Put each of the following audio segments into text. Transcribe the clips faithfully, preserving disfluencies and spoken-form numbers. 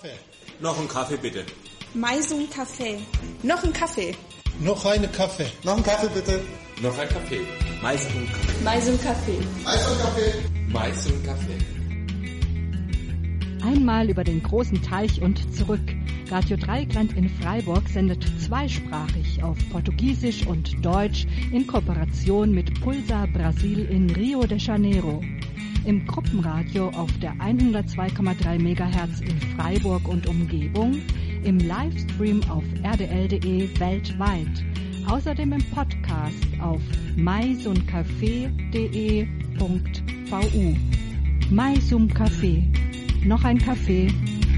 Kaffee. Noch einen Kaffee bitte. Mais um Kaffee. Noch ein Kaffee. Noch eine Kaffee. Noch einen Kaffee bitte. Noch ein Kaffee. Mais um Kaffee. Mais um Kaffee. Mais um Kaffee. Mais um Kaffee. Einmal über den großen Teich und zurück. Radio Dreieckland in Freiburg sendet zweisprachig auf Portugiesisch und Deutsch in Kooperation mit Pulsar Brasil in Rio de Janeiro. Im Gruppenradio auf der hundertzwei Komma drei Megahertz in Freiburg und Umgebung, im Livestream auf r d l punkt d e weltweit, außerdem im Podcast auf maisumcafé punkt d e punkt v u. Mais um Kaffee. Noch ein Kaffee.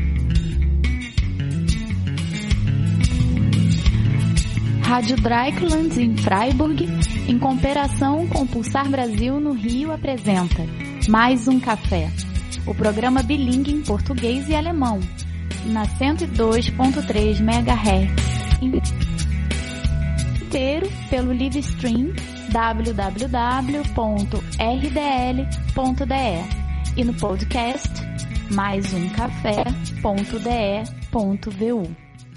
Rádio Dreieckland em Freiburg, em cooperação com Pulsar Brasil no Rio, apresenta Mais um Café, o programa bilíngue em português e alemão, na cento e dois ponto três megahertz, inteiro pelo live stream w w w ponto r d l ponto d e e no podcast mais um café ponto d e ponto v u.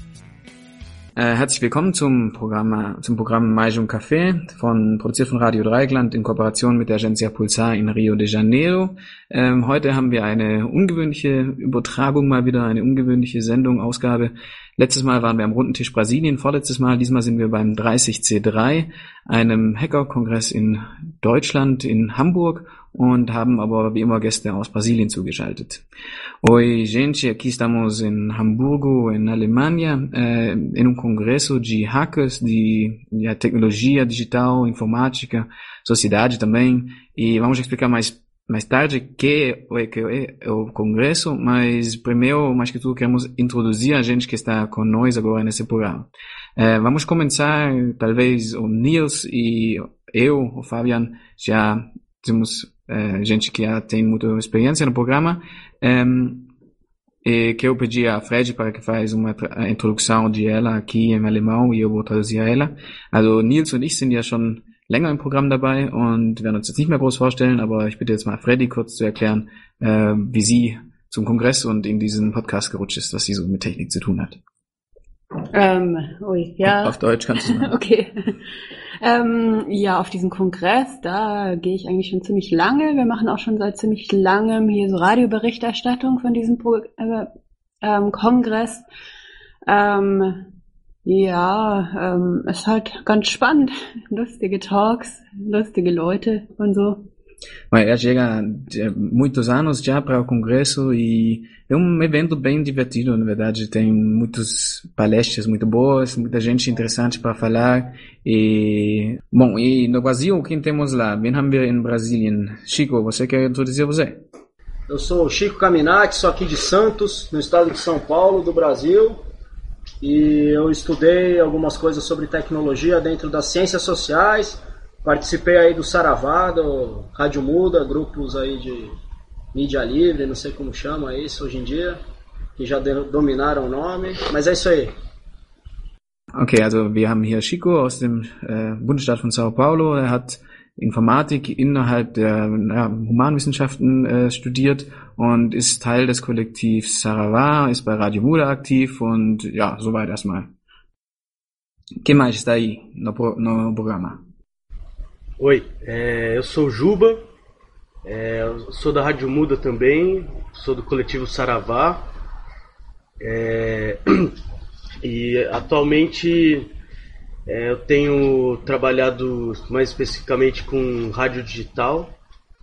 Äh, herzlich willkommen zum Programm, zum Programm Mais um Café, von, produziert von Radio Dreieckland in Kooperation mit der Agenzia Pulsar in Rio de Janeiro. Ähm, heute haben wir eine ungewöhnliche Übertragung, mal wieder eine ungewöhnliche Sendung, Ausgabe. Letztes Mal waren wir am Runden Tisch Brasilien, vorletztes Mal, diesmal sind wir beim dreißig C drei, einem Hacker-Kongress in Deutschland, in Hamburg, und haben aber wie immer Gäste aus Brasilien zugeschaltet. Oi, gente, aqui estamos em Hamburgo, em Alemanha, eh, em um congresso de hackers, de, de tecnologia digital, informática, sociedade também, e vamos explicar mais mais tarde que é, que é o congresso, mas primeiro, mais que tudo, queremos introduzir a gente que está com nós agora nesse programa. Eh, vamos começar, talvez o Nils e eu, o Fabian, já temos Uh, gente que já tem muita experiência no programa, um, e que eu pedi a Fred para que faz uma a introdução de ela aqui em alemão e eu vou traduzir ela. Also Nils und ich sind ja schon länger im Programm dabei und werden uns jetzt nicht mehr groß vorstellen, aber ich bitte jetzt mal Freddy kurz zu erklären, uh, wie sie zum Kongress und in diesen Podcast gerutscht ist, was sie so mit Technik zu tun hat. Ähm, ui, ja. Auf Deutsch kannst du sagen. Okay. Ähm, ja, auf diesen Kongress, da gehe ich eigentlich schon ziemlich lange. Wir machen auch schon seit ziemlich langem hier so Radioberichterstattung von diesem Pro äh, ähm, Kongress. Ähm, ja, ähm, ist halt ganz spannend. Lustige Talks, lustige Leute und so. Mas ela chega há muitos anos já para o congresso e é um evento bem divertido, na verdade. Tem muitas palestras muito boas, muita gente interessante para falar. E, bom, e no Brasil, quem temos lá? Wen haben wir in Brasilien? Chico, você quer introduzir você? Eu sou o Chico Caminati, sou aqui de Santos, no estado de São Paulo, do Brasil. E eu estudei algumas coisas sobre tecnologia dentro das ciências sociais. Participei aí do Saravá, do Rádio Muda, grupos aí de mídia livre, não sei como chama isso hoje em dia, que já dominaram o nome, mas é isso aí. Okay, also wir haben hier Chico aus dem äh, Bundesstaat von Sao Paulo. Er hat Informatik innerhalb der ja, Humanwissenschaften äh, studiert und ist Teil des Kollektivs Saravá, ist bei Radio Muda aktiv und ja, soweit erstmal. Quem mais está aí no, no programa? Oi, é, eu sou o Juba, é, eu sou da Rádio Muda também, sou do coletivo Saravá, é, e atualmente é, eu tenho trabalhado mais especificamente com rádio digital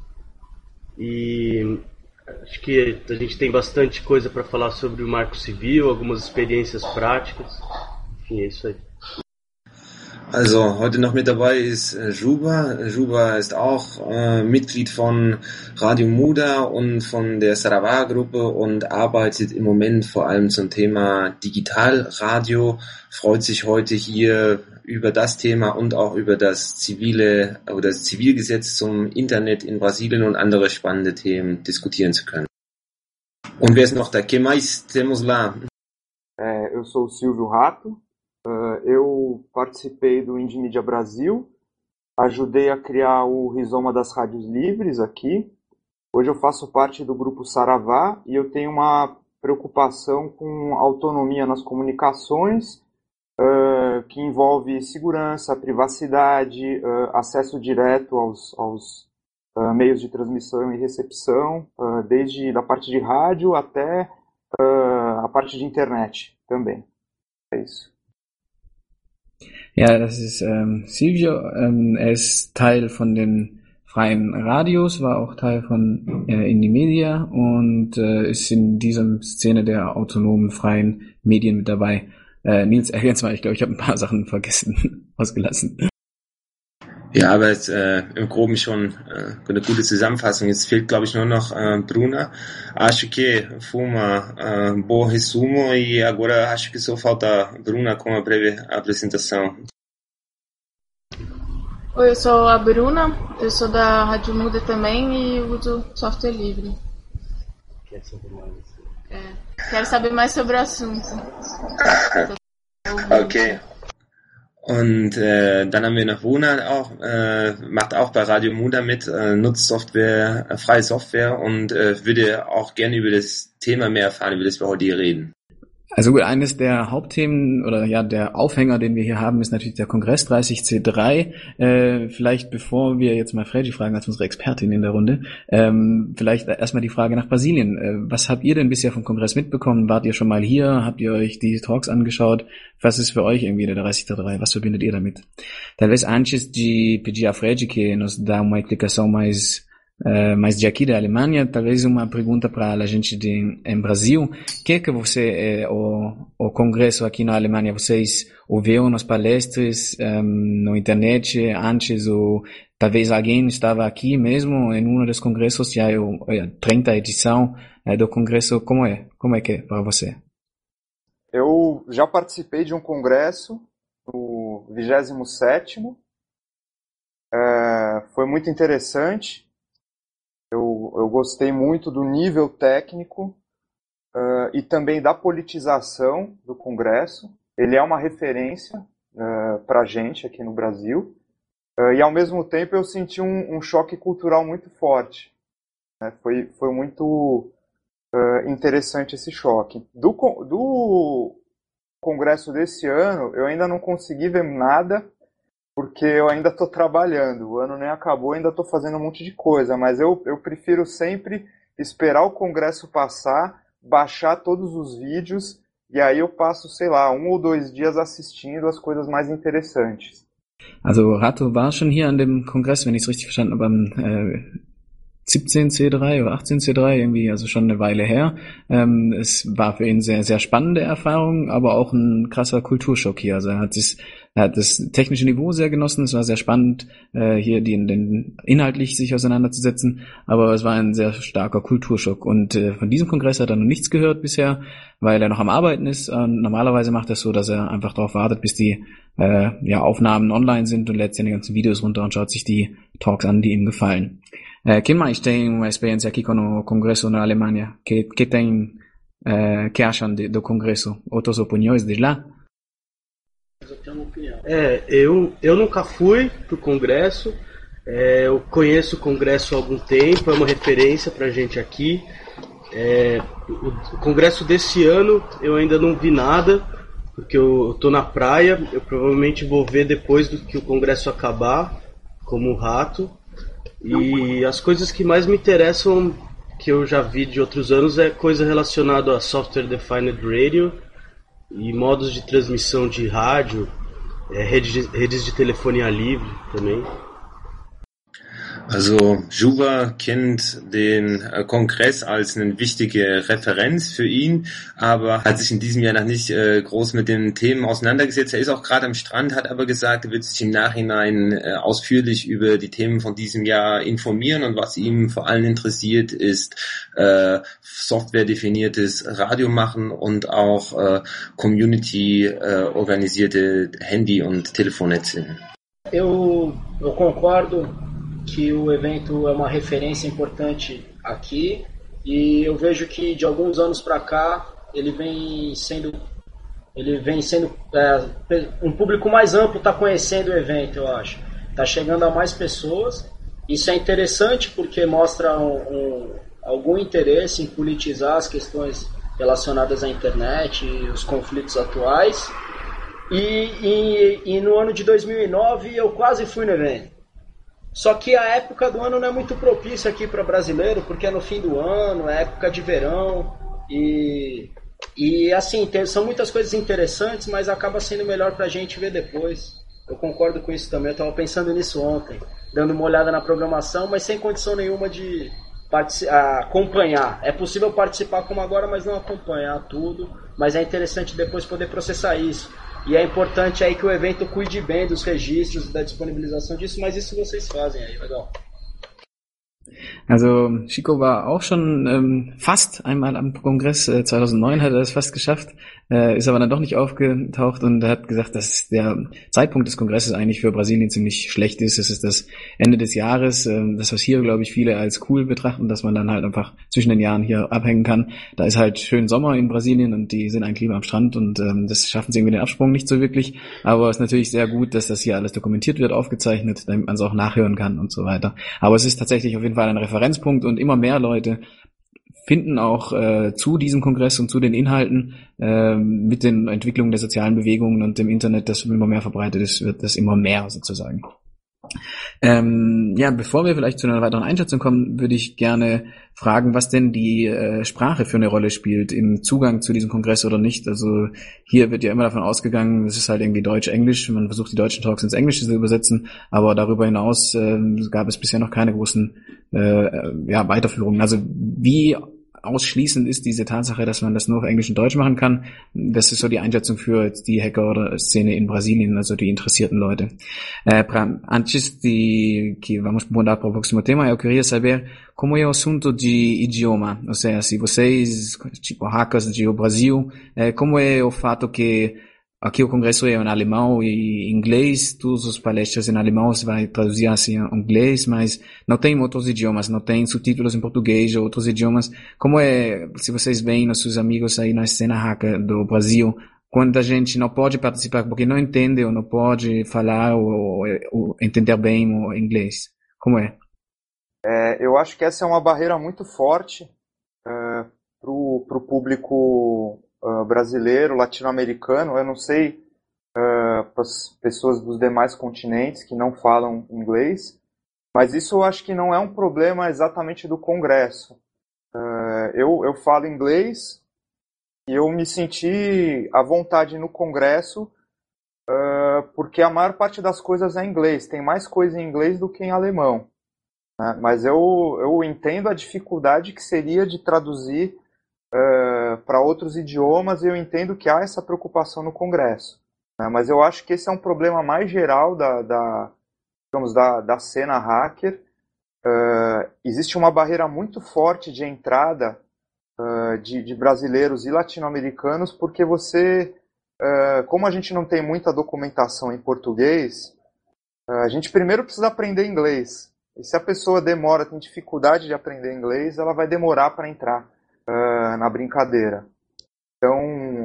e acho que a gente tem bastante coisa para falar sobre o Marco Civil, algumas experiências práticas, enfim, é isso aí. Also, heute noch mit dabei ist äh, Juba. Juba ist auch äh, Mitglied von Radio Muda und von der Saravá-Gruppe und arbeitet im Moment vor allem zum Thema Digitalradio. Freut sich heute hier über das Thema und auch über das zivile oder das Zivilgesetz zum Internet in Brasilien und andere spannende Themen diskutieren zu können. Und wer ist noch da? Que mais temos lá? É, eu sou o Silvio Rato. Uh, eu participei do Indie Media Brasil, ajudei a criar o Rizoma das Rádios Livres aqui. Hoje eu faço parte do grupo Saravá e eu tenho uma preocupação com autonomia nas comunicações, uh, que envolve segurança, privacidade, uh, acesso direto aos, aos uh, meios de transmissão e recepção, uh, desde da parte de rádio até uh, a parte de internet também. É isso. Ja, das ist ähm, Silvio. Ähm, er ist Teil von den freien Radios, war auch Teil von äh, Indymedia und äh, ist in dieser Szene der autonomen freien Medien mit dabei. Äh, Nils, ergänz mal, ich glaube, ich habe ein paar Sachen vergessen, ausgelassen. Ja, aber es, äh, im Groben schon äh, eine gute Zusammenfassung. Jetzt fehlt, glaube ich, nur noch äh, Bruna. Acho que foi uma uh, boa resumo e agora acho que só falta Bruna com a breve apresentação. Oi, eu sou a Bruna, eu sou da Rádio Muda também e uso software livre. Quer saber mais? É, quero saber mais sobre o assunto. Okay. Und äh, dann haben wir noch Bruna auch, äh, macht auch bei Radio Muda mit, äh, nutzt Software, äh, freie Software und äh, würde auch gerne über das Thema mehr erfahren, über das wir heute hier reden. Also gut, eines der Hauptthemen oder ja der Aufhänger, den wir hier haben, ist natürlich der Kongress dreißig C drei. Äh, vielleicht bevor wir jetzt mal Freddy fragen als unsere Expertin in der Runde, ähm, vielleicht erstmal die Frage nach Brasilien. Äh, was habt ihr denn bisher vom Kongress mitbekommen? Wart ihr schon mal hier? Habt ihr euch die Talks angeschaut? Was ist für euch irgendwie der dreißig C drei? Was verbindet ihr damit? Talvez antes de pedir a Fred que nos dá uma explicação mais Uh, mas de aqui da Alemanha, talvez uma pergunta para a gente de em Brasil. O que é que você, eh, o, o congresso aqui na Alemanha, vocês ouviram nas palestras, um, na internet antes, ou talvez alguém estava aqui mesmo em um dos congressos, já é a trinta edição eh, do congresso. Como é? Como é que é para você? Eu já participei de um congresso, o vigésimo sétimo. É, foi muito interessante. Eu, eu gostei muito do nível técnico uh, e também da politização do Congresso. Ele é uma referência uh, para a gente aqui no Brasil. Uh, e, ao mesmo tempo, eu senti um, um choque cultural muito forte. Né? Foi, foi muito uh, interessante esse choque. Do, do Congresso desse ano, eu ainda não consegui ver nada, porque eu ainda estou trabalhando, o ano nem acabou, ainda estou fazendo um monte de coisa, mas eu, eu prefiro sempre esperar o congresso passar, baixar todos os vídeos, e aí eu passo, sei lá, um ou dois dias assistindo as coisas mais interessantes. Also Rato war schon hier an dem Kongress, wenn ich es richtig verstanden habe, am äh, siebzehn C drei oder achtzehn C drei, irgendwie, also schon eine Weile her. Ähm, es war für ihn sehr, sehr spannende Erfahrung, aber auch ein krasser Kulturschock hier. Also er hat sich, er hat das technische Niveau sehr genossen, es war sehr spannend, äh, hier die, den, inhaltlich sich auseinanderzusetzen, aber es war ein sehr starker Kulturschock. Und äh, von diesem Kongress hat er noch nichts gehört bisher, weil er noch am Arbeiten ist. Und normalerweise macht er es so, dass er einfach darauf wartet, bis die äh, ja, Aufnahmen online sind und lädt sich die ganzen Videos runter und schaut sich die Talks an, die ihm gefallen. Eh, quem mais tem uma experiência aqui com o Congresso na Alemanha? Que, que tem, eh, que acham de, do Congresso? Outras opiniões de lá? É, eu, eu nunca fui pro Congresso, é, eu conheço o Congresso há algum tempo, é uma referência pra gente aqui. É, o, o Congresso desse ano eu ainda não vi nada, porque eu, eu tô na praia, eu provavelmente vou ver depois do que o Congresso acabar, como rato. E as coisas que mais me interessam, que eu já vi de outros anos, é coisa relacionada a Software Defined Radio e modos de transmissão de rádio, é, redes, redes de telefonia livre também. Also Juba kennt den äh, Kongress als eine wichtige Referenz für ihn, aber hat sich in diesem Jahr noch nicht äh, groß mit den Themen auseinandergesetzt. Er ist auch gerade am Strand, hat aber gesagt, er wird sich im Nachhinein äh, ausführlich über die Themen von diesem Jahr informieren, und was ihm vor allem interessiert, ist äh, softwaredefiniertes Radio machen und auch äh, Community äh, organisierte Handy- und Telefonnetze. Eu, eu concordo que o evento é uma referência importante aqui, e eu vejo que de alguns anos para cá ele vem sendo, ele vem sendo é, um público mais amplo está conhecendo o evento, eu acho, está chegando a mais pessoas. Isso é interessante porque mostra um, um, algum interesse em politizar as questões relacionadas à internet e os conflitos atuais. E, e, e no ano de dois mil e nove eu quase fui no evento. Só que a época do ano não é muito propícia aqui para brasileiro, porque é no fim do ano, é época de verão. E, e assim, tem, são muitas coisas interessantes, mas acaba sendo melhor para a gente ver depois. Eu concordo com isso também, eu estava pensando nisso ontem, dando uma olhada na programação, mas sem condição nenhuma de acompanhar. É possível participar como agora, mas não acompanhar tudo. Mas é interessante depois poder processar isso. E é importante aí que o evento cuide bem dos registros e da disponibilização disso, mas isso vocês fazem aí, legal. Also Chico war auch schon ähm, fast einmal am Kongress, äh, zweitausendneun hat er das fast geschafft, äh, ist aber dann doch nicht aufgetaucht und er hat gesagt, dass der Zeitpunkt des Kongresses eigentlich für Brasilien ziemlich schlecht ist. Es ist das Ende des Jahres, äh, das was hier, glaube ich, viele als cool betrachten, dass man dann halt einfach zwischen den Jahren hier abhängen kann. Da ist halt schön Sommer in Brasilien und die sind eigentlich lieber am Strand und ähm, das schaffen sie irgendwie den Absprung nicht so wirklich, aber es ist natürlich sehr gut, dass das hier alles dokumentiert wird, aufgezeichnet, damit man es auch nachhören kann und so weiter. Aber es ist tatsächlich auf jeden Fall ein Referenzpunkt und immer mehr Leute finden auch äh, zu diesem Kongress und zu den Inhalten äh, mit den Entwicklungen der sozialen Bewegungen und dem Internet, das immer mehr verbreitet ist, wird das immer mehr sozusagen. Ähm, ja, bevor wir vielleicht zu einer weiteren Einschätzung kommen, würde ich gerne fragen, was denn die äh, Sprache für eine Rolle spielt im Zugang zu diesem Kongress oder nicht. Also hier wird ja immer davon ausgegangen, es ist halt irgendwie Deutsch-Englisch, man versucht die deutschen Talks ins Englische zu übersetzen, aber darüber hinaus äh, gab es bisher noch keine großen äh, ja, Weiterführungen. Also wie ausschließend ist diese Tatsache, dass man das nur auf Englisch und Deutsch machen kann. Das ist so die Einschätzung für jetzt die Hacker oder Szene in Brasilien, also die interessierten Leute. Eh, pra, antes de que vamos mudar para o próximo tema, eu queria saber como é o assunto de idioma. Ou seja, se vocês, tipo hackers do Brasil, eh, como é o fato que aqui o congresso é em alemão e inglês, todas as palestras em alemão você vai traduzir assim em inglês, mas não tem outros idiomas, não tem subtítulos em português ou outros idiomas. Como é, se vocês veem nossos amigos aí na cena hacker do Brasil, quando a gente não pode participar porque não entende ou não pode falar ou, ou entender bem o inglês? Como é? É, eu acho que essa é uma barreira muito forte uh, para o público Uh, brasileiro, latino-americano, eu não sei uh, para as pessoas dos demais continentes que não falam inglês, mas isso eu acho que não é um problema exatamente do Congresso. Uh, eu, eu falo inglês e eu me senti à vontade no Congresso uh, porque a maior parte das coisas é em inglês, tem mais coisa em inglês do que em alemão, né? Mas eu, eu entendo a dificuldade que seria de traduzir Uh, para outros idiomas. Eu entendo que há essa preocupação no Congresso, né? Mas eu acho que esse é um problema mais geral da, da, digamos, da, da cena hacker. Uh, existe uma barreira muito forte de entrada uh, de, de brasileiros e latino-americanos, porque você, uh, como a gente não tem muita documentação em português, uh, a gente primeiro precisa aprender inglês. E se a pessoa demora, tem dificuldade de aprender inglês, ela vai demorar para entrar Uh, na brincadeira. Então,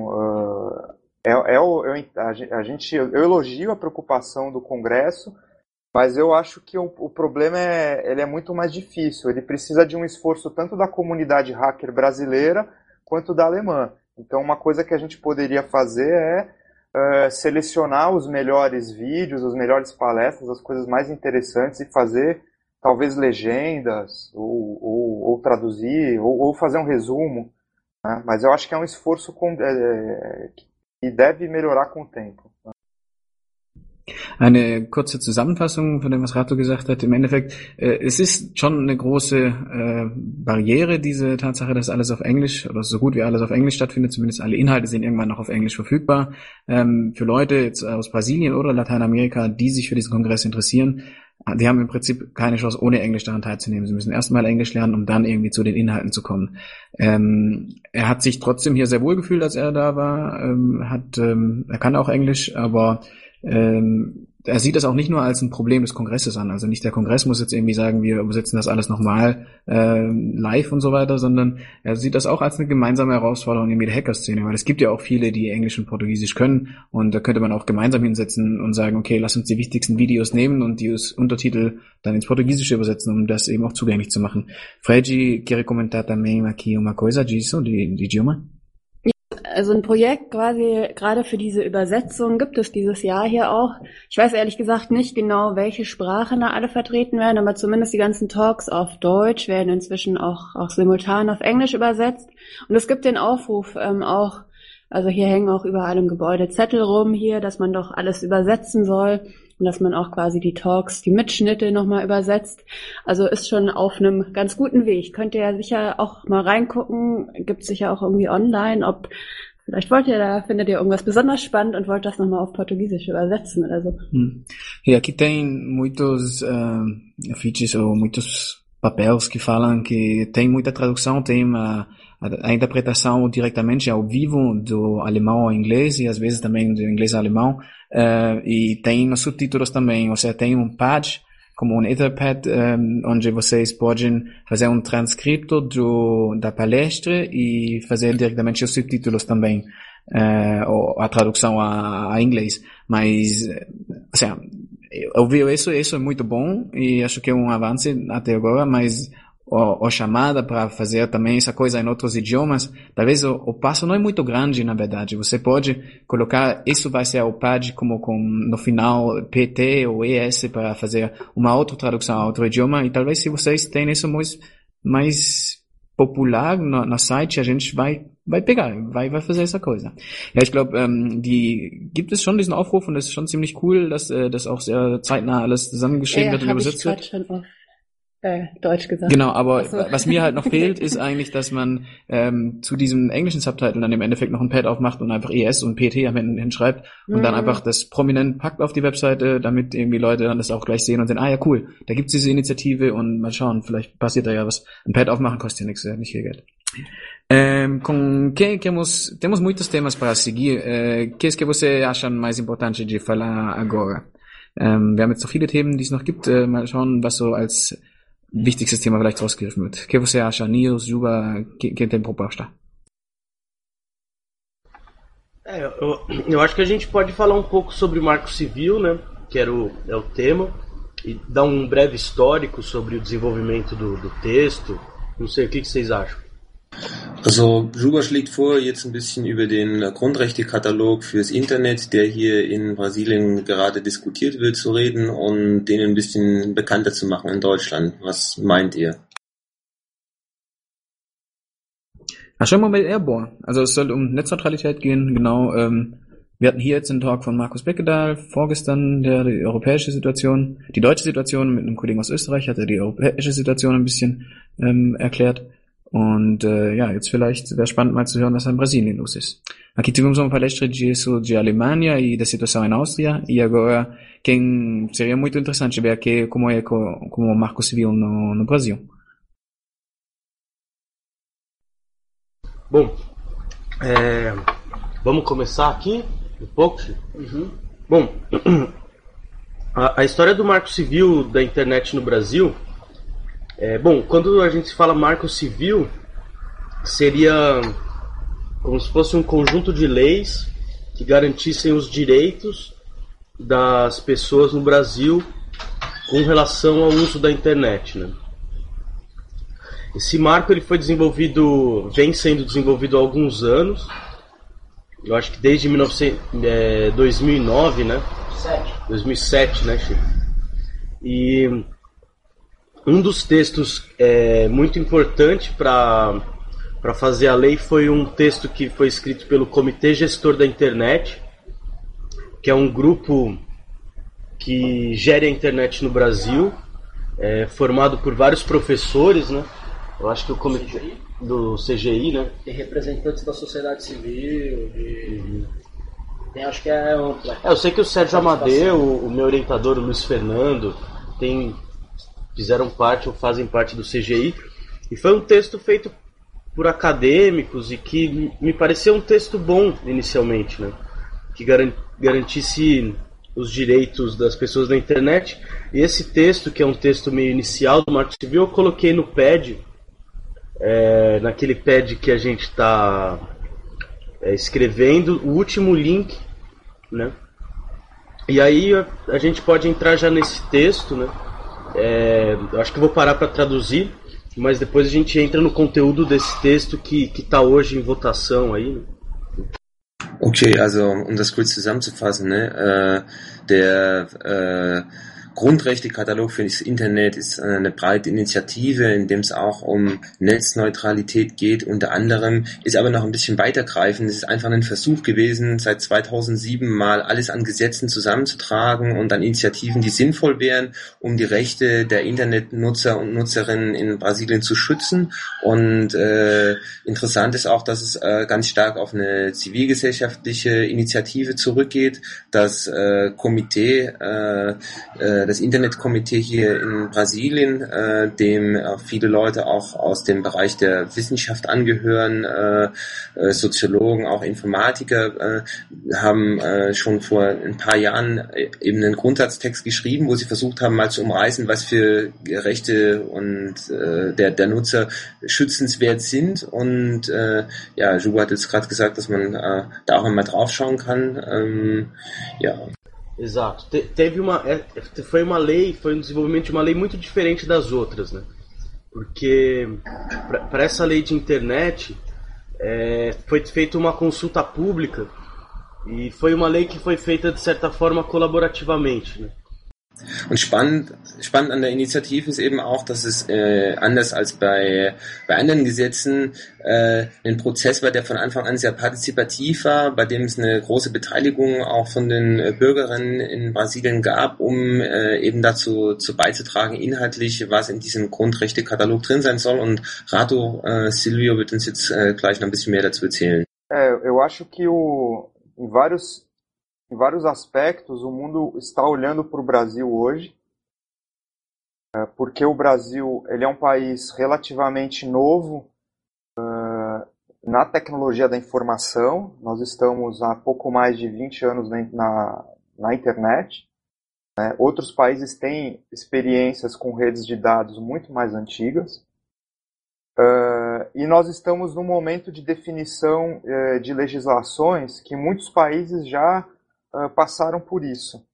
uh, é, é, eu, a gente, eu elogio a preocupação do Congresso, mas eu acho que o, o problema é, ele é muito mais difícil. Ele precisa de um esforço tanto da comunidade hacker brasileira quanto da alemã. Então, uma coisa que a gente poderia fazer é uh, selecionar os melhores vídeos, as melhores palestras, as coisas mais interessantes e fazer talvez legendas, ou, ou, ou traduzir, ou, ou fazer um resumo, né? Mas eu acho que é um esforço com, é, que deve melhorar com o tempo. Né? Eine kurze Zusammenfassung von dem, was Rato gesagt hat. Im Endeffekt, äh, es ist schon eine große äh, Barriere, diese Tatsache, dass alles auf Englisch, oder so gut wie alles auf Englisch stattfindet, zumindest alle Inhalte sind irgendwann noch auf Englisch verfügbar. Ähm, für Leute jetzt aus Brasilien oder Lateinamerika, die sich für diesen Kongress interessieren, die haben im Prinzip keine Chance, ohne Englisch daran teilzunehmen. Sie müssen erstmal Englisch lernen, um dann irgendwie zu den Inhalten zu kommen. Ähm, er hat sich trotzdem hier sehr wohl gefühlt, als er da war. Ähm, hat, ähm, er kann auch Englisch, aber ähm, er sieht das auch nicht nur als ein Problem des Kongresses an. Also nicht der Kongress muss jetzt irgendwie sagen, wir übersetzen das alles nochmal äh, live und so weiter, sondern er sieht das auch als eine gemeinsame Herausforderung in der Hacker-Szene, weil es gibt ja auch viele, die Englisch und Portugiesisch können und da könnte man auch gemeinsam hinsetzen und sagen, okay, lass uns die wichtigsten Videos nehmen und die Untertitel dann ins Portugiesische übersetzen, um das eben auch zugänglich zu machen. Fred, quer comentar também aqui uma coisa disso, de, de idioma? Also ein Projekt quasi gerade für diese Übersetzung gibt es dieses Jahr hier auch. Ich weiß ehrlich gesagt nicht genau, welche Sprachen da alle vertreten werden, aber zumindest die ganzen Talks auf Deutsch werden inzwischen auch, auch simultan auf Englisch übersetzt. Und es gibt den Aufruf ähm, auch, also hier hängen auch überall im Gebäude Zettel rum hier, dass man doch alles übersetzen soll und dass man auch quasi die Talks, die Mitschnitte nochmal übersetzt. Also ist schon auf einem ganz guten Weg. Könnt ihr ja sicher auch mal reingucken, gibt sicher auch irgendwie online, ob vielleicht wollt ihr da, findet ihr irgendwas besonders spannend und wollt das nochmal auf Portugiesisch übersetzen oder so. Hum. E aqui tem muitos uh, afiches ou muitos papéis que falam que tem muita tradução, tem uma, a, a interpretação diretamente ao vivo do alemão ao inglês e às vezes também do inglês ao alemão, uh, e tem os subtítulos também, ou seja, tem um pad como um Etherpad, um, onde vocês podem fazer um transcrito do, da palestra e fazer diretamente os subtítulos também, uh, ou a tradução a, a inglês. Mas, assim, eu vi isso, isso é muito bom e acho que é um avanço até agora, mas a chamada para fazer também essa coisa em outros idiomas, talvez o, o passo não é muito grande, na verdade. Você pode colocar, isso vai ser o pad como com, no final, P T ou E S para fazer uma outra tradução a outro idioma, e talvez se vocês têm isso mais, mais popular no, no site, a gente vai, vai pegar, vai, vai fazer essa coisa. Ja, ich glaube, ähm, die, gibt es schon diesen Aufruf und es ist schon ziemlich cool, dass, äh, das auch sehr zeitnah alles zusammengeschrieben ja, wird und übersetzt wird. Schon auf Äh, Deutsch gesagt. Genau, aber so. Was mir halt noch fehlt, ist eigentlich, dass man ähm, zu diesem englischen Subtitle dann im Endeffekt noch ein Pad aufmacht und einfach E S und P T am Ende hinschreibt und mm. dann einfach das prominent packt auf die Webseite, damit irgendwie Leute dann das auch gleich sehen und sehen, ah ja cool, da gibt's diese Initiative und mal schauen, vielleicht passiert da ja was. Ein Pad aufmachen kostet ja nichts, nicht viel Geld. Um, com que temos, temos muitos temas para seguir. Uh, que é que você acha mais importante de falar agora? Um, wir haben jetzt noch viele Themen, die es noch gibt. Uh, mal schauen, was so als wichtigstes Thema vielleicht rausgegriffen wird. Que você acha, Nils, Juba, quem tem proposta? É, eu, eu acho que a gente pode falar um pouco sobre o Marco Civil, né, que era o, é o tema, e dar um breve histórico sobre o desenvolvimento do, do texto. Não sei, o que, que vocês acham? Also Juba schlägt vor, jetzt ein bisschen über den Grundrechtekatalog fürs Internet, der hier in Brasilien gerade diskutiert wird, zu reden und den ein bisschen bekannter zu machen in Deutschland. Was meint ihr? Achso, Moment, eher boah. Also es soll um Netzneutralität gehen, genau. Ähm, wir hatten hier jetzt einen Talk von Markus Beckedahl, vorgestern der die europäische Situation, die deutsche Situation mit einem Kollegen aus Österreich, hat er die europäische Situation ein bisschen ähm, erklärt. Und uh, ja, jetzt vielleicht wäre spannend mal zu hören, was in Brasilien los ist. Aqui tivemos uma palestra disso de Alemanha e da situação em Áustria, e agora quem seria muito interessante ver aqui como é como o Marco Civil no, no Brasil. Bom, é, vamos começar aqui um pouco. Uhum. Bom, a, a história do Marco Civil da internet no Brasil. É, bom, quando a gente fala marco civil, seria como se fosse um conjunto de leis que garantissem os direitos das pessoas no Brasil com relação ao uso da internet, né? Esse marco ele foi desenvolvido, vem sendo desenvolvido há alguns anos, eu acho que desde mil e novecentos, é, dois mil e nove, né? dois mil e sete, né, Chico? E um dos textos é, muito importante para para fazer a lei foi um texto que foi escrito pelo Comitê Gestor da Internet, que é um grupo que gere a internet no Brasil, é, formado por vários professores, né? Eu acho que o comitê C G I? Do C G I, né? Tem representantes da sociedade civil, de... uhum. Tem, acho que é ampla. É, eu sei que o Sérgio Amadeu, o, o meu orientador, o Luiz Fernando, tem... fizeram parte ou fazem parte do C G I, e foi um texto feito por acadêmicos e que me pareceu um texto bom inicialmente, né? Que garantisse os direitos das pessoas na internet. E esse texto, que é um texto meio inicial do Marco Civil, eu coloquei no pad, é, naquele pad que a gente está é, escrevendo, o último link, né? E aí a, a gente pode entrar já nesse texto, né? É, eu acho que vou parar para traduzir, mas depois a gente entra no conteúdo desse texto que está hoje em votação aí, né? Okay, also um das kurz zusammenzufassen, ne, äh, der äh, Grundrechtekatalog für das Internet ist eine breite Initiative, in dem es auch um Netzneutralität geht, unter anderem, ist aber noch ein bisschen weitergreifend. Es ist einfach ein Versuch gewesen, seit zweitausendsieben mal alles an Gesetzen zusammenzutragen und an Initiativen, die sinnvoll wären, um die Rechte der Internetnutzer und Nutzerinnen in Brasilien zu schützen. Und äh, interessant ist auch, dass es äh, ganz stark auf eine zivilgesellschaftliche Initiative zurückgeht. Das äh, Komitee äh, äh, das Internetkomitee hier in Brasilien, äh, dem äh, viele Leute auch aus dem Bereich der Wissenschaft angehören, äh, äh, Soziologen, auch Informatiker, äh, haben äh, schon vor ein paar Jahren eben einen Grundsatztext geschrieben, wo sie versucht haben, mal zu umreißen, was für Rechte und äh, der, der Nutzer schützenswert sind. Und äh, ja, Juba hat jetzt gerade gesagt, dass man äh, da auch einmal draufschauen kann. Ähm, ja. Exato. Te, teve uma, é, foi uma lei, foi um desenvolvimento de uma lei muito diferente das outras, né? Porque para essa lei de internet é, foi feita uma consulta pública e foi uma lei que foi feita de certa forma colaborativamente, né? Und spannend, spannend an der Initiative ist eben auch, dass es äh, anders als bei, bei anderen Gesetzen äh, ein Prozess war, der von Anfang an sehr partizipativ war, bei dem es eine große Beteiligung auch von den äh, Bürgerinnen in Brasilien gab, um äh, eben dazu zu beizutragen, inhaltlich, was in diesem Grundrechtekatalog drin sein soll. Und Rato äh, Silvio wird uns jetzt äh, gleich noch ein bisschen mehr dazu erzählen. É, eu acho que o, em vários Em vários aspectos, o mundo está olhando para o Brasil hoje, porque o Brasil ele é um país relativamente novo uh, na tecnologia da informação. Nós estamos há pouco mais de vinte anos na, na, na internet. Né? Outros países têm experiências com redes de dados muito mais antigas. Uh, e nós estamos num momento de definição uh, de legislações que muitos países já passaram por isso.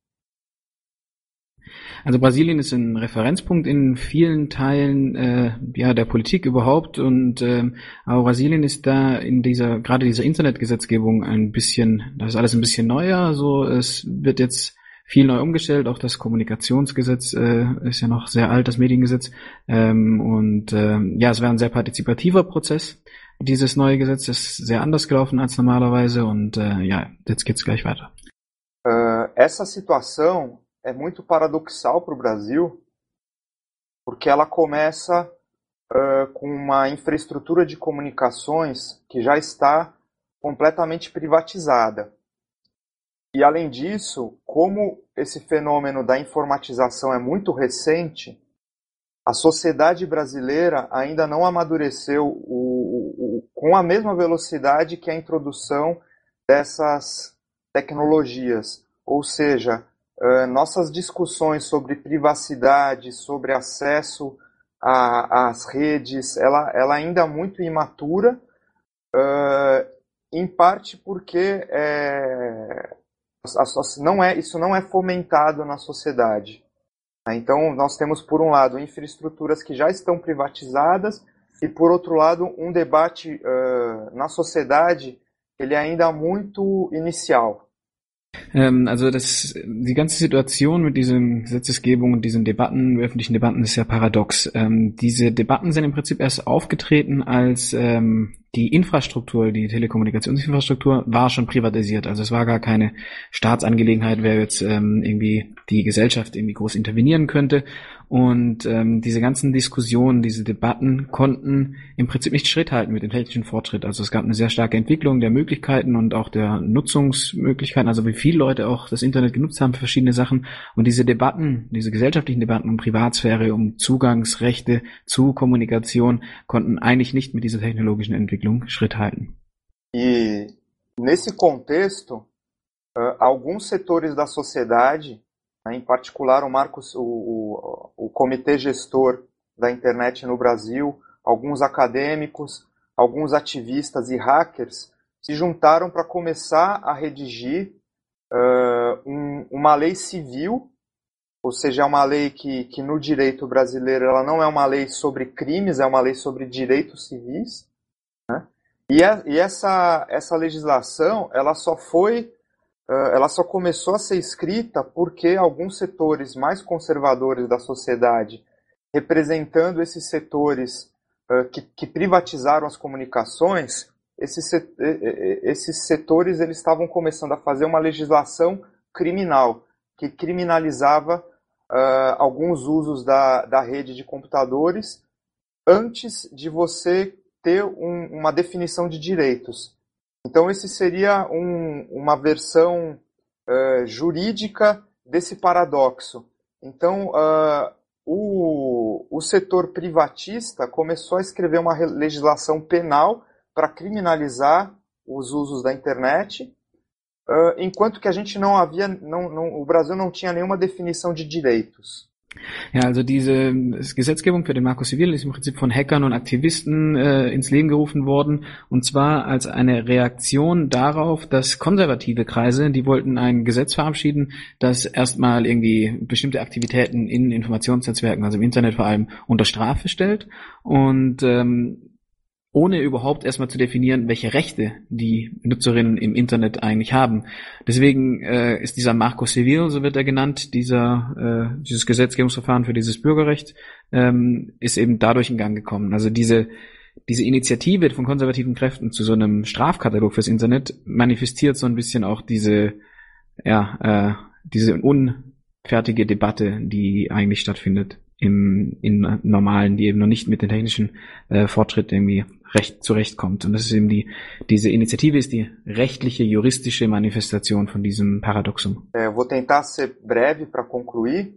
Also Brasilien ist ein Referenzpunkt in vielen Teilen äh, ja der Politik überhaupt und äh, aber Brasilien ist da in dieser gerade dieser Internetgesetzgebung ein bisschen, das ist alles ein bisschen neuer. So es wird jetzt viel neu umgestellt, auch das Kommunikationsgesetz äh, ist ja noch sehr alt, das Mediengesetz ähm, und äh, ja es war ein sehr partizipativer Prozess. Dieses neue Gesetz ist sehr anders gelaufen als normalerweise und äh, ja jetzt geht's gleich weiter. Uh, essa situação é muito paradoxal para o Brasil, porque ela começa uh, com uma infraestrutura de comunicações que já está completamente privatizada. E, além disso, como esse fenômeno da informatização é muito recente, a sociedade brasileira ainda não amadureceu o, o, o, com a mesma velocidade que a introdução dessas tecnologias, ou seja, uh, nossas discussões sobre privacidade, sobre acesso às redes, ela, ela ainda é muito imatura, uh, em parte porque é, a, a, não é, isso não é fomentado na sociedade. Então, nós temos, por um lado, infraestruturas que já estão privatizadas e, por outro lado, um debate uh, na sociedade ele é ainda muito inicial. Ähm, also das, die ganze Situation mit diesen Gesetzesgebung und diesen Debatten, öffentlichen Debatten ist ja paradox. Ähm, diese Debatten sind im Prinzip erst aufgetreten, als ähm, die Infrastruktur, die Telekommunikationsinfrastruktur war schon privatisiert. Also es war gar keine Staatsangelegenheit, wer jetzt ähm, irgendwie die Gesellschaft irgendwie groß intervenieren könnte. Und ähm, diese ganzen Diskussionen, diese Debatten konnten im Prinzip nicht Schritt halten mit dem technischen Fortschritt. Also es gab eine sehr starke Entwicklung der Möglichkeiten und auch der Nutzungsmöglichkeiten, also wie viele Leute auch das Internet genutzt haben für verschiedene Sachen. Und diese Debatten, diese gesellschaftlichen Debatten um Privatsphäre, um Zugangsrechte zu Kommunikation konnten eigentlich nicht mit dieser technologischen Entwicklung Schritt halten. E nesse contexto, uh, alguns setores da sociedade, em particular o Marcos, o, o, o comitê gestor da internet no Brasil, alguns acadêmicos, alguns ativistas e hackers se juntaram para começar a redigir uh, um, uma lei civil, ou seja, é uma lei que, que no direito brasileiro ela não é uma lei sobre crimes, é uma lei sobre direitos civis, né? E, a, e essa, essa legislação, ela só foi, uh, ela só começou a ser escrita porque alguns setores mais conservadores da sociedade, representando esses setores uh, que, que privatizaram as comunicações, esses, set, esses setores eles estavam começando a fazer uma legislação criminal, que criminalizava uh, alguns usos da, da rede de computadores antes de você ter um, uma definição de direitos. Então, esse seria um, uma versão uh, jurídica desse paradoxo. Então, uh, o, o setor privatista começou a escrever uma legislação penal para criminalizar os usos da internet, uh, enquanto que a gente não havia, não, não, o Brasil não tinha nenhuma definição de direitos. Ja, also diese Gesetzgebung für den Marco Civil ist im Prinzip von Hackern und Aktivisten äh, ins Leben gerufen worden, und zwar als eine Reaktion darauf, dass konservative Kreise, die wollten ein Gesetz verabschieden, das erstmal irgendwie bestimmte Aktivitäten in Informationsnetzwerken, also im Internet vor allem, unter Strafe stellt, und ähm, ohne überhaupt erstmal zu definieren, welche Rechte die Nutzerinnen im Internet eigentlich haben. Deswegen äh, ist dieser Marco Civil, so wird er genannt, dieser äh, dieses Gesetzgebungsverfahren für dieses Bürgerrecht, ähm, ist eben dadurch in Gang gekommen. Also diese diese Initiative von konservativen Kräften zu so einem Strafkatalog fürs Internet manifestiert so ein bisschen auch diese ja äh, diese unfertige Debatte, die eigentlich stattfindet im in normalen, die eben noch nicht mit den technischen äh, Fortschritt irgendwie recht zurechtkommt. Und das ist eben die, diese Initiative ist die rechtliche, juristische Manifestation von diesem Paradoxum. É, vou tentar ser breve para concluir.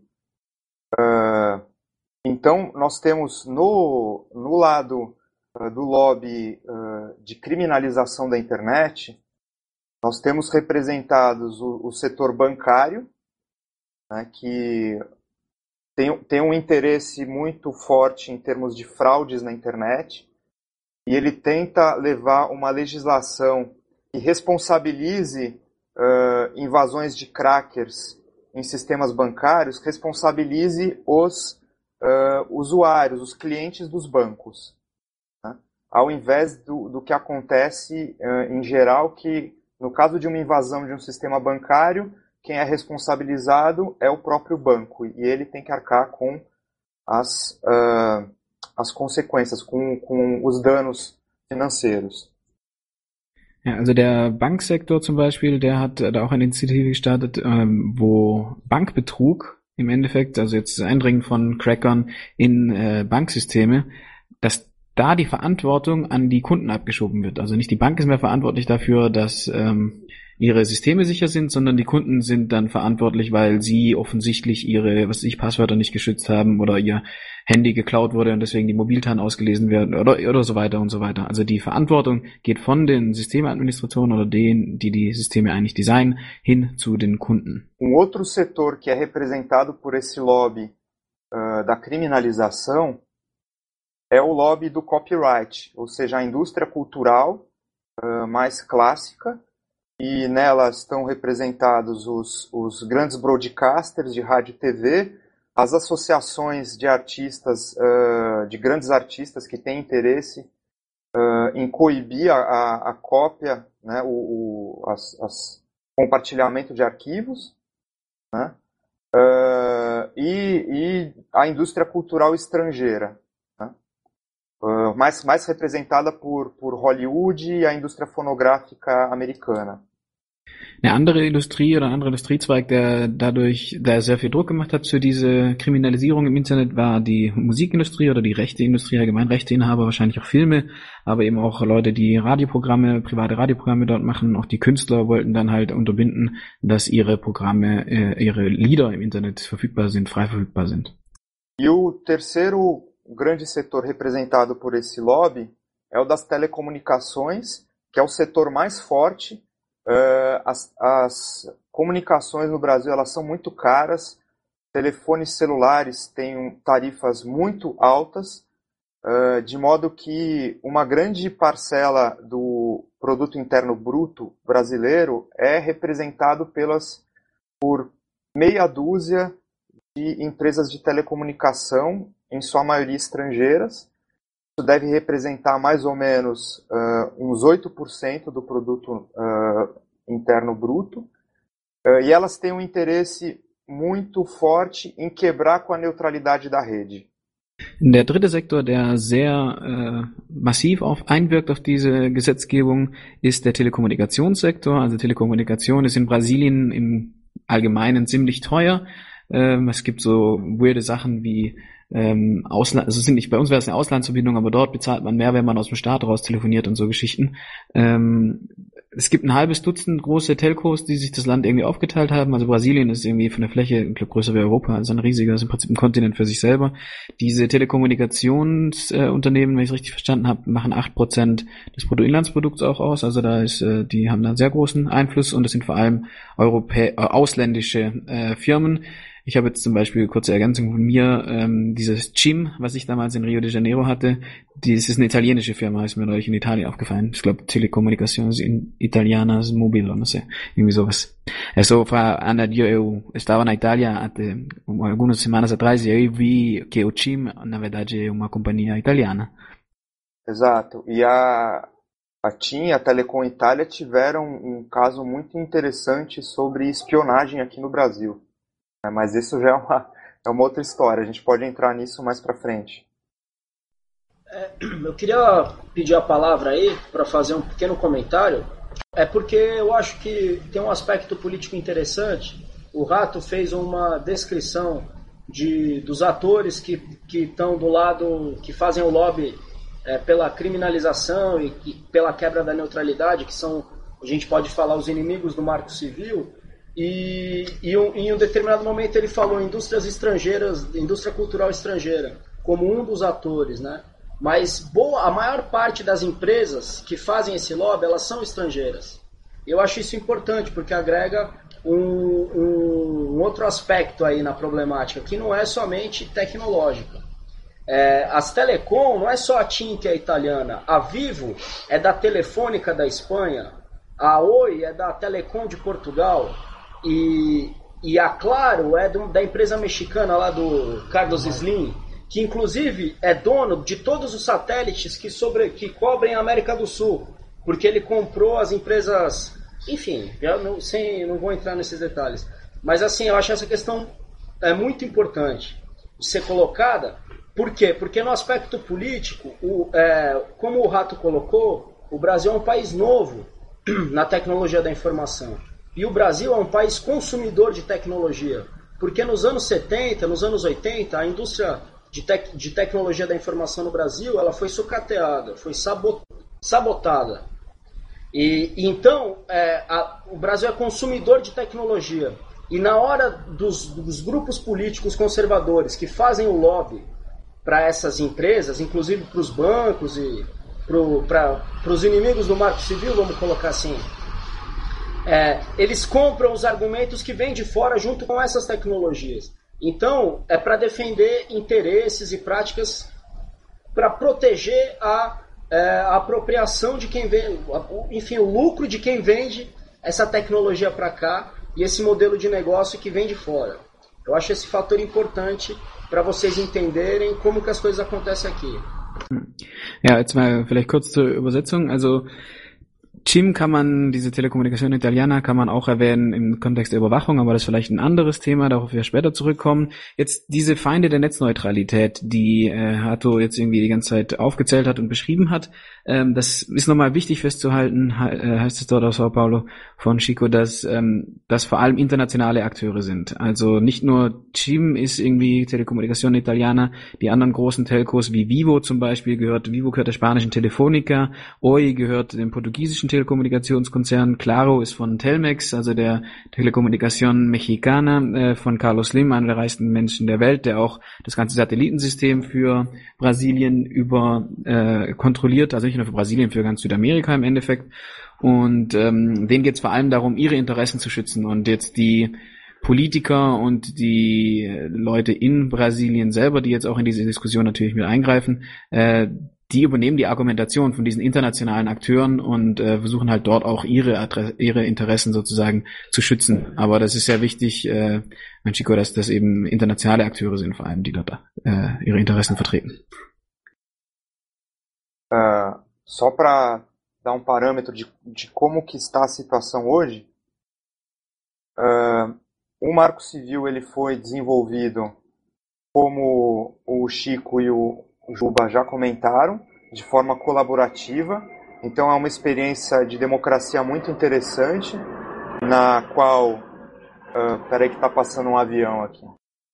Uh, então, nós temos no, no lado uh, do lobby uh, de criminalização da internet, nós temos representados o, o setor bancário, né, que tem, tem um interesse muito forte em termos de fraudes na internet, e ele tenta levar uma legislação que responsabilize uh, invasões de crackers em sistemas bancários, responsabilize os uh, usuários, os clientes dos bancos, né? Ao invés do, do que acontece uh, em geral, que no caso de uma invasão de um sistema bancário, quem é responsabilizado é o próprio banco, e ele tem que arcar com as, uh, as consequências, com, com os danos financeiros. Ja, also der Banksektor zum Beispiel, der hat da auch eine Initiative gestartet, ähm, wo Bankbetrug im Endeffekt, also jetzt das Eindringen von Crackern in äh, Banksysteme, dass da die Verantwortung an die Kunden abgeschoben wird. Also nicht die Bank ist mehr verantwortlich dafür, dass ähm, ihre Systeme sicher sind, sondern die Kunden sind dann verantwortlich, weil sie offensichtlich ihre, was weiß ich, Passwörter nicht geschützt haben oder ihr Handy geklaut wurde und deswegen die Mobiltan ausgelesen werden oder oder so weiter und so weiter. Also die Verantwortung geht von den Systemadministratoren oder denen, die die Systeme eigentlich designen, hin zu den Kunden. Um outro setor que é representado por esse lobby uh, da criminalização é o lobby do copyright, ou seja, a indústria cultural uh, mais clássica, e nela estão representados os, os grandes broadcasters de rádio e T V, as associações de artistas, uh, de grandes artistas que têm interesse uh, em coibir a, a, a cópia, né, o, o as, as compartilhamento de arquivos, né, uh, e, e a indústria cultural estrangeira, né, uh, mais, mais representada por, por Hollywood e a indústria fonográfica americana. Eine andere Industrie oder ein anderer Industriezweig, der dadurch, der sehr viel Druck gemacht hat für diese Kriminalisierung im Internet, war die Musikindustrie oder die Rechteindustrie, allgemein Rechteinhaber, wahrscheinlich auch Filme, aber eben auch Leute, die Radioprogramme, private Radioprogramme dort machen. Auch die Künstler wollten dann halt unterbinden, dass ihre Programme, äh, ihre Lieder im Internet verfügbar sind, frei verfügbar sind. E o terceiro grande setor representado por esse lobby é o das telecomunicações, que é o setor mais forte. Uh, as, as comunicações no Brasil, elas são muito caras, telefones celulares têm tarifas muito altas, uh, de modo que uma grande parcela do produto interno bruto brasileiro é representado pelas, por meia dúzia de empresas de telecomunicação, em sua maioria estrangeiras. deve representar mais ou menos uh, uns oito por cento do produto uh, interno bruto, uh, e elas têm um interesse muito forte em quebrar com a neutralidade da rede. Der dritte Sektor, der sehr äh, massiv auf einwirkt auf diese Gesetzgebung, ist der Telekommunikationssektor. Also Telekommunikation ist in Brasilien im Allgemeinen ziemlich teuer. Ähm, es gibt so weirde Sachen wie ähm, Ausland, also es sind nicht, bei uns wäre es eine Auslandsverbindung, aber dort bezahlt man mehr, wenn man aus dem Staat raus telefoniert und so Geschichten. Ähm, es gibt ein halbes Dutzend große Telcos, die sich das Land irgendwie aufgeteilt haben. Also Brasilien ist irgendwie von der Fläche, ich glaube, größer wie Europa, also ein riesiger, ist im Prinzip ein Kontinent für sich selber. Diese Telekommunikationsunternehmen, äh, wenn ich es richtig verstanden habe, machen acht Prozent des Bruttoinlandsprodukts auch aus. Also da ist, äh, die haben da einen sehr großen Einfluss und das sind vor allem Europä- äh, ausländische äh, Firmen. Ich habe jetzt zum Beispiel, kurze Ergänzung von mir, ähm, dieses Cim, was ich damals in Rio de Janeiro hatte, das ist eine italienische Firma, ist mir neulich in Italien aufgefallen. Ich glaube, Telecomunicaciones Italianas Mobile, no sé, irgendwie sowas. Eso fue Ana, yo, eu estava na Itália até algumas semanas atrás e eu vi que o Cim, na verdade, é uma companhia italiana. Exato. E a, a TIM e a Telecom Itália tiveram um caso muito interessante sobre espionagem aqui no Brasil. Mas isso já é uma, é uma outra história, a gente pode entrar nisso mais para frente. É, eu queria pedir a palavra aí para fazer um pequeno comentário, é porque eu acho que tem um aspecto político interessante. O Rato fez uma descrição de, dos atores que que estão do lado, que fazem o lobby é, pela criminalização e, e pela quebra da neutralidade, que são, a gente pode falar, os inimigos do Marco Civil. E, e um, em um determinado momento ele falou indústrias estrangeiras, indústria cultural estrangeira, como um dos atores, né? Mas boa, a maior parte das empresas que fazem esse lobby, elas são estrangeiras. Eu acho isso importante, porque agrega um, um, um outro aspecto aí na problemática, que não é somente tecnológica. É, as Telecom, não é só a TIM que é italiana, a Vivo é da Telefônica da Espanha, a Oi é da Telecom de Portugal, E, e a Claro é do, da empresa mexicana lá do Carlos Slim, que inclusive é dono de todos os satélites que, sobre, que cobrem a América do Sul, porque ele comprou as empresas, enfim, eu não, sem, não vou entrar nesses detalhes. Mas assim, eu acho essa questão é muito importante de ser colocada. Por quê? Porque no aspecto político, o, é, como o Rato colocou, o Brasil é um país novo na tecnologia da informação. E o Brasil é um país consumidor de tecnologia, porque nos anos setenta, nos anos oitenta, a indústria de, tec- de tecnologia da informação no Brasil ela foi sucateada, foi sabot- sabotada. E, e então, é, a, o Brasil é consumidor de tecnologia. E na hora dos, dos grupos políticos conservadores que fazem o lobby para essas empresas, inclusive para os bancos e para os inimigos do Marco Civil, vamos colocar assim, É, eles compram os argumentos que vêm de fora junto com essas tecnologias. Então, é para defender interesses e práticas para proteger a, é, a apropriação de quem vende, enfim, o lucro de quem vende essa tecnologia para cá e esse modelo de negócio que vem de fora. Eu acho esse fator importante para vocês entenderem como que as coisas acontecem aqui. Ja, jetzt mal vielleicht kurz zur Übersetzung. Also Cim kann man, diese Telekommunikation Italiana kann man auch erwähnen im Kontext der Überwachung, aber das ist vielleicht ein anderes Thema, darauf wir später zurückkommen. Jetzt diese Feinde der Netzneutralität, die äh, Hato jetzt irgendwie die ganze Zeit aufgezählt hat und beschrieben hat, ähm, das ist nochmal wichtig festzuhalten, he- äh, heißt es dort aus Sao Paulo von Chico, dass ähm, das vor allem internationale Akteure sind. Also nicht nur Cim ist irgendwie Telekommunikation Italiana, die anderen großen Telcos wie Vivo zum Beispiel gehört, Vivo gehört der spanischen Telefonica, Oi gehört dem portugiesischen Telekommunikationskonzern, Claro ist von Telmex, also der Telekommunikation Mexicana äh, von Carlos Slim, einer der reichsten Menschen der Welt, der auch das ganze Satellitensystem für Brasilien über äh, kontrolliert, also nicht nur für Brasilien, für ganz Südamerika im Endeffekt. Und ähm, denen geht es vor allem darum, ihre Interessen zu schützen. Und jetzt die Politiker und die Leute in Brasilien selber, die jetzt auch in diese Diskussion natürlich mit eingreifen, äh, die übernehmen die Argumentation von diesen internationalen Akteuren und äh, versuchen halt dort auch ihre Adre- ihre Interessen sozusagen zu schützen. Aber das ist sehr wichtig, äh, mein Chico, dass das eben internationale Akteure sind, vor allem, die dort äh, ihre Interessen vertreten. Uh, só para dar um parâmetro de, de como que está a situação hoje, uh, o Marco Civil ele foi desenvolvido, como o Chico e o Juba já comentaram, de forma colaborativa. Então é uma experiência de democracia muito interessante, na qual... Uh, peraí que está passando um avião aqui.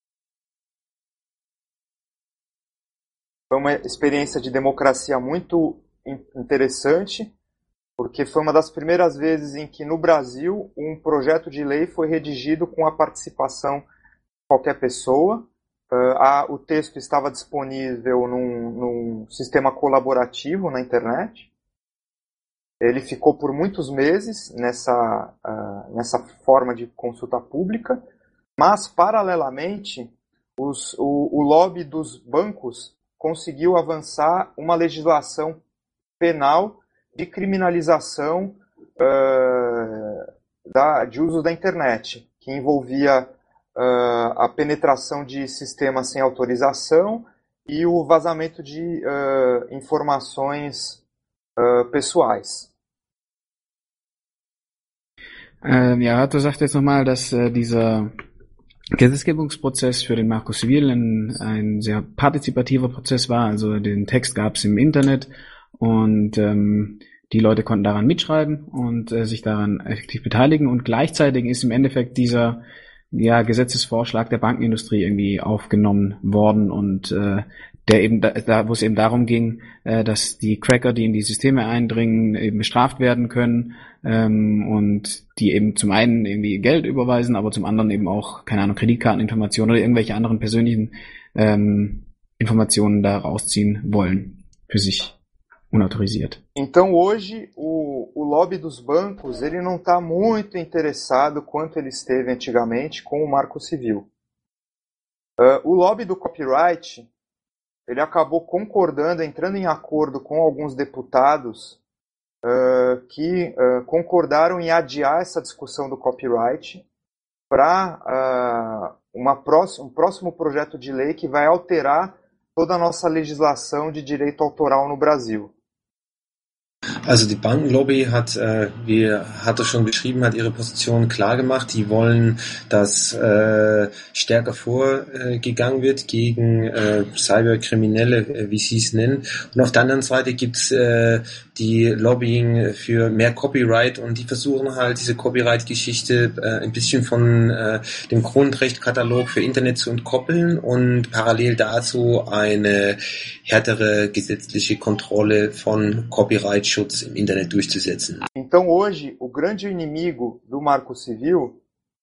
Foi uma experiência de democracia muito interessante, porque foi uma das primeiras vezes em que no Brasil um projeto de lei foi redigido com a participação de qualquer pessoa. Uh, a, o texto estava disponível num, num sistema colaborativo na internet. Ele ficou por muitos meses nessa, uh, nessa forma de consulta pública, mas, paralelamente, os, o, o lobby dos bancos conseguiu avançar uma legislação penal de criminalização uh, da, de uso da internet, que envolvia uh, a penetração de sistemas sem autorização e o vazamento de uh, informações uh, pessoais. Ähm, ja, Arthur sagt jetzt nochmal, dass äh, dieser Gesetzgebungsprozess für den Marco Civil ein, ein sehr partizipativer Prozess war. Also den Text gab es im Internet und ähm, die Leute konnten daran mitschreiben und äh, sich daran effektiv beteiligen. Und gleichzeitig ist im Endeffekt dieser ja, Gesetzesvorschlag der Bankenindustrie irgendwie aufgenommen worden und äh, der eben da, da wo es eben darum ging, äh, dass die Cracker, die in die Systeme eindringen, eben bestraft werden können ähm, und die eben zum einen irgendwie Geld überweisen, aber zum anderen eben auch, keine Ahnung, Kreditkarteninformationen oder irgendwelche anderen persönlichen ähm, Informationen da rausziehen wollen für sich unautorisiert. Então hoje o, o lobby dos bancos ele não está muito interessado quanto ele esteve antigamente com o Marco Civil. Uh, o lobby do copyright ele acabou concordando, entrando em acordo com alguns deputados uh, que uh, concordaram em adiar essa discussão do copyright para uh, uma próxima, um próximo projeto de lei que vai alterar toda a nossa legislação de direito autoral no Brasil. Also die Bankenlobby hat, äh, wie hat er schon beschrieben, hat ihre Position klar gemacht. Die wollen, dass äh, stärker vorgegangen wird gegen äh, Cyberkriminelle, äh, wie sie es nennen. Und auf der anderen Seite gibt's äh, die Lobbying für mehr Copyright und die versuchen halt diese Copyright-Geschichte äh, ein bisschen von äh, dem Grundrechtkatalog für Internet zu entkoppeln und parallel dazu eine härtere gesetzliche Kontrolle von Copyright-Schutz im Internet durchzusetzen. Então hoje o grande inimigo do Marco Civil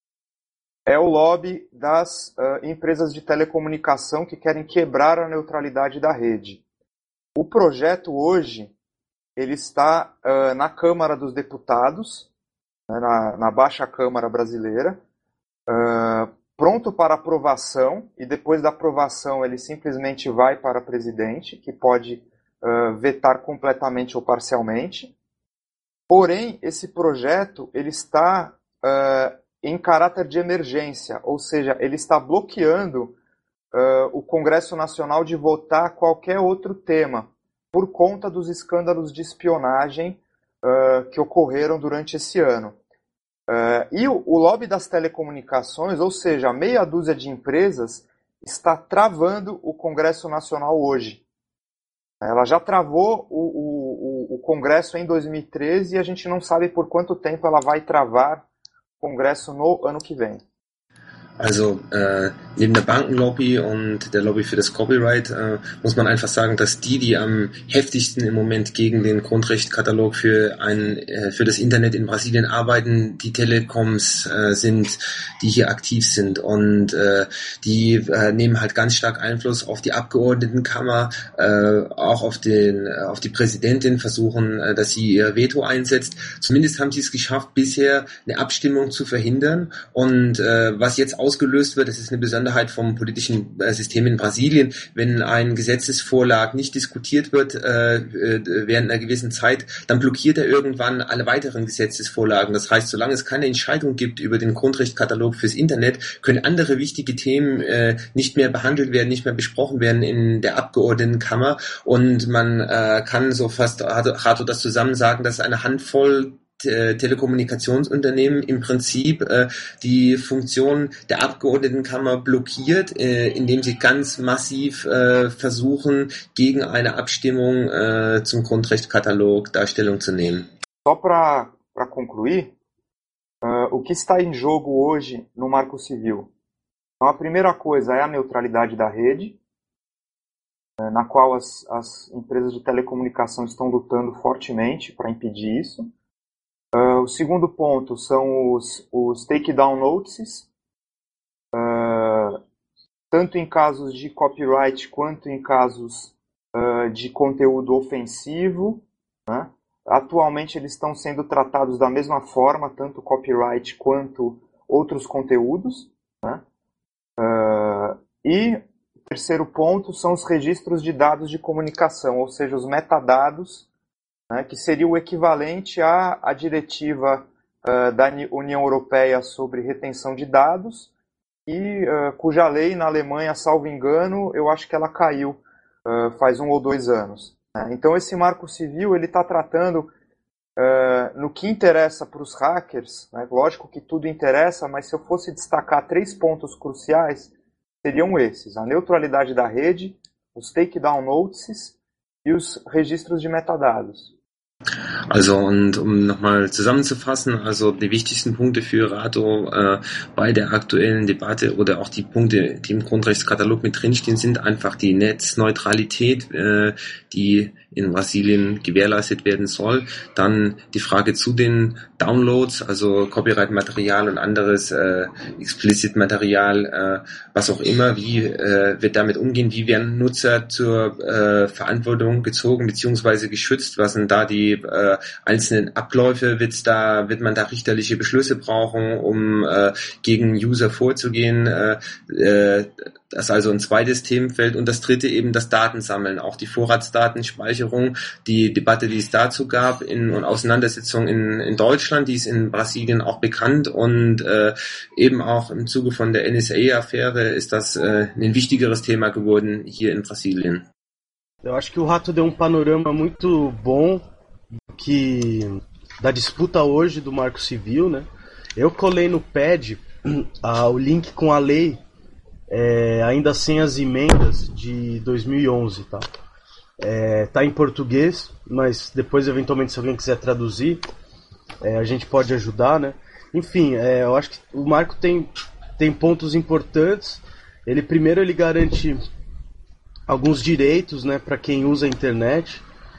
é o lobby das uh, empresas de telecomunicação que querem quebrar a neutralidade da rede. O projeto hoje ele está uh, na Câmara dos Deputados, né, na, na Baixa Câmara Brasileira, uh, pronto para aprovação, e depois da aprovação ele simplesmente vai para o presidente, que pode uh, vetar completamente ou parcialmente. Porém, esse projeto ele está uh, em caráter de emergência, ou seja, ele está bloqueando uh, o Congresso Nacional de votar qualquer outro tema, por conta dos escândalos de espionagem uh, que ocorreram durante esse ano. Uh, e o, o lobby das telecomunicações, ou seja, meia dúzia de empresas, está travando o Congresso Nacional hoje. Ela já travou o, o, o Congresso em dois mil e treze e a gente não sabe por quanto tempo ela vai travar o Congresso no ano que vem. Also äh, neben der Bankenlobby und der Lobby für das Copyright äh, muss man einfach sagen, dass die, die am heftigsten im Moment gegen den Grundrechtkatalog für ein äh, für das Internet in Brasilien arbeiten, die Telekoms äh, sind, die hier aktiv sind und äh, die äh, nehmen halt ganz stark Einfluss auf die Abgeordnetenkammer, äh, auch auf den äh, auf die Präsidentin, versuchen, äh, dass sie ihr Veto einsetzt. Zumindest haben sie es geschafft, bisher eine Abstimmung zu verhindern und äh, was jetzt ausgelöst wird. Das ist eine Besonderheit vom politischen System in Brasilien. Wenn ein Gesetzesvorlag nicht diskutiert wird äh, während einer gewissen Zeit, dann blockiert er irgendwann alle weiteren Gesetzesvorlagen. Das heißt, solange es keine Entscheidung gibt über den Grundrechtskatalog fürs Internet, können andere wichtige Themen äh, nicht mehr behandelt werden, nicht mehr besprochen werden in der Abgeordnetenkammer. Und man äh, kann so fast, Rato das zusammen sagen, dass eine Handvoll Telekommunikationsunternehmen im Prinzip äh, die Funktion der Abgeordnetenkammer blockiert, äh, indem sie ganz massiv äh, versuchen, gegen eine Abstimmung äh, zum Grundrechtskatalog da Stellung zu nehmen. Só para para concluir, uh, o que está em jogo hoje no Marco Civil? Então, a primeira coisa é a neutralidade da rede, uh, na qual as, as empresas de telecomunicação estão lutando fortemente para impedir isso. Uh, o segundo ponto são os, os takedown notices, uh, tanto em casos de copyright quanto em casos uh, de conteúdo ofensivo, né? Atualmente eles estão sendo tratados da mesma forma, tanto copyright quanto outros conteúdos, né? Uh, e o terceiro ponto são os registros de dados de comunicação, ou seja, os metadados, né, que seria o equivalente à, à diretiva uh, da União Europeia sobre retenção de dados, e uh, cuja lei na Alemanha, salvo engano, eu acho que ela caiu uh, faz um ou dois anos. Né? Então esse Marco Civil ele está tratando uh, no que interessa para os hackers, né? Lógico que tudo interessa, mas se eu fosse destacar três pontos cruciais, seriam esses: a neutralidade da rede, os takedown notices e os registros de metadados. Also, und um nochmal zusammenzufassen, also die wichtigsten Punkte für Rato äh, bei der aktuellen Debatte oder auch die Punkte, die im Grundrechtskatalog mit drinstehen, sind einfach die Netzneutralität, äh, die in Brasilien gewährleistet werden soll. Dann die Frage zu den Downloads, also Copyright-Material und anderes äh, Explicit-Material, äh, was auch immer. Wie äh, wird damit umgehen? Wie werden Nutzer zur äh, Verantwortung gezogen bzw. geschützt? Was sind da die äh, einzelnen Abläufe? Wird's da, wird man da richterliche Beschlüsse brauchen, um äh, gegen User vorzugehen? Äh, äh, das ist also ein zweites Themenfeld. Und das dritte eben das Datensammeln, auch die Vorratsdatenspeicherung, die Debatte, die es dazu gab in, und Auseinandersetzung in, in Deutschland, die ist in Brasilien auch bekannt, und äh, eben auch im Zuge von der N S A-Affäre ist das äh, ein wichtigeres Thema geworden hier in Brasilien. Eu acho que o Rato deu um panorama muito bom que, da disputa hoje do Marco Civil, né? Eu colei no pad ah, o link com a lei, é, ainda sem as emendas, de dois mil e onze, tá? É, tá em português, mas depois, eventualmente, se alguém quiser traduzir, é, a gente pode ajudar, né? Enfim, é, eu acho que o Marco tem, tem pontos importantes. Ele, primeiro, ele garante alguns direitos, né, para quem usa a internet.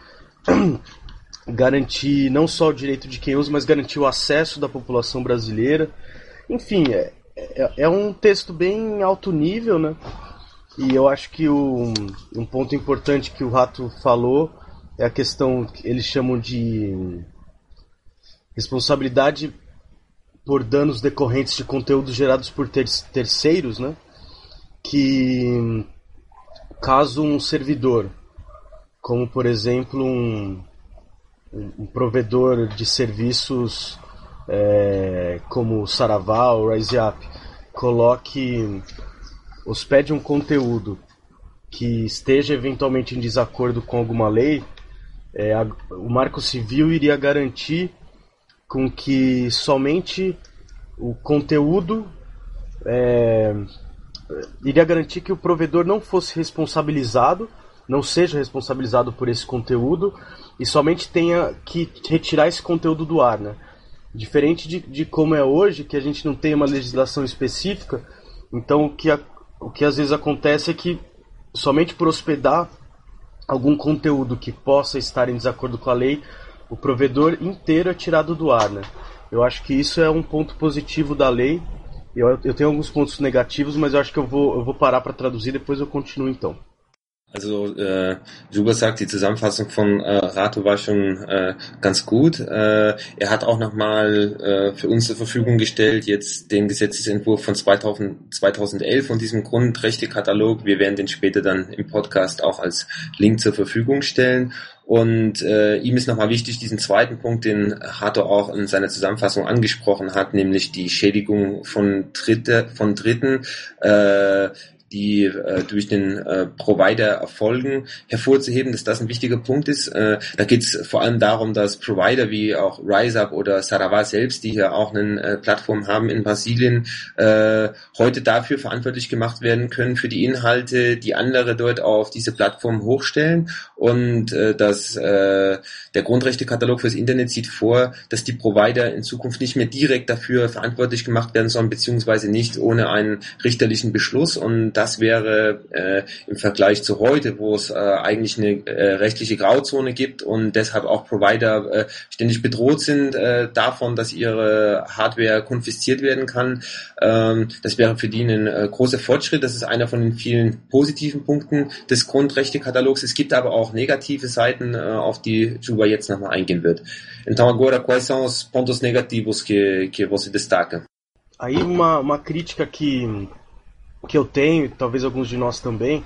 Garantir não só o direito de quem usa, mas garantir o acesso da população brasileira. Enfim, é, é, é um texto bem alto nível, né? E eu acho que o, um ponto importante que o Rato falou é a questão que eles chamam de responsabilidade por danos decorrentes de conteúdos gerados por ter, terceiros, né? Que caso um servidor, como por exemplo um, um provedor de serviços é, como o Saravá ou o RiseUp, coloque, hospede um conteúdo que esteja eventualmente em desacordo com alguma lei, é, a, o Marco Civil iria garantir com que somente o conteúdo é, iria garantir que o provedor não fosse responsabilizado, não seja responsabilizado por esse conteúdo, e somente tenha que retirar esse conteúdo do ar, né? Diferente de, de como é hoje, que a gente não tem uma legislação específica. Então o que, a, o que às vezes acontece é que somente por hospedar algum conteúdo que possa estar em desacordo com a lei, o provedor inteiro é tirado do ar, né? Eu acho que isso é um ponto positivo da lei. Eu, eu tenho alguns pontos negativos, mas eu acho que eu vou, eu vou parar para traduzir, depois eu continuo então. Also äh, Juba sagt, die Zusammenfassung von äh, Rato war schon äh, ganz gut. Äh, er hat auch nochmal äh, für uns zur Verfügung gestellt jetzt den Gesetzesentwurf von zweitausend, zweitausendelf und diesem Grundrechtekatalog. Wir werden den später dann im Podcast auch als Link zur Verfügung stellen. Und äh, ihm ist nochmal wichtig, diesen zweiten Punkt, den Rato auch in seiner Zusammenfassung angesprochen hat, nämlich die Schädigung von Dritte, von Dritten, äh, die äh, durch den äh, Provider erfolgen, hervorzuheben, dass das ein wichtiger Punkt ist. Äh, da geht es vor allem darum, dass Provider wie auch RiseUp oder Saravá selbst, die hier auch eine äh, Plattform haben in Brasilien, äh, heute dafür verantwortlich gemacht werden können für die Inhalte, die andere dort auf diese Plattform hochstellen. Und äh, dass äh, der Grundrechtekatalog fürs Internet sieht vor, dass die Provider in Zukunft nicht mehr direkt dafür verantwortlich gemacht werden sollen, beziehungsweise nicht ohne einen richterlichen Beschluss. Und das wäre äh, im Vergleich zu heute, wo es äh, eigentlich eine äh, rechtliche Grauzone gibt und deshalb auch Provider äh, ständig bedroht sind äh, davon, dass ihre Hardware konfisziert werden kann. Ähm, das wäre für die ein äh, großer Fortschritt. Das ist einer von den vielen positiven Punkten des Grundrechtecatalogs. Es gibt aber auch negative Seiten, äh, auf die Juba jetzt nochmal eingehen wird. Então agora, quais são os pontos negativos que, que você destaca? Aí uma, uma crítica que que eu tenho, e talvez alguns de nós também,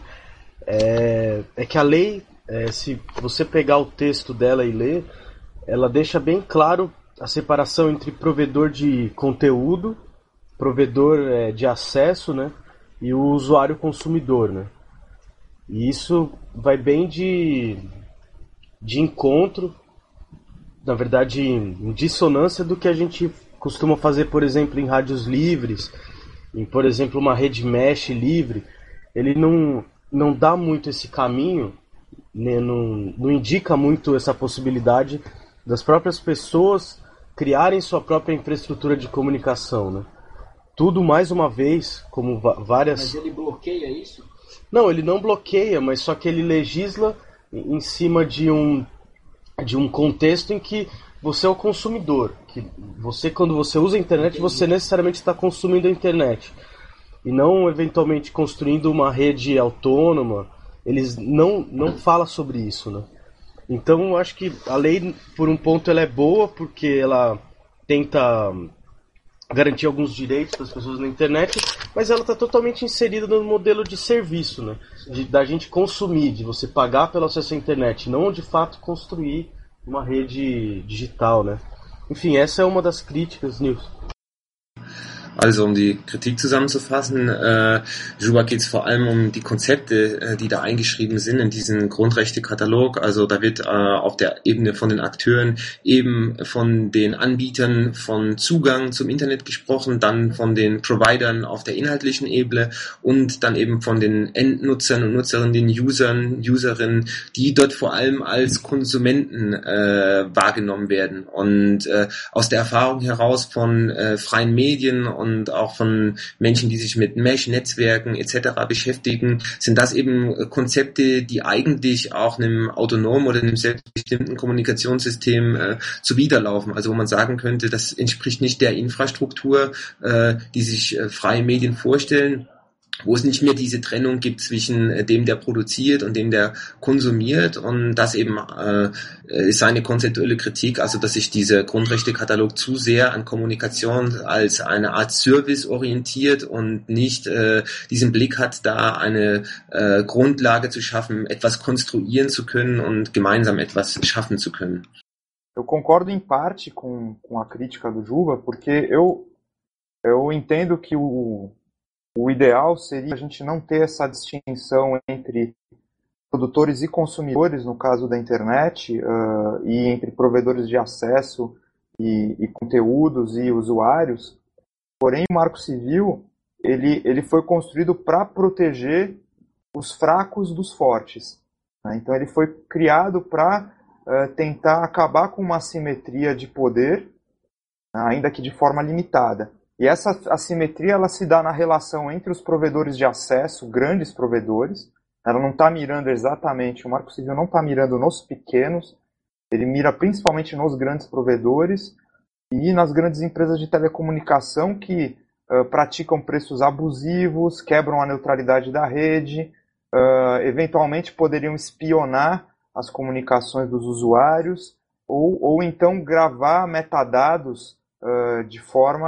é, é que a lei, é, se você pegar o texto dela e ler, ela deixa bem claro a separação entre provedor de conteúdo, provedor é, de acesso, né, e o usuário consumidor, né. E isso vai bem de, de encontro, na verdade, em dissonância do que a gente costuma fazer, por exemplo, em rádios livres, em, por exemplo, uma rede mesh livre. Ele não, não dá muito esse caminho, né, não, não indica muito essa possibilidade das próprias pessoas criarem sua própria infraestrutura de comunicação, né? Tudo, mais uma vez, como várias... Mas ele bloqueia isso? Não, ele não bloqueia, mas só que ele legisla em cima de um, de um contexto em que você é o consumidor. Que você, quando você usa a internet, você necessariamente está consumindo a internet. E não, eventualmente, construindo uma rede autônoma. Eles não, não falam sobre isso, né? Então, eu acho que a lei, por um ponto, ela é boa, porque ela tenta garantir alguns direitos para as pessoas na internet, mas ela está totalmente inserida no modelo de serviço, né? De, da gente consumir, de você pagar pelo acesso à internet, não de fato construir uma rede digital, né? Enfim, essa é uma das críticas, Nils. Also um die Kritik zusammenzufassen, äh, Juba geht es vor allem um die Konzepte, äh, die da eingeschrieben sind in diesen Grundrechtekatalog. Also da wird äh, auf der Ebene von den Akteuren eben von den Anbietern von Zugang zum Internet gesprochen, dann von den Providern auf der inhaltlichen Ebene und dann eben von den Endnutzern und Nutzerinnen, den Usern, Userinnen, die dort vor allem als Konsumenten äh, wahrgenommen werden. Und äh, aus der Erfahrung heraus von äh, freien Medien und und auch von Menschen, die sich mit Mesh-Netzwerken et cetera beschäftigen, sind das eben Konzepte, die eigentlich auch einem autonomen oder einem selbstbestimmten Kommunikationssystem äh, zuwiderlaufen. Also wo man sagen könnte, das entspricht nicht der Infrastruktur, äh, die sich äh, freie Medien vorstellen, wo es nicht mehr diese Trennung gibt zwischen dem, der produziert und dem, der konsumiert, und das eben äh, ist seine konzeptuelle Kritik, also dass sich dieser Grundrechtekatalog zu sehr an Kommunikation als eine Art Service orientiert und nicht äh, diesen Blick hat, da eine äh, Grundlage zu schaffen, etwas konstruieren zu können und gemeinsam etwas schaffen zu können. Eu concordo em parte com, com a crítica do Juba, porque eu, eu entendo que o O ideal seria a gente não ter essa distinção entre produtores e consumidores, no caso da internet, uh, e entre provedores de acesso e, e conteúdos e usuários. Porém, o Marco Civil ele, ele foi construído para proteger os fracos dos fortes, né? Então, ele foi criado para uh, tentar acabar com uma assimetria de poder, ainda que de forma limitada. E essa assimetria ela se dá na relação entre os provedores de acesso, grandes provedores. Ela não está mirando exatamente, o Marco Civil não está mirando nos pequenos, ele mira principalmente nos grandes provedores e nas grandes empresas de telecomunicação que uh, praticam preços abusivos, quebram a neutralidade da rede, uh, eventualmente poderiam espionar as comunicações dos usuários ou, ou então gravar metadados uh, de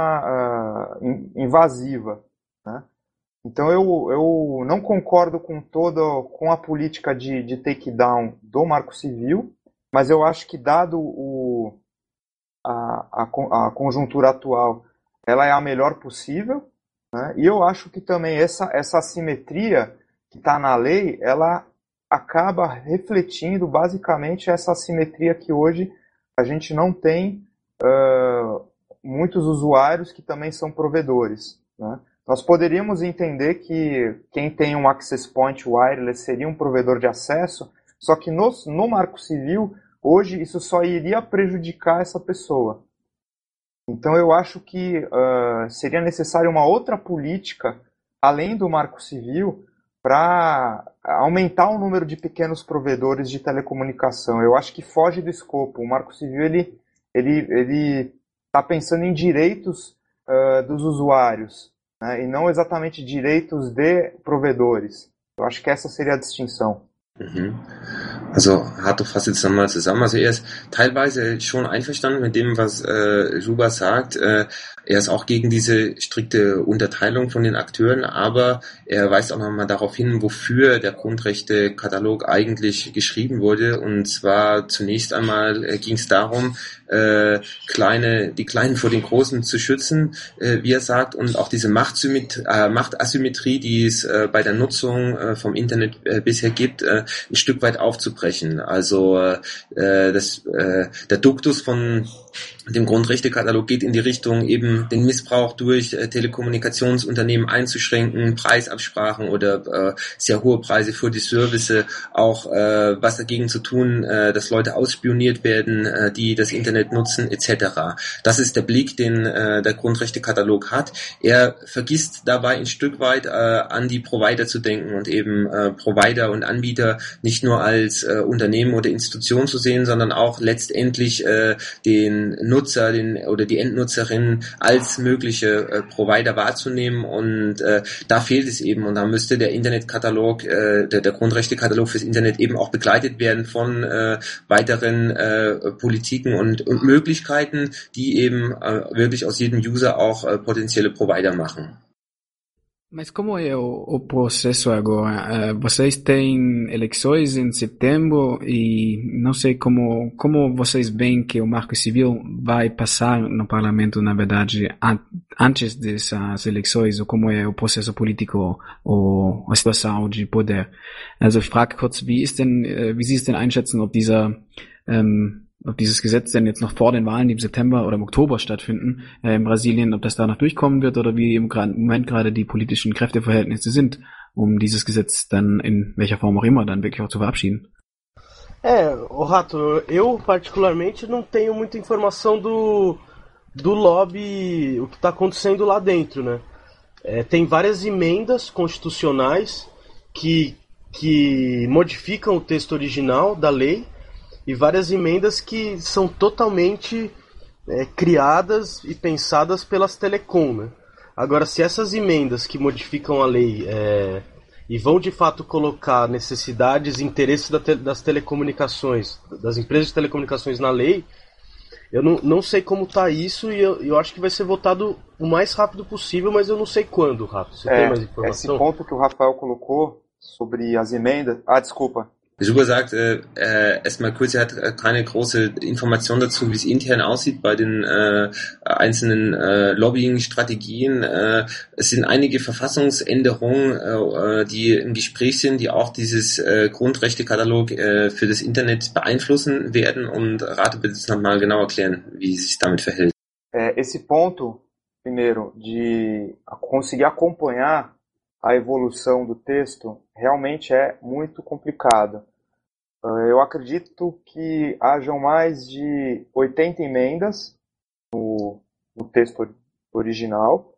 forma uh, invasiva, né? Então eu, eu não concordo com toda com a política de, de takedown do Marco Civil, mas eu acho que dado o, a, a, a conjuntura atual, ela é a melhor possível, né? E eu acho que também essa, essa assimetria que está na lei, ela acaba refletindo basicamente essa assimetria que hoje a gente não tem uh, muitos usuários que também são provedores, né? Nós poderíamos entender que quem tem um access point wireless seria um provedor de acesso, só que no, no Marco Civil, hoje, isso só iria prejudicar essa pessoa. Então eu acho que uh, seria necessária uma outra política, além do Marco Civil, para aumentar o número de pequenos provedores de telecomunicação. Eu acho que foge do escopo. O Marco Civil ele ele ele está pensando em direitos uh, dos usuários, né, e não exatamente direitos de provedores. Eu acho que essa seria a distinção. Mhm. Also Hato fasst jetzt nochmal zusammen. Also er ist teilweise schon einverstanden mit dem, was äh, Juba sagt. Äh, er ist auch gegen diese strikte Unterteilung von den Akteuren, aber er weist auch nochmal darauf hin, wofür der Grundrechtekatalog eigentlich geschrieben wurde. Und zwar zunächst einmal äh, ging es darum, äh, kleine, die Kleinen vor den Großen zu schützen, äh, wie er sagt, und auch diese Machtsymmet- äh, Machtasymmetrie, die es äh, bei der Nutzung äh, vom Internet äh, bisher gibt, äh, ein Stück weit aufzubrechen. Also äh, das, äh, der Duktus von dem Grundrechtekatalog geht in die Richtung, eben den Missbrauch durch äh, Telekommunikationsunternehmen einzuschränken, Preisabsprachen oder äh, sehr hohe Preise für die Services, auch äh, was dagegen zu tun, äh, dass Leute ausspioniert werden, äh, die das Internet nutzen, et cetera. Das ist der Blick, den äh, der Grundrechtekatalog hat. Er vergisst dabei ein Stück weit äh, an die Provider zu denken und eben äh, Provider und Anbieter nicht nur als äh, Unternehmen oder Institution zu sehen, sondern auch letztendlich äh, den Nutzer den oder die Endnutzerin als mögliche äh, Provider wahrzunehmen, und äh, da fehlt es eben, und da müsste der Internetkatalog, äh, der, der Grundrechtekatalog fürs Internet eben auch begleitet werden von äh, weiteren äh, Politiken und, und Möglichkeiten, die eben äh, wirklich aus jedem User auch äh, potenzielle Provider machen. Mas como é o, o processo agora? Uh, vocês têm eleições em setembro e não sei como, como vocês veem que o Marco Civil vai passar no parlamento, na verdade, an, antes dessas eleições, ou como é o processo político ou a situação de poder. Also ich frage kurz, wie ist denn, wie Sie es denn einschätzen, ob dieser ähm, ob dieses Gesetz denn jetzt noch vor den Wahlen, die im September oder im Oktober stattfinden, äh, in Brasilien, ob das da noch durchkommen wird oder wie im, im Moment gerade die politischen Kräfteverhältnisse sind, um dieses Gesetz dann in welcher Form auch immer dann wirklich auch zu verabschieden. É, o Rato, eu particularmente não tenho muita informação do, do lobby, o que está acontecendo lá dentro, né? É, tem várias emendas constitucionais que, que modificam o texto original da lei, e várias emendas que são totalmente é, criadas e pensadas pelas telecom, né? Agora, se essas emendas que modificam a lei é, e vão de fato colocar necessidades e interesses da te, das telecomunicações, das empresas de telecomunicações na lei, eu não, não sei como está isso, e eu, eu acho que vai ser votado o mais rápido possível, mas eu não sei quando, Rafa. Você é, tem mais informação? Esse ponto que o Rafael colocou sobre as emendas... Ah, desculpa. Juba sagt, äh, äh, erstmal kurz, er hat äh, keine große Information dazu, wie es intern aussieht bei den äh, einzelnen äh, Lobbying-Strategien. Äh, es sind einige Verfassungsänderungen, äh, die im Gespräch sind, die auch dieses äh, Grundrechtekatalog äh, für das Internet beeinflussen werden. Und Rate bitte jetzt nochmal genau erklären, wie sich damit verhält. É, esse ponto, primeiro, de conseguir acompanhar a evolução do texto, realmente é muito complicado. Eu acredito que hajam mais de oitenta emendas no, no texto original.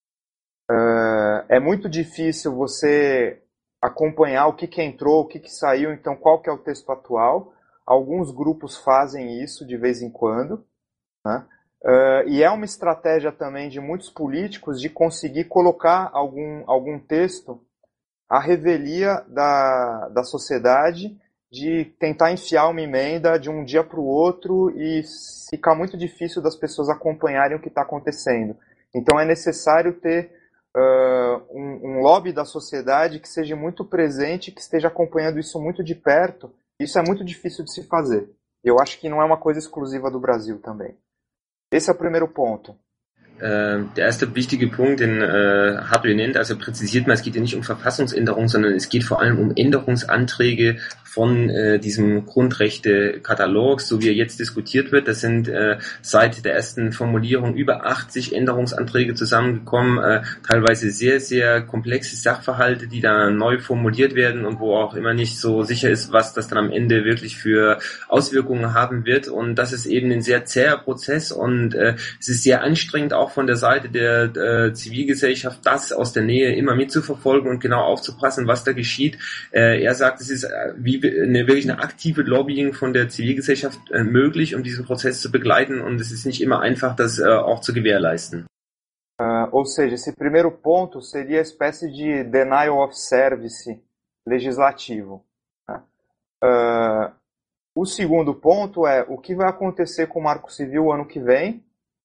É muito difícil você acompanhar o que, que entrou, o que, que saiu, então qual que é o texto atual. Alguns grupos fazem isso de vez em quando, né? Uh, e é uma estratégia também de muitos políticos de conseguir colocar algum, algum texto a revelia da, da sociedade de tentar enfiar uma emenda de um dia para o outro e ficar muito difícil das pessoas acompanharem o que está acontecendo. Então é necessário ter uh, um, um lobby da sociedade que seja muito presente, que esteja acompanhando isso muito de perto. Isso é muito difícil de se fazer. Eu acho que não é uma coisa exclusiva do Brasil também. Esse é o primeiro ponto. Äh, der erste wichtige Punkt, den äh, Hartl nennt, also präzisiert mal, es geht hier nicht um Verfassungsänderungen, sondern es geht vor allem um Änderungsanträge von äh, diesem Grundrechtekatalog, so wie er jetzt diskutiert wird. Das sind äh, seit der ersten Formulierung über achtzig Änderungsanträge zusammengekommen, äh, teilweise sehr, sehr komplexe Sachverhalte, die da neu formuliert werden und wo auch immer nicht so sicher ist, was das dann am Ende wirklich für Auswirkungen haben wird. Und das ist eben ein sehr zäher Prozess und äh, es ist sehr anstrengend auch von der Seite der äh, Zivilgesellschaft, das aus der Nähe immer mitzuverfolgen und genau aufzupassen, was da geschieht. Äh, er sagt, es ist äh, wie eine wirklich eine aktive Lobbying von der Zivilgesellschaft äh, möglich, um diesen Prozess zu begleiten und es ist nicht immer einfach, das äh, auch zu gewährleisten. Uh, ou seja, esse primeiro ponto seria a espécie de denial of service legislativo. Né? Uh, o segundo ponto é o que vai acontecer com o Marco Civil ano que vem.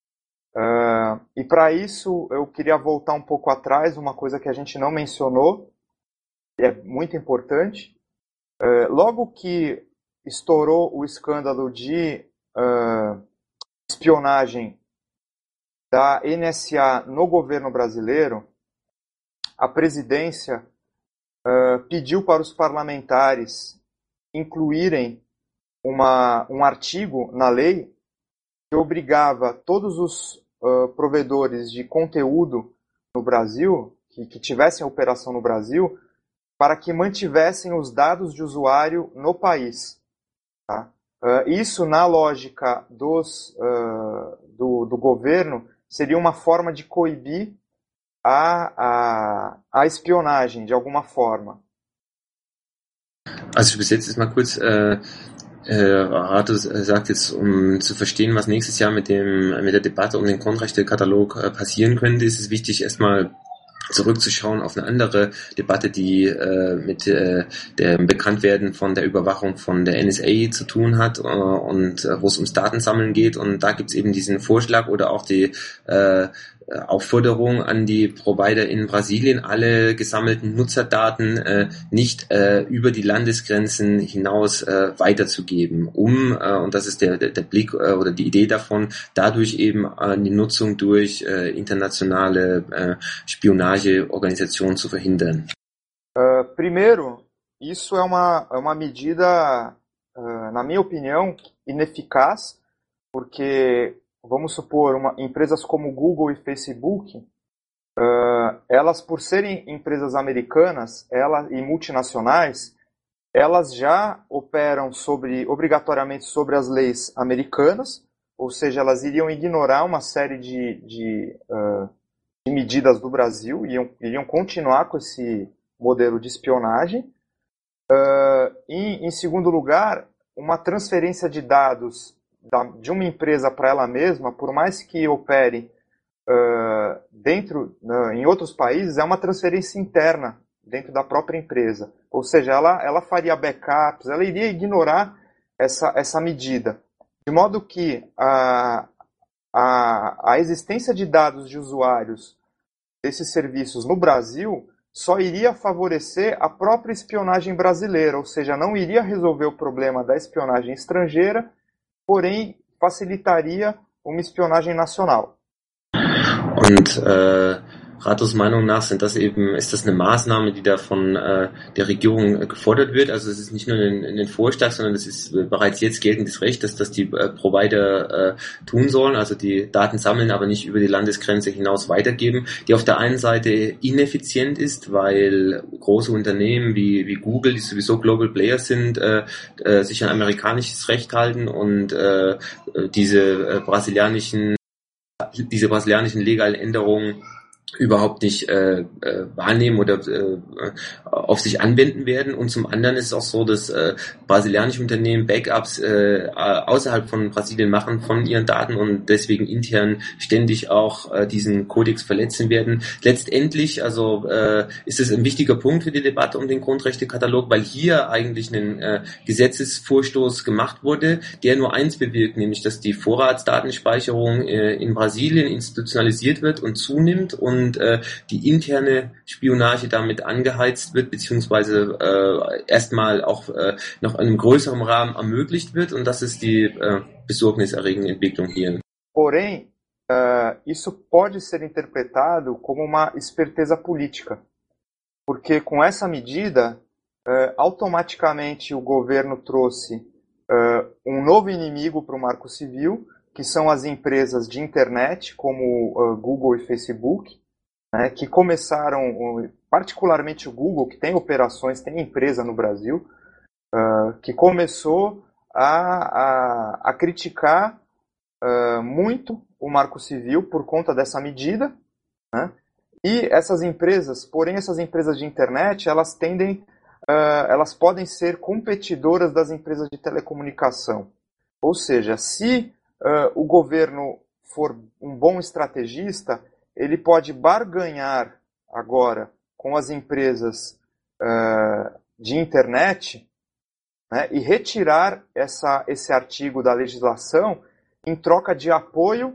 Uh, e para isso eu queria voltar um pouco atrás, uma coisa que a gente não mencionou, e é muito importante. Uh, logo que estourou o escândalo de uh, espionagem da N S A no governo brasileiro, a presidência uh, pediu para os parlamentares incluírem uma, um artigo na lei que obrigava todos os uh, provedores de conteúdo no Brasil, que, que tivessem operação no Brasil, para que mantivessem os dados de usuário no país. Tá? Uh, isso, na lógica dos, uh, do, do governo, seria uma forma de coibir a, a, a espionagem, de alguma forma. Also ich übersetze es mal kurz. Äh Äh, Rato sagt jetzt, um zu verstehen, was nächstes Jahr mit dem mit der Debatte um den Grundrechtekatalog äh, passieren könnte, ist es wichtig, erstmal zurückzuschauen auf eine andere Debatte, die äh, mit äh, dem Bekanntwerden von der Überwachung von der N S A zu tun hat äh, und äh, wo es ums Datensammeln geht. Und da gibt es eben diesen Vorschlag oder auch die äh, Aufforderung an die Provider in Brasilien, alle gesammelten Nutzerdaten äh, nicht äh, über die Landesgrenzen hinaus äh, weiterzugeben, um, äh, und das ist der, der, der Blick äh, oder die Idee davon, dadurch eben äh, die Nutzung durch äh, internationale äh, Spionageorganisationen zu verhindern. Uh, primeiro, isso é uma, é uma medida, uh, na minha opinião, ineficaz, porque vamos supor, uma, empresas como Google e Facebook, uh, elas por serem empresas americanas ela, e multinacionais, elas já operam sobre, obrigatoriamente sobre as leis americanas, ou seja, elas iriam ignorar uma série de, de, uh, de medidas do Brasil, iriam, iriam continuar com esse modelo de espionagem. Uh, e, em segundo lugar, uma transferência de dados de uma empresa para ela mesma, por mais que opere uh, dentro, uh, em outros países, é uma transferência interna dentro da própria empresa. Ou seja, ela, ela faria backups, ela iria ignorar essa, essa medida. De modo que a, a, a existência de dados de usuários desses serviços no Brasil só iria favorecer a própria espionagem brasileira, ou seja, não iria resolver o problema da espionagem estrangeira, porém facilitaria uma espionagem nacional. Und äh, Ratos Meinung nach sind das eben, ist das eine Maßnahme, die da von äh, der Regierung äh, gefordert wird. Also es ist nicht nur ein, ein Vorschlag, sondern es ist äh, bereits jetzt geltendes Recht, dass das die äh, Provider äh, tun sollen, also die Daten sammeln, aber nicht über die Landesgrenze hinaus weitergeben, die auf der einen Seite ineffizient ist, weil große Unternehmen wie, wie Google, die sowieso Global Players sind, äh, äh, sich an amerikanisches Recht halten und äh, diese äh, brasilianischen diese brasilianischen legalen Änderungen überhaupt nicht äh, äh, wahrnehmen oder äh, auf sich anwenden werden. Und zum anderen ist es auch so, dass äh, brasilianische Unternehmen Backups äh, außerhalb von Brasilien machen von ihren Daten und deswegen intern ständig auch äh, diesen Kodex verletzen werden. Letztendlich also äh, ist es ein wichtiger Punkt für die Debatte um den Grundrechtekatalog, weil hier eigentlich ein äh, Gesetzesvorstoß gemacht wurde, der nur eins bewirkt, nämlich dass die Vorratsdatenspeicherung äh, in Brasilien institutionalisiert wird und zunimmt und und äh, die interne Spionage damit angeheizt wird, beziehungsweise äh, erstmal auch äh, noch in einem größeren Rahmen ermöglicht wird, und das ist die äh, besorgniserregende Entwicklung hier. Porém, uh, isso pode ser interpretado como uma esperteza política, porque com essa medida, uh, automaticamente o governo trouxe uh, um novo inimigo para o Marco Civil, que são as empresas de internet, como uh, Google e Facebook, né, que começaram, particularmente o Google, que tem operações, tem empresa no Brasil, uh, que começou a, a, a criticar uh, muito o Marco Civil por conta dessa medida, né, e essas empresas, porém essas empresas de internet, elas tendem, uh, elas podem ser competidoras das empresas de telecomunicação. Ou seja, se uh, o governo for um bom estrategista, ele pode barganhar agora com as empresas uh, de internet, né, e retirar essa, esse artigo da legislação em troca de apoio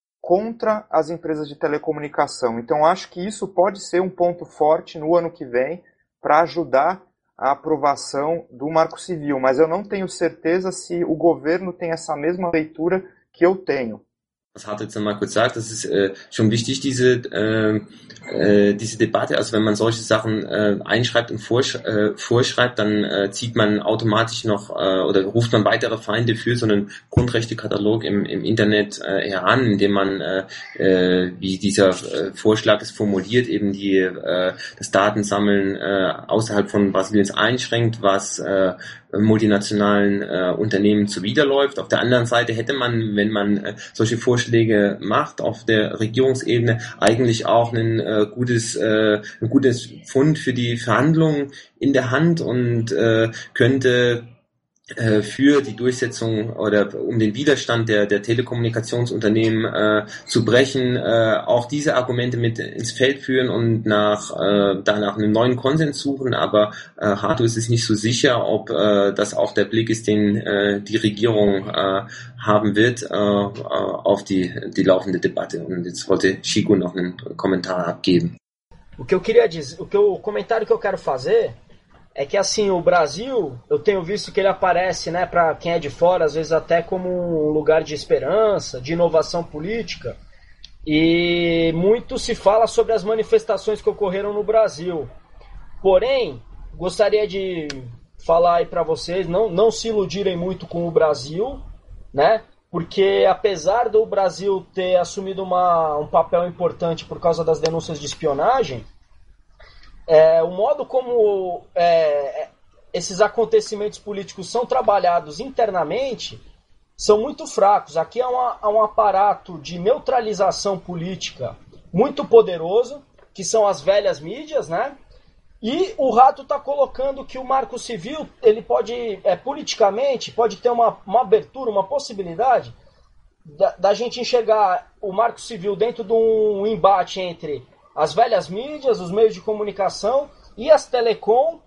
contra as empresas de telecomunicação. Então, acho que isso pode ser um ponto forte no ano que vem para ajudar a aprovação do Marco Civil, mas eu não tenho certeza se o governo tem essa mesma leitura que eu tenho. Was Hartl jetzt nochmal kurz sagt, das ist äh, schon wichtig, diese äh, äh, diese Debatte. Also wenn man solche Sachen äh, einschreibt und vorsch äh, vorschreibt, dann äh, zieht man automatisch noch äh, oder ruft man weitere Feinde für so einen Grundrechtekatalog im, im Internet äh, heran, indem man, äh, äh, wie dieser äh, Vorschlag es formuliert, eben die äh, das Datensammeln äh, außerhalb von Brasiliens einschränkt, was äh, multinationalen äh, Unternehmen zuwiderläuft. Auf der anderen Seite hätte man, wenn man äh, solche Vorschläge macht auf der Regierungsebene, eigentlich auch ein äh, gutes äh, ein gutes Pfund für die Verhandlungen in der Hand und äh, könnte äh, für die Durchsetzung oder um den Widerstand der der Telekommunikationsunternehmen äh, zu brechen, äh, auch diese Argumente mit ins Feld führen und nach äh, danach einen neuen Konsens suchen. Aber äh, Hartl ist es nicht so sicher, ob äh, das auch der Blick ist, den äh, die Regierung äh, haben wird äh, auf die die laufende Debatte. Und jetzt wollte Chico noch einen Kommentar abgeben. O que eu queria dizer, o que eu, o comentário que eu quero fazer é que, assim, o Brasil, eu tenho visto que ele aparece, né, para quem é de fora, às vezes até como um lugar de esperança, de inovação política, e muito se fala sobre as manifestações que ocorreram no Brasil. Porém, gostaria de falar aí para vocês, não, não se iludirem muito com o Brasil, né, porque apesar do Brasil ter assumido uma, um papel importante por causa das denúncias de espionagem, É, o modo como é, esses acontecimentos políticos são trabalhados internamente são muito fracos. Aqui há, uma, há um aparato de neutralização política muito poderoso, que são as velhas mídias, né? E o Rato está colocando que o Marco Civil, ele pode, é, politicamente, pode ter uma, uma abertura, uma possibilidade da, da gente enxergar o Marco Civil dentro de um embate entre as velhas mídias, os meios de comunicação e as telecom,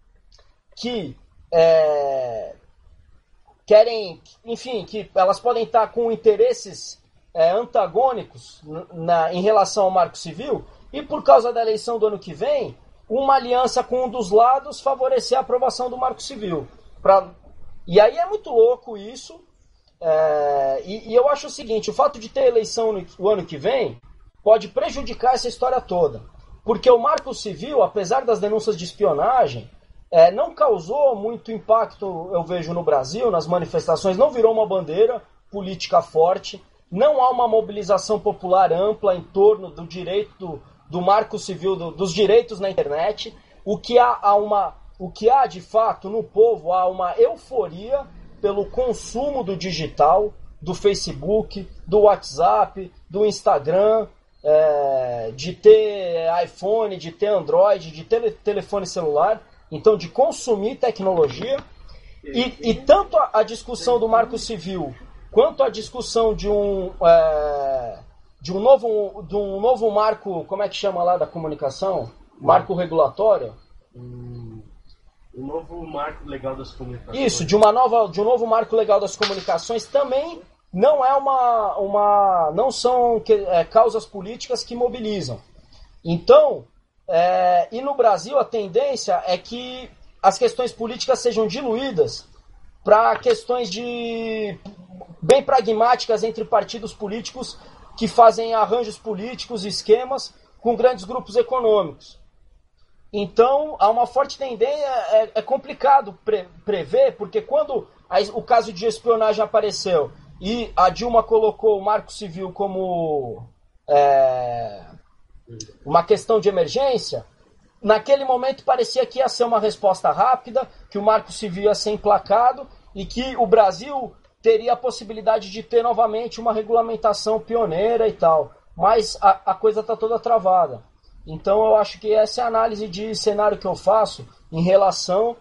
que é, querem, enfim, que elas podem estar com interesses é, antagônicos na, em relação ao Marco Civil, e por causa da eleição do ano que vem, uma aliança com um dos lados favorecer a aprovação do Marco Civil. Pra, e aí é muito louco isso, é, e, e eu acho o seguinte, o fato de ter eleição no, o ano que vem pode prejudicar essa história toda. Porque o Marco Civil, apesar das denúncias de espionagem, é, não causou muito impacto, eu vejo, no Brasil, nas manifestações, não virou uma bandeira política forte, não há uma mobilização popular ampla em torno do direito do, do Marco Civil, do, dos direitos na internet. O que há, há uma, o que há, de fato, no povo, há uma euforia pelo consumo do digital, do Facebook, do WhatsApp, do Instagram, é, de ter iPhone, de ter Android, de ter telefone celular, então de consumir tecnologia. E, e tanto a, a discussão do Marco Civil quanto a discussão de um, é, de um novo, de um novo marco, como é que chama lá da comunicação? Marco regulatório? Um, um novo marco legal das comunicações. Isso, de, uma nova, de um novo marco legal das comunicações também não é uma, uma não são é, causas políticas que mobilizam. Então, é, e no Brasil a tendência é que as questões políticas sejam diluídas para questões de bem pragmáticas entre partidos políticos que fazem arranjos políticos, esquemas com grandes grupos econômicos. Então, há uma forte tendência, é, é complicado pre, prever, porque quando a, o caso de espionagem apareceu e a Dilma colocou o Marco Civil como é, uma questão de emergência, naquele momento parecia que ia ser uma resposta rápida, que o Marco Civil ia ser emplacado e que o Brasil teria a possibilidade de ter novamente uma regulamentação pioneira e tal. Mas a, a coisa está toda travada. Então eu acho que essa é a análise de cenário que eu faço em relação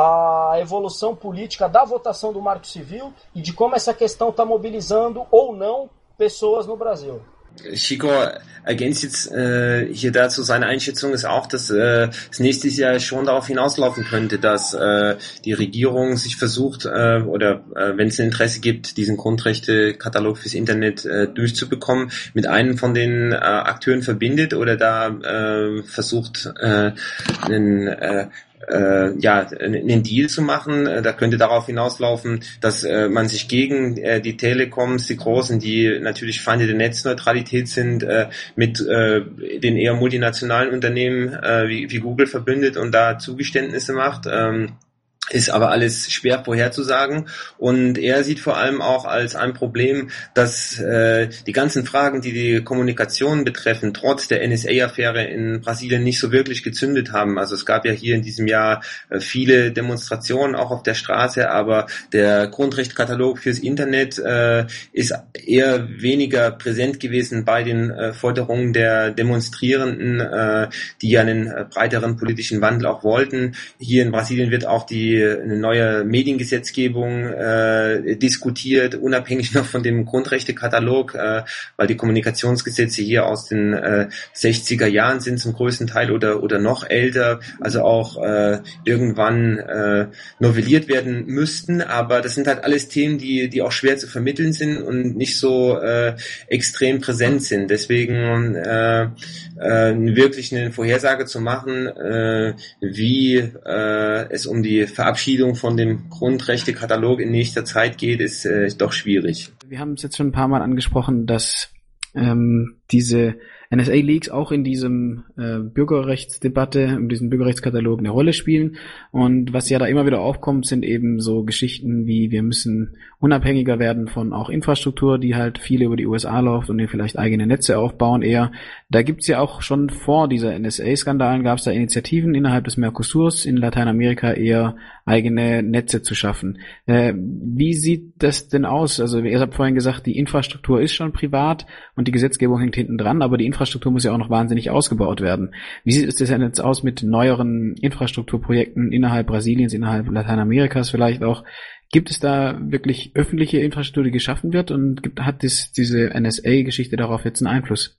à evolução política da votação do Marco Civil e de como essa questão está mobilizando ou não pessoas no Brasil. Chico ergänzt jetzt äh, hier dazu, seine Einschätzung ist auch, dass äh, es nächstes Jahr schon darauf hinauslaufen könnte, dass äh, die Regierung sich versucht äh, oder äh, wenn es ein Interesse gibt, diesen Grundrechtekatalog fürs Internet äh, durchzubekommen, mit einem von den äh, Akteuren verbindet oder da äh, versucht, äh, einen äh, Äh, ja, einen Deal zu machen. Da könnte darauf hinauslaufen, dass äh, man sich gegen äh, die Telekoms, die Großen, die natürlich Feinde der Netzneutralität sind, äh, mit äh, den eher multinationalen Unternehmen äh, wie, wie Google verbündet und da Zugeständnisse macht. Ähm, ist aber alles schwer vorherzusagen und er sieht vor allem auch als ein Problem, dass äh, die ganzen Fragen, die die Kommunikation betreffen, trotz der N S A-Affäre in Brasilien nicht so wirklich gezündet haben. Also es gab ja hier in diesem Jahr äh, viele Demonstrationen auch auf der Straße, aber der Grundrechtskatalog fürs Internet äh, ist eher weniger präsent gewesen bei den äh, Forderungen der Demonstrierenden, äh, die ja einen äh, breiteren politischen Wandel auch wollten. Hier in Brasilien wird auch die eine neue Mediengesetzgebung äh, diskutiert, unabhängig noch von dem Grundrechtekatalog, äh, weil die Kommunikationsgesetze hier aus den äh, sechziger Jahren sind zum größten Teil oder oder noch älter, also auch äh, irgendwann äh, novelliert werden müssten, aber das sind halt alles Themen, die die auch schwer zu vermitteln sind und nicht so äh, extrem präsent sind. Deswegen äh, äh, wirklich eine Vorhersage zu machen, äh, wie äh, es um die Verabschiedung von dem Grundrechtekatalog in nächster Zeit geht, ist äh, doch schwierig. Wir haben es jetzt schon ein paar Mal angesprochen, dass ähm, diese N S A-Leaks auch in diesem äh, Bürgerrechtsdebatte, in diesem Bürgerrechtskatalog eine Rolle spielen. Und was ja da immer wieder aufkommt, sind eben so Geschichten wie, wir müssen unabhängiger werden von auch Infrastruktur, die halt viel über die U S A läuft und hier vielleicht eigene Netze aufbauen eher. Da gibt's ja auch schon vor dieser N S A-Skandalen gab's da Initiativen innerhalb des Mercosurs in Lateinamerika eher eigene Netze zu schaffen. Äh, wie sieht das denn aus? Also ihr habt vorhin gesagt, die Infrastruktur ist schon privat und die Gesetzgebung hängt hinten dran, aber die Infrastruktur muss ja auch noch wahnsinnig ausgebaut werden. Wie sieht es denn jetzt aus mit neueren Infrastrukturprojekten innerhalb Brasiliens, innerhalb Lateinamerikas vielleicht auch? Gibt es da wirklich öffentliche Infrastruktur, die geschaffen wird und gibt, hat das, diese N S A-Geschichte darauf jetzt einen Einfluss?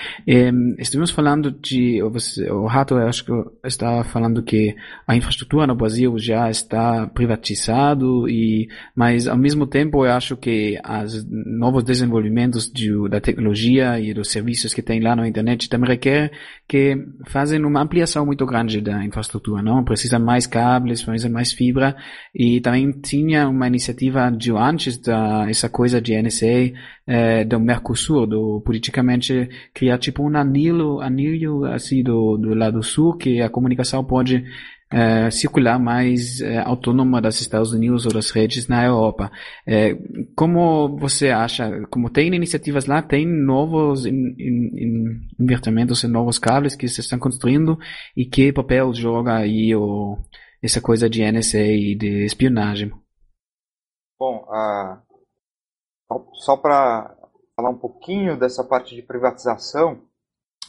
Um, estivemos falando de, o Rato eu acho que está falando que a infraestrutura no Brasil já está privatizado, e, mas ao mesmo tempo eu acho que os novos desenvolvimentos de, da tecnologia e dos serviços que tem lá na internet também requer que fazem uma ampliação muito grande da infraestrutura, não? Precisa mais cables, precisa mais fibra, e também tinha uma iniciativa de antes da essa coisa de N S A eh, do Mercosur, do politicamente criar tipo um anilho, anilho assim do, do lado sul, que a comunicação pode eh, circular mais eh, autônoma dos Estados Unidos ou das redes na Europa. Eh, como você acha, como tem iniciativas lá, tem novos in, in, in investimentos em novos cables que se estão construindo, e que papel joga aí o, essa coisa de N S A e de espionagem? Bom, uh, só para falar um pouquinho dessa parte de privatização,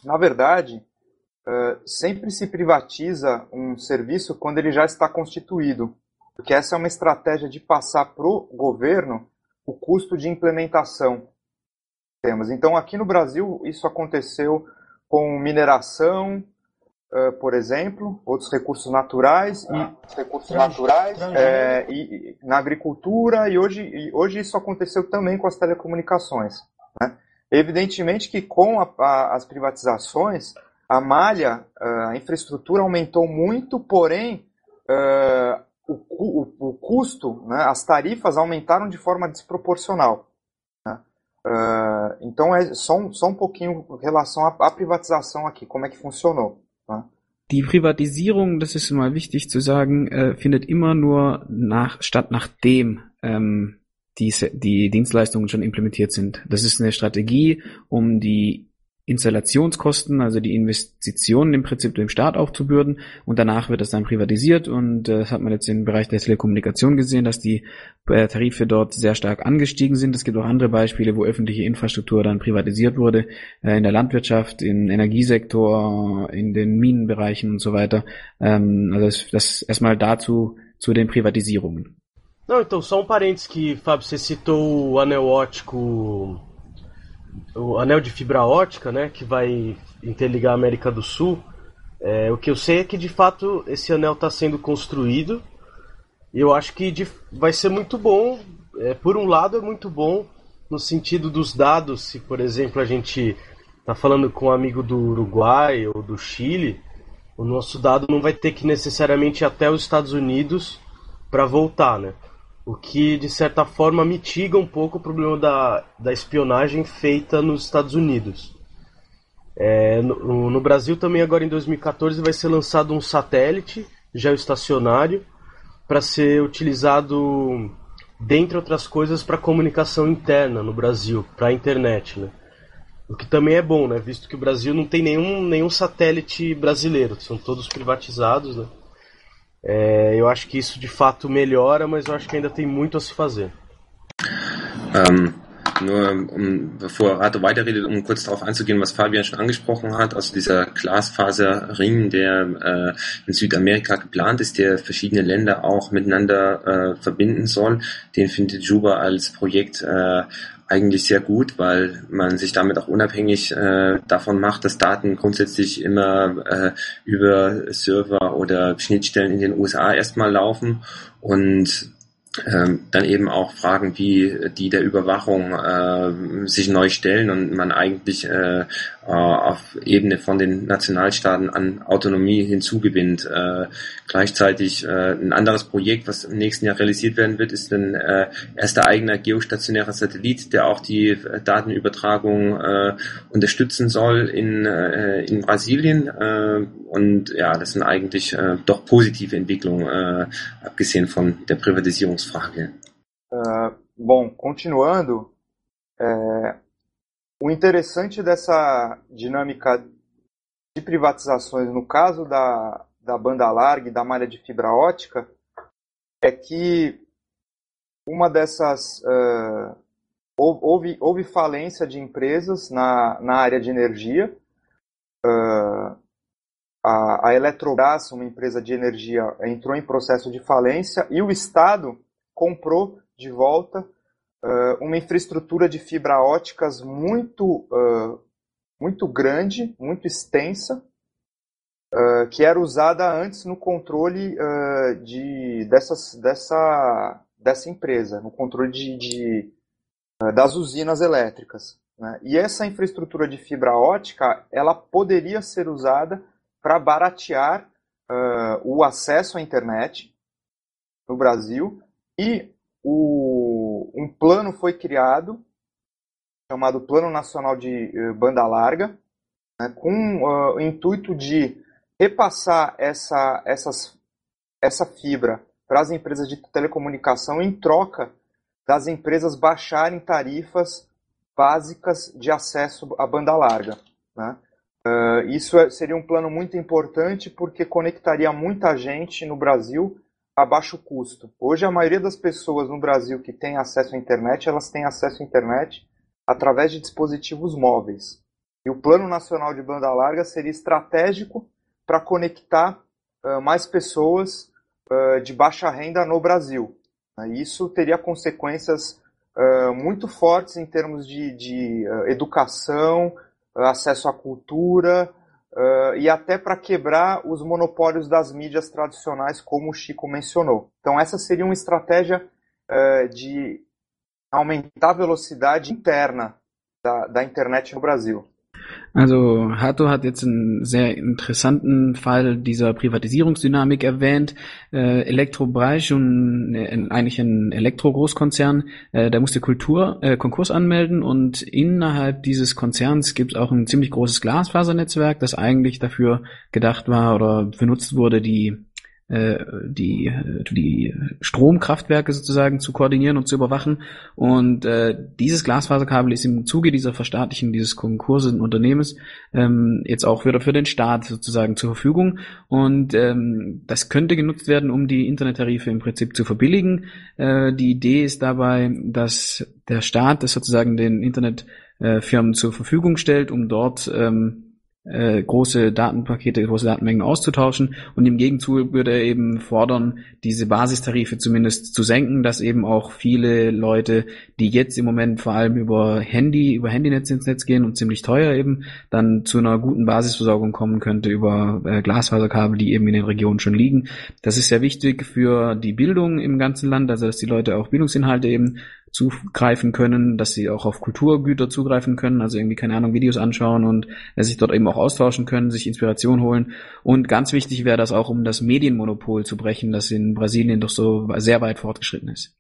na verdade, uh, sempre se privatiza um serviço quando ele já está constituído, porque essa é uma estratégia de passar para o governo o custo de implementação. Então, aqui no Brasil, isso aconteceu com mineração, uh, por exemplo, outros recursos naturais, ah, e, recursos naturais é, e, e na agricultura, e hoje, e hoje isso aconteceu também com as telecomunicações, né? Evidentemente que com a, a, as privatizações, a malha, a infraestrutura aumentou muito, porém, uh, o, o, o custo, né, as tarifas aumentaram de forma desproporcional. Né? Uh, então, é só um, só um pouquinho em relação à, à privatização aqui, como é que funcionou. Né? Die Privatisierung, das ist mal wichtig zu sagen, äh, findet immer nur nach, statt nachdem ähm, die, die Dienstleistungen schon implementiert sind. Das ist eine Strategie, um die Installationskosten, also die Investitionen im Prinzip dem Staat aufzubürden, und danach wird das dann privatisiert, und äh, das hat man jetzt im Bereich der Telekommunikation gesehen, dass die äh, Tarife dort sehr stark angestiegen sind. Es gibt auch andere Beispiele, wo öffentliche Infrastruktur dann privatisiert wurde, äh, in der Landwirtschaft, im Energiesektor, in den Minenbereichen und so weiter. Ähm, also das, das erstmal dazu, zu den Privatisierungen. Não, então só um parênteses que, Fábio, você citou o anel óptico, o anel de fibra ótica, né, que vai interligar a América do Sul. É, o que eu sei é que, de fato, esse anel está sendo construído, e eu acho que de, vai ser muito bom. É, por um lado, é muito bom no sentido dos dados. Se, por exemplo, a gente está falando com um amigo do Uruguai ou do Chile, o nosso dado não vai ter que necessariamente ir até os Estados Unidos para voltar, né? O que, de certa forma, mitiga um pouco o problema da, da espionagem feita nos Estados Unidos. É, no, no Brasil também, agora em dois mil e quatorze, vai ser lançado um satélite geoestacionário para ser utilizado, dentre outras coisas, para comunicação interna no Brasil, para a internet, né? O que também é bom, né? Visto que o Brasil não tem nenhum, nenhum satélite brasileiro, são todos privatizados, né? É, eu acho que isso de fato melhora, mas eu acho que ainda tem muito a se fazer. Ähm, nur um, bevor Rato weiterredet, um kurz darauf einzugehen, was Fabian schon angesprochen hat, also dieser Glasfaserring, der äh, in Südamerika geplant ist, der verschiedene Länder auch miteinander äh, verbinden soll, den findet Juba als Projekt äh, eigentlich sehr gut, weil man sich damit auch unabhängig äh, davon macht, dass Daten grundsätzlich immer äh, über Server oder Schnittstellen in den U S A erstmal laufen, und ähm, dann eben auch Fragen wie die der Überwachung äh, sich neu stellen und man eigentlich äh, auf Ebene von den Nationalstaaten an Autonomie hinzugewinnt. Äh, gleichzeitig äh, ein anderes Projekt, was im nächsten Jahr realisiert werden wird, ist ein äh, erster eigener geostationärer Satellit, der auch die äh, Datenübertragung äh, unterstützen soll in, äh, in Brasilien. Äh, und ja, das sind eigentlich äh, doch positive Entwicklungen, äh, abgesehen von der Privatisierungsfrage. Uh, bom, continuando, é... o interessante dessa dinâmica de privatizações, no caso da, da banda larga e da malha de fibra ótica, é que uma dessas uh, houve, houve falência de empresas na, na área de energia. Uh, a, a Eletrobras, uma empresa de energia, entrou em processo de falência e o Estado comprou de volta Uh, uma infraestrutura de fibra óticas muito, uh, muito grande, muito extensa, uh, que era usada antes no controle uh, de, dessas, dessa, dessa empresa, no controle de, de, uh, das usinas elétricas, né? E essa infraestrutura de fibra ótica, ela poderia ser usada para baratear uh, o acesso à internet no Brasil, e O, um plano foi criado, chamado Plano Nacional de uh, Banda Larga, né, com uh, o intuito de repassar essa, essas, essa fibra para as empresas de telecomunicação em troca das empresas baixarem tarifas básicas de acesso à banda larga, né? Uh, isso é, seria um plano muito importante porque conectaria muita gente no Brasil a baixo custo. Hoje a maioria das pessoas no Brasil que tem acesso à internet, elas têm acesso à internet através de dispositivos móveis. E o Plano Nacional de Banda Larga seria estratégico para conectar uh, mais pessoas uh, de baixa renda no Brasil. Uh, isso teria consequências uh, muito fortes em termos de, de uh, educação, uh, acesso à cultura uh, e até para quebrar os monopólios das mídias tradicionais, como o Chico mencionou. Então essa seria uma estratégia uh, de aumentar a velocidade interna da, da internet no Brasil. Also Hato hat jetzt einen sehr interessanten Fall dieser Privatisierungsdynamik erwähnt. Äh, Elektrobras, schon äh, eigentlich ein Elektro-Großkonzern, äh, der musste Kultur, äh, Konkurs anmelden und innerhalb dieses Konzerns gibt es auch ein ziemlich großes Glasfasernetzwerk, das eigentlich dafür gedacht war oder benutzt wurde, die die die Stromkraftwerke sozusagen zu koordinieren und zu überwachen. Und äh, dieses Glasfaserkabel ist im Zuge dieser Verstaatlichung dieses konkursen Unternehmens ähm, jetzt auch wieder für den Staat sozusagen zur Verfügung. Und ähm, das könnte genutzt werden, um die Internettarife im Prinzip zu verbilligen. Äh, die Idee ist dabei, dass der Staat das sozusagen den Internetfirmen zur Verfügung stellt, um dort ähm, Äh, große Datenpakete, große Datenmengen auszutauschen, und im Gegenzug würde er eben fordern, diese Basistarife zumindest zu senken, dass eben auch viele Leute, die jetzt im Moment vor allem über Handy, über Handynetz ins Netz gehen und ziemlich teuer eben, dann zu einer guten Basisversorgung kommen könnte über äh, Glasfaserkabel, die eben in den Regionen schon liegen. Das ist sehr wichtig für die Bildung im ganzen Land, also dass die Leute auch Bildungsinhalte eben zugreifen können, dass sie auch auf Kulturgüter zugreifen können, also irgendwie, keine Ahnung, Videos anschauen und äh, sich dort eben auch austauschen können, sich Inspiration holen. Und ganz wichtig wäre das auch, um das Medienmonopol zu brechen, das in Brasilien doch so sehr weit fortgeschritten ist.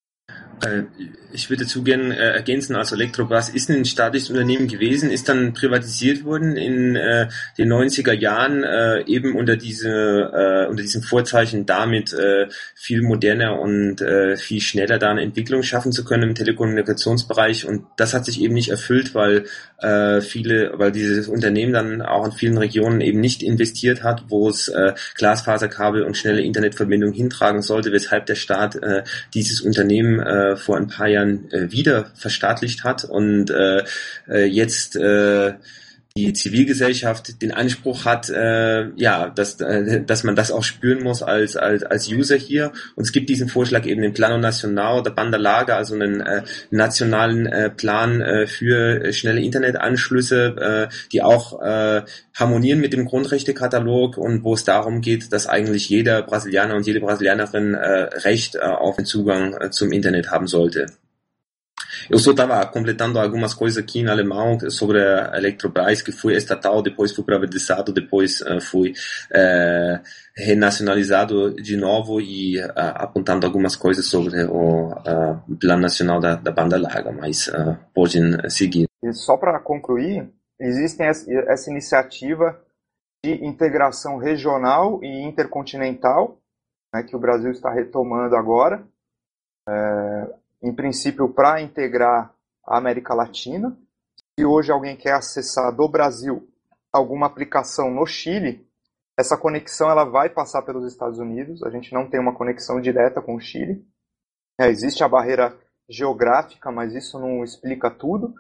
Ich würde dazu gerne äh, ergänzen, also Elektrobras ist ein staatliches Unternehmen gewesen, ist dann privatisiert worden in äh, den neunziger Jahren, äh, eben unter diese äh, unter diesem Vorzeichen, damit äh, viel moderner und äh, viel schneller da eine Entwicklung schaffen zu können im Telekommunikationsbereich, und das hat sich eben nicht erfüllt, weil äh, viele, weil dieses Unternehmen dann auch in vielen Regionen eben nicht investiert hat, wo es äh, Glasfaserkabel und schnelle Internetverbindung hintragen sollte, weshalb der Staat äh, dieses Unternehmen äh, vor ein paar Jahren äh, wieder verstaatlicht hat und äh, jetzt äh, die Zivilgesellschaft den Anspruch hat, äh, ja, dass äh, dass man das auch spüren muss als als als User hier. Und es gibt diesen Vorschlag eben, den Plano Nacional der Banda Larga, also einen äh, nationalen äh, Plan äh, für äh, schnelle Internetanschlüsse, äh, die auch äh, harmonieren mit dem Grundrechtekatalog, und wo es darum geht, dass eigentlich jeder Brasilianer und jede Brasilianerin äh, Recht äh, auf den Zugang äh, zum Internet haben sollte. Eu só estava completando algumas coisas aqui em alemão sobre a Eletrobras, que foi estatal, depois foi privatizado, depois uh, foi uh, renacionalizado de novo, e uh, apontando algumas coisas sobre o uh, Plano Nacional da, da Banda Larga, mas uh, podem seguir. E só para concluir, existe essa iniciativa de integração regional e intercontinental, né, que o Brasil está retomando agora, é, em princípio para integrar a América Latina. Se hoje alguém quer acessar do Brasil alguma aplicação no Chile, essa conexão ela vai passar pelos Estados Unidos. A gente não tem uma conexão direta com o Chile. É, existe a barreira geográfica, mas isso não explica tudo.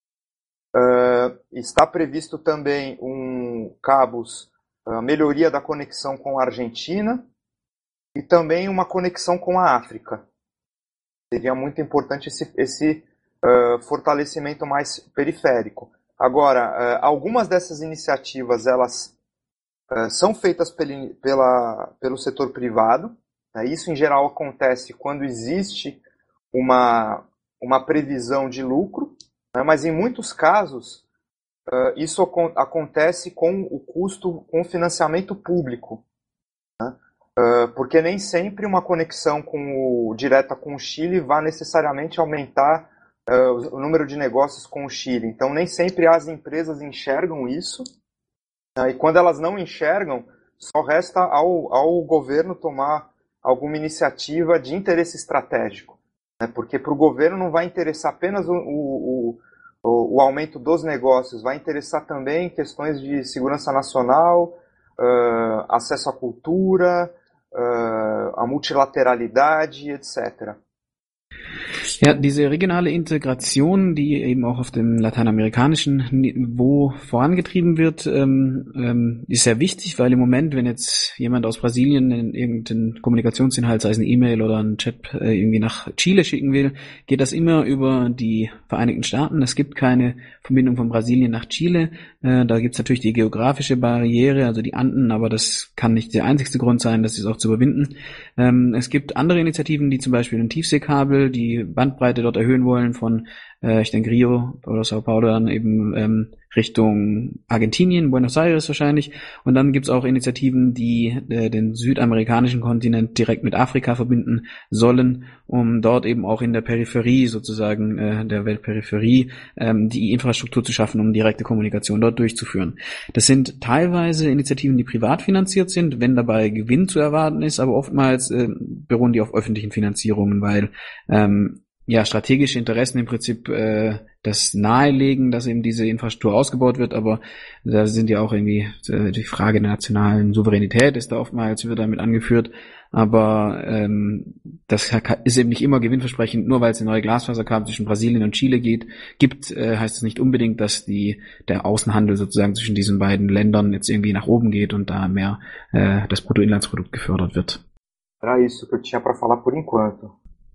Uh, está previsto também um cabos, a melhoria da conexão com a Argentina e também uma conexão com a África. Seria muito importante esse, esse uh, fortalecimento mais periférico. Agora, uh, algumas dessas iniciativas elas uh, são feitas pela, pela, pelo setor privado. Né? Isso, em geral, acontece quando existe uma, uma previsão de lucro, né? Mas, em muitos casos, uh, isso acontece com o custo, com o financiamento público. Né? Uh, porque nem sempre uma conexão com o, direta com o Chile vai necessariamente aumentar uh, o número de negócios com o Chile. Então, nem sempre as empresas enxergam isso. Uh, e quando elas não enxergam, só resta ao, ao governo tomar alguma iniciativa de interesse estratégico. Né? Porque para o governo não vai interessar apenas o, o, o, o aumento dos negócios, vai interessar também questões de segurança nacional, uh, acesso à cultura, Uh, a multilateralidade, etcétera. Ja, diese regionale Integration, die eben auch auf dem lateinamerikanischen Niveau vorangetrieben wird, ähm, ähm, ist sehr wichtig, weil im Moment, wenn jetzt jemand aus Brasilien in irgendeinen Kommunikationsinhalt, sei es eine E-Mail oder einen Chat, äh, irgendwie nach Chile schicken will, geht das immer über die Vereinigten Staaten. Es gibt keine Verbindung von Brasilien nach Chile. Äh, da gibt es natürlich die geografische Barriere, also die Anden, aber das kann nicht der einzigste Grund sein, das ist auch zu überwinden. Ähm, es gibt andere Initiativen, die zum Beispiel ein Tiefseekabel, die Bandbreite dort erhöhen wollen von, äh, ich denke, Rio oder Sao Paulo dann eben ähm, Richtung Argentinien, Buenos Aires wahrscheinlich. Und dann gibt's auch Initiativen, die äh, den südamerikanischen Kontinent direkt mit Afrika verbinden sollen, um dort eben auch in der Peripherie sozusagen, äh, der Weltperipherie, ähm, die Infrastruktur zu schaffen, um direkte Kommunikation dort durchzuführen. Das sind teilweise Initiativen, die privat finanziert sind, wenn dabei Gewinn zu erwarten ist, aber oftmals äh, beruhen die auf öffentlichen Finanzierungen, weil ähm, ja, strategische Interessen im Prinzip äh, das nahelegen, dass eben diese Infrastruktur ausgebaut wird, aber da sind ja auch irgendwie äh, die Frage der nationalen Souveränität ist da oftmals, wird damit angeführt, aber ähm, das ist eben nicht immer gewinnversprechend, nur weil es eine neue Glasfaserkabel zwischen Brasilien und Chile geht, gibt, äh, heißt es nicht unbedingt, dass die der Außenhandel sozusagen zwischen diesen beiden Ländern jetzt irgendwie nach oben geht und da mehr äh, das Bruttoinlandsprodukt gefördert wird. Era isso que eu tinha para falar por enquanto.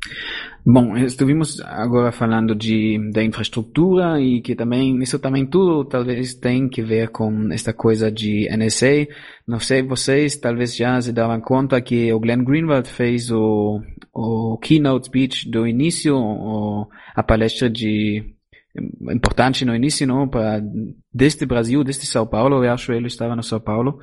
Bom, estuvimos agora falando de, da infraestrutura e que também, isso também tudo talvez tem que ver com esta coisa de N S A. Não sei, vocês talvez já se davam conta que o Glenn Greenwald fez o, o keynote speech do início, o, a palestra de importante no início, não, para, desde Brasil, desde São Paulo, eu acho que ele estava no São Paulo,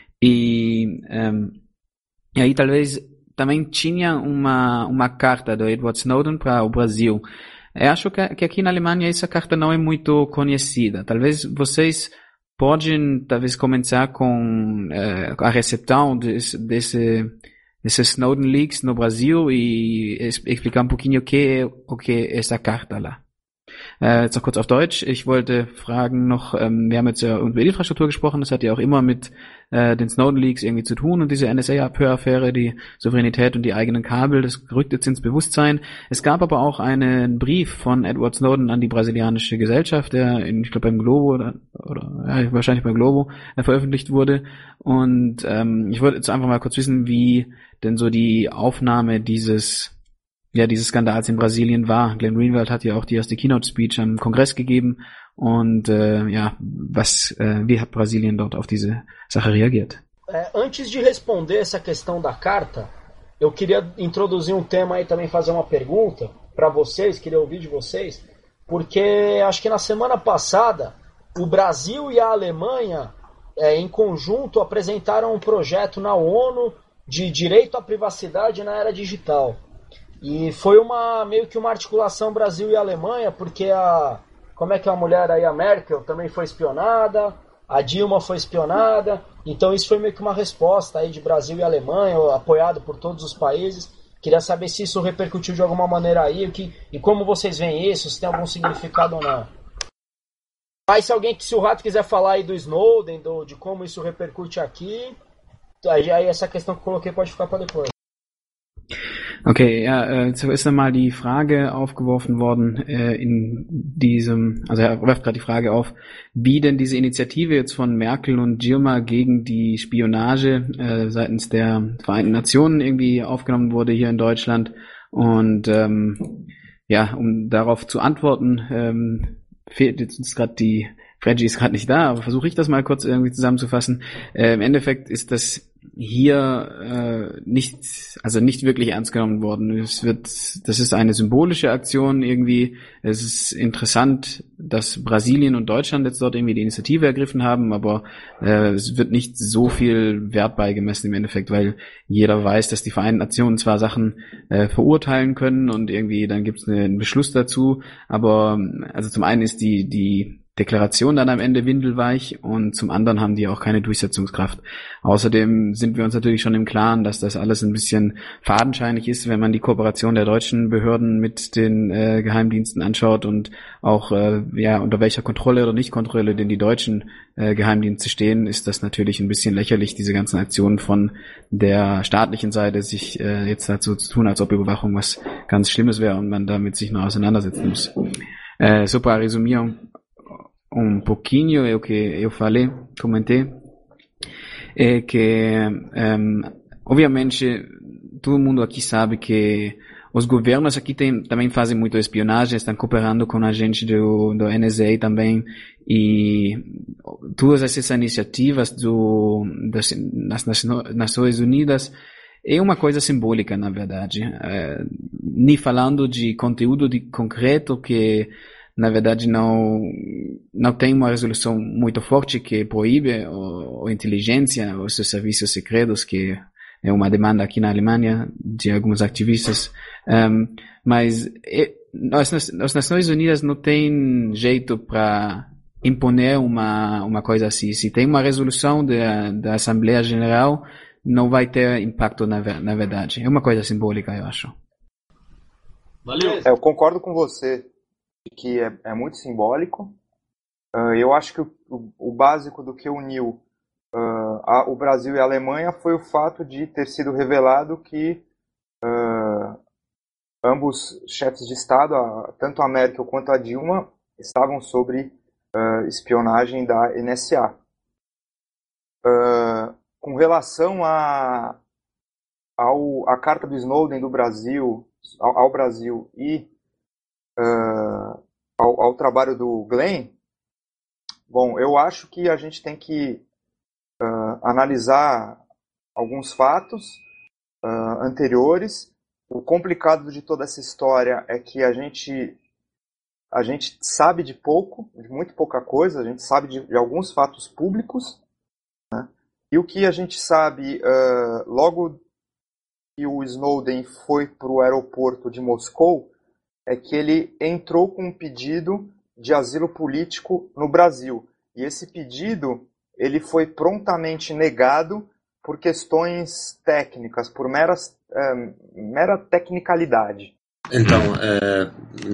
e, um, e aí talvez também tinha uma, uma carta do Edward Snowden para o Brasil. Eu acho que, que aqui na Alemanha essa carta não é muito conhecida. Talvez vocês podem talvez começar com eh, a recepção desse, desse, desse Snowden Leaks no Brasil e explicar um pouquinho o que, o que é essa carta lá. Äh, jetzt noch kurz auf Deutsch. Ich wollte fragen noch, ähm, wir haben jetzt ja über Infrastruktur gesprochen, das hat ja auch immer mit äh, den Snowden-Leaks irgendwie zu tun und diese N S A-Abhöraffäre, die Souveränität und die eigenen Kabel, das rückt jetzt ins Bewusstsein. Es gab aber auch einen Brief von Edward Snowden an die brasilianische Gesellschaft, der in, ich glaube beim Globo oder, oder ja, wahrscheinlich beim Globo äh, veröffentlicht wurde und ähm, ich wollte jetzt einfach mal kurz wissen, wie denn so die Aufnahme dieses ja, dieses Skandals in Brasilien war. Glenn Greenwald hat ja auch die erste Keynote-Speech am Kongress gegeben und äh, ja, was, äh, wie hat Brasilien dort auf diese Sache reagiert? É, antes de responder essa questão da carta, eu queria introduzir um tema aí também, fazer uma pergunta para vocês, queria ouvir de vocês, porque acho que na semana passada o Brasil e a Alemanha é, em conjunto apresentaram um projeto na ONU de direito à privacidade na era digital. E foi uma, meio que uma articulação Brasil e Alemanha, porque a, como é que a mulher aí, a Merkel, também foi espionada, a Dilma foi espionada, então isso foi meio que uma resposta aí de Brasil e Alemanha, apoiado por todos os países. Queria saber se isso repercutiu de alguma maneira aí, o que, e como vocês veem isso, se tem algum significado ou não. Aí se alguém, se o Rato quiser falar aí do Snowden, do, de como isso repercute aqui, aí, aí essa questão que eu coloquei pode ficar para depois. Okay, ja, äh, so ist einmal die Frage aufgeworfen worden äh, in diesem, also er wirft gerade die Frage auf, wie denn diese Initiative jetzt von Merkel und Dilma gegen die Spionage äh, seitens der Vereinten Nationen irgendwie aufgenommen wurde hier in Deutschland und ähm, ja, um darauf zu antworten, ähm, fehlt jetzt gerade die, Reggie ist gerade nicht da, aber versuche ich das mal kurz irgendwie zusammenzufassen. Äh, im Endeffekt ist das hier äh, nicht, also nicht wirklich ernst genommen worden. Es wird, das ist eine symbolische Aktion irgendwie. Es ist interessant, dass Brasilien und Deutschland jetzt dort irgendwie die Initiative ergriffen haben, aber äh, es wird nicht so viel Wert beigemessen im Endeffekt, weil jeder weiß, dass die Vereinten Nationen zwar Sachen äh, verurteilen können und irgendwie dann gibt es einen Beschluss dazu, aber also zum einen ist die die Deklaration dann am Ende windelweich und zum anderen haben die auch keine Durchsetzungskraft. Außerdem sind wir uns natürlich schon im Klaren, dass das alles ein bisschen fadenscheinig ist, wenn man die Kooperation der deutschen Behörden mit den äh, Geheimdiensten anschaut und auch äh, ja unter welcher Kontrolle oder Nicht-Kontrolle denn die deutschen äh, Geheimdienste stehen, ist das natürlich ein bisschen lächerlich, diese ganzen Aktionen von der staatlichen Seite sich äh, jetzt dazu zu tun, als ob Überwachung was ganz Schlimmes wäre und man damit sich noch auseinandersetzen muss. É, só para resumir um, um pouquinho é o que eu falei, comentei, é que um, obviamente todo mundo aqui sabe que os governos aqui tem, também fazem muito espionagem, estão cooperando com a gente do, do N S A também, e todas essas iniciativas do, das, das Nações Unidas é uma coisa simbólica, na verdade. É, nem falando de conteúdo de concreto que, na verdade, não, não tem uma resolução muito forte que proíbe ou, ou inteligência, ou seus serviços secretos, que é uma demanda aqui na Alemanha de alguns ativistas. Um, mas é, as, as Nações Unidas não têm jeito para imponer uma, uma coisa assim. Se tem uma resolução da, da Assembleia Geral, não vai ter impacto na, na verdade. É uma coisa simbólica, eu acho. Valeu. É, eu concordo com você que é, é muito simbólico. Uh, eu acho que o, o, o básico do que uniu uh, a, o Brasil e a Alemanha foi o fato de ter sido revelado que uh, ambos chefes de Estado, a, tanto a Merkel quanto a Dilma, estavam sob uh, espionagem da N S A. Uh, com relação a, ao, a carta do Snowden do Brasil, ao, ao Brasil e uh, ao, ao trabalho do Glenn, bom, eu acho que a gente tem que uh, analisar alguns fatos uh, anteriores. O complicado de toda essa história é que a gente, a gente sabe de pouco, de muito pouca coisa, a gente sabe de, de alguns fatos públicos, né? E o que a gente sabe, uh, logo que o Snowden foi para o aeroporto de Moscou, é que ele entrou com um pedido de asilo político no Brasil. E esse pedido ele foi prontamente negado por questões técnicas, por meras, uh, mera tecnicalidade. Então, äh,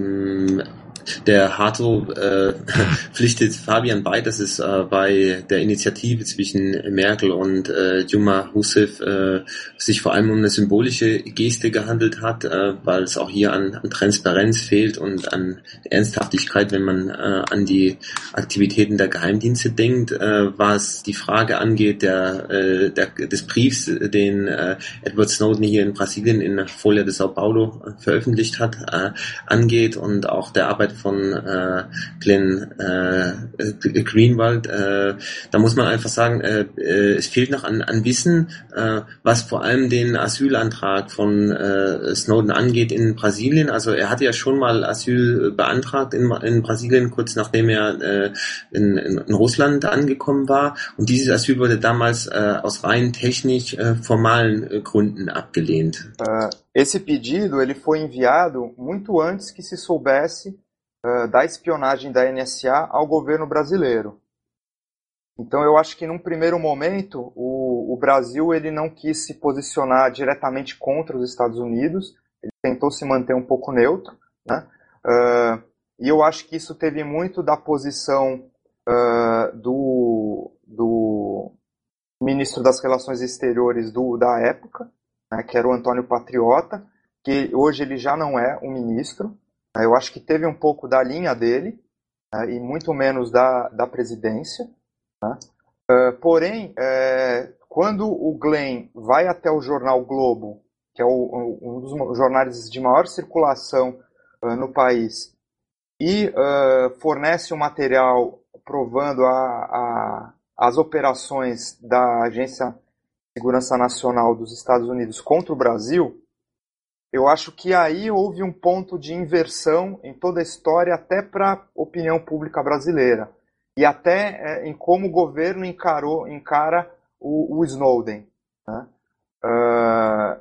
der Harto äh, pflichtet Fabian bei, dass es äh, bei der Initiative zwischen Merkel und äh, Dilma Rousseff äh, sich vor allem um eine symbolische Geste gehandelt hat, äh, weil es auch hier an, an Transparenz fehlt und an Ernsthaftigkeit, wenn man äh, an die Aktivitäten der Geheimdienste denkt. Äh, was die Frage angeht der, äh, der, des Briefs, den äh, Edward Snowden hier in Brasilien in der Folia de Sao Paulo äh, veröffentlicht hat, äh, angeht und auch der Arbeit von äh, Glenn äh, Greenwald, äh, da muss man einfach sagen, äh, äh, es fehlt noch an, an Wissen, äh, was vor allem den Asylantrag von äh, Snowden angeht in Brasilien. Also er hatte ja schon mal Asyl beantragt in, in Brasilien, kurz nachdem er äh, in, in, in Russland angekommen war. Und dieses Asyl wurde damals äh, aus rein technisch äh, formalen äh, Gründen abgelehnt. Uh, esse pedido ele foi enviado muito antes que se soubesse Uh, da espionagem da N S A ao governo brasileiro. Então eu acho que num primeiro momento o, o Brasil ele não quis se posicionar diretamente contra os Estados Unidos, ele tentou se manter um pouco neutro, né? Uh, e eu acho que isso teve muito da posição uh, do, do ministro das Relações Exteriores do, da época, né, que era o Antônio Patriota, que hoje ele já não é um ministro. Eu acho que teve um pouco da linha dele, né, e muito menos da, da presidência. Né? Uh, porém, é, quando o Glenn vai até o jornal Globo, que é o, um dos jornais de maior circulação uh, no país, e uh, fornece um material provando a, a, as operações da Agência de Segurança Nacional dos Estados Unidos contra o Brasil, eu acho que aí houve um ponto de inversão em toda a história, até para a opinião pública brasileira. E até é, em como o governo encarou, encara o, o Snowden. Né? Uh,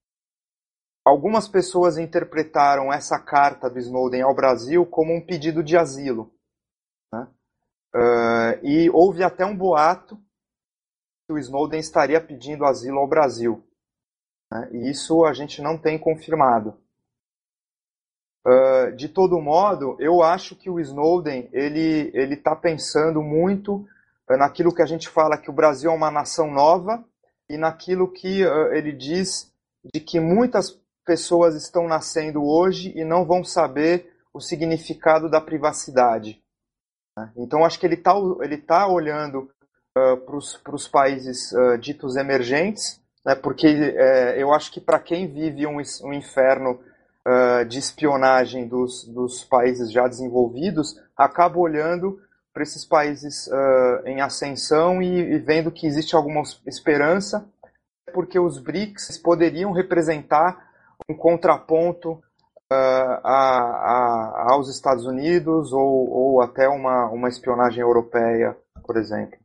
algumas pessoas interpretaram essa carta do Snowden ao Brasil como um pedido de asilo. Né? Uh, e houve até um boato que o Snowden estaria pedindo asilo ao Brasil. Né? E isso a gente não tem confirmado. Uh, de todo modo, eu acho que o Snowden ele ele está pensando muito uh, naquilo que a gente fala que o Brasil é uma nação nova e naquilo que uh, ele diz de que muitas pessoas estão nascendo hoje e não vão saber o significado da privacidade. Né? Então, acho que ele está ele tá olhando uh, para os países uh, ditos emergentes, né? Porque uh, eu acho que para quem vive um, um inferno Uh, de espionagem dos, dos países já desenvolvidos, acaba olhando para esses países uh, em ascensão e, e vendo que existe alguma esperança, porque os B R I C S poderiam representar um contraponto uh, a, a, aos Estados Unidos ou, ou até uma, uma espionagem europeia, por exemplo.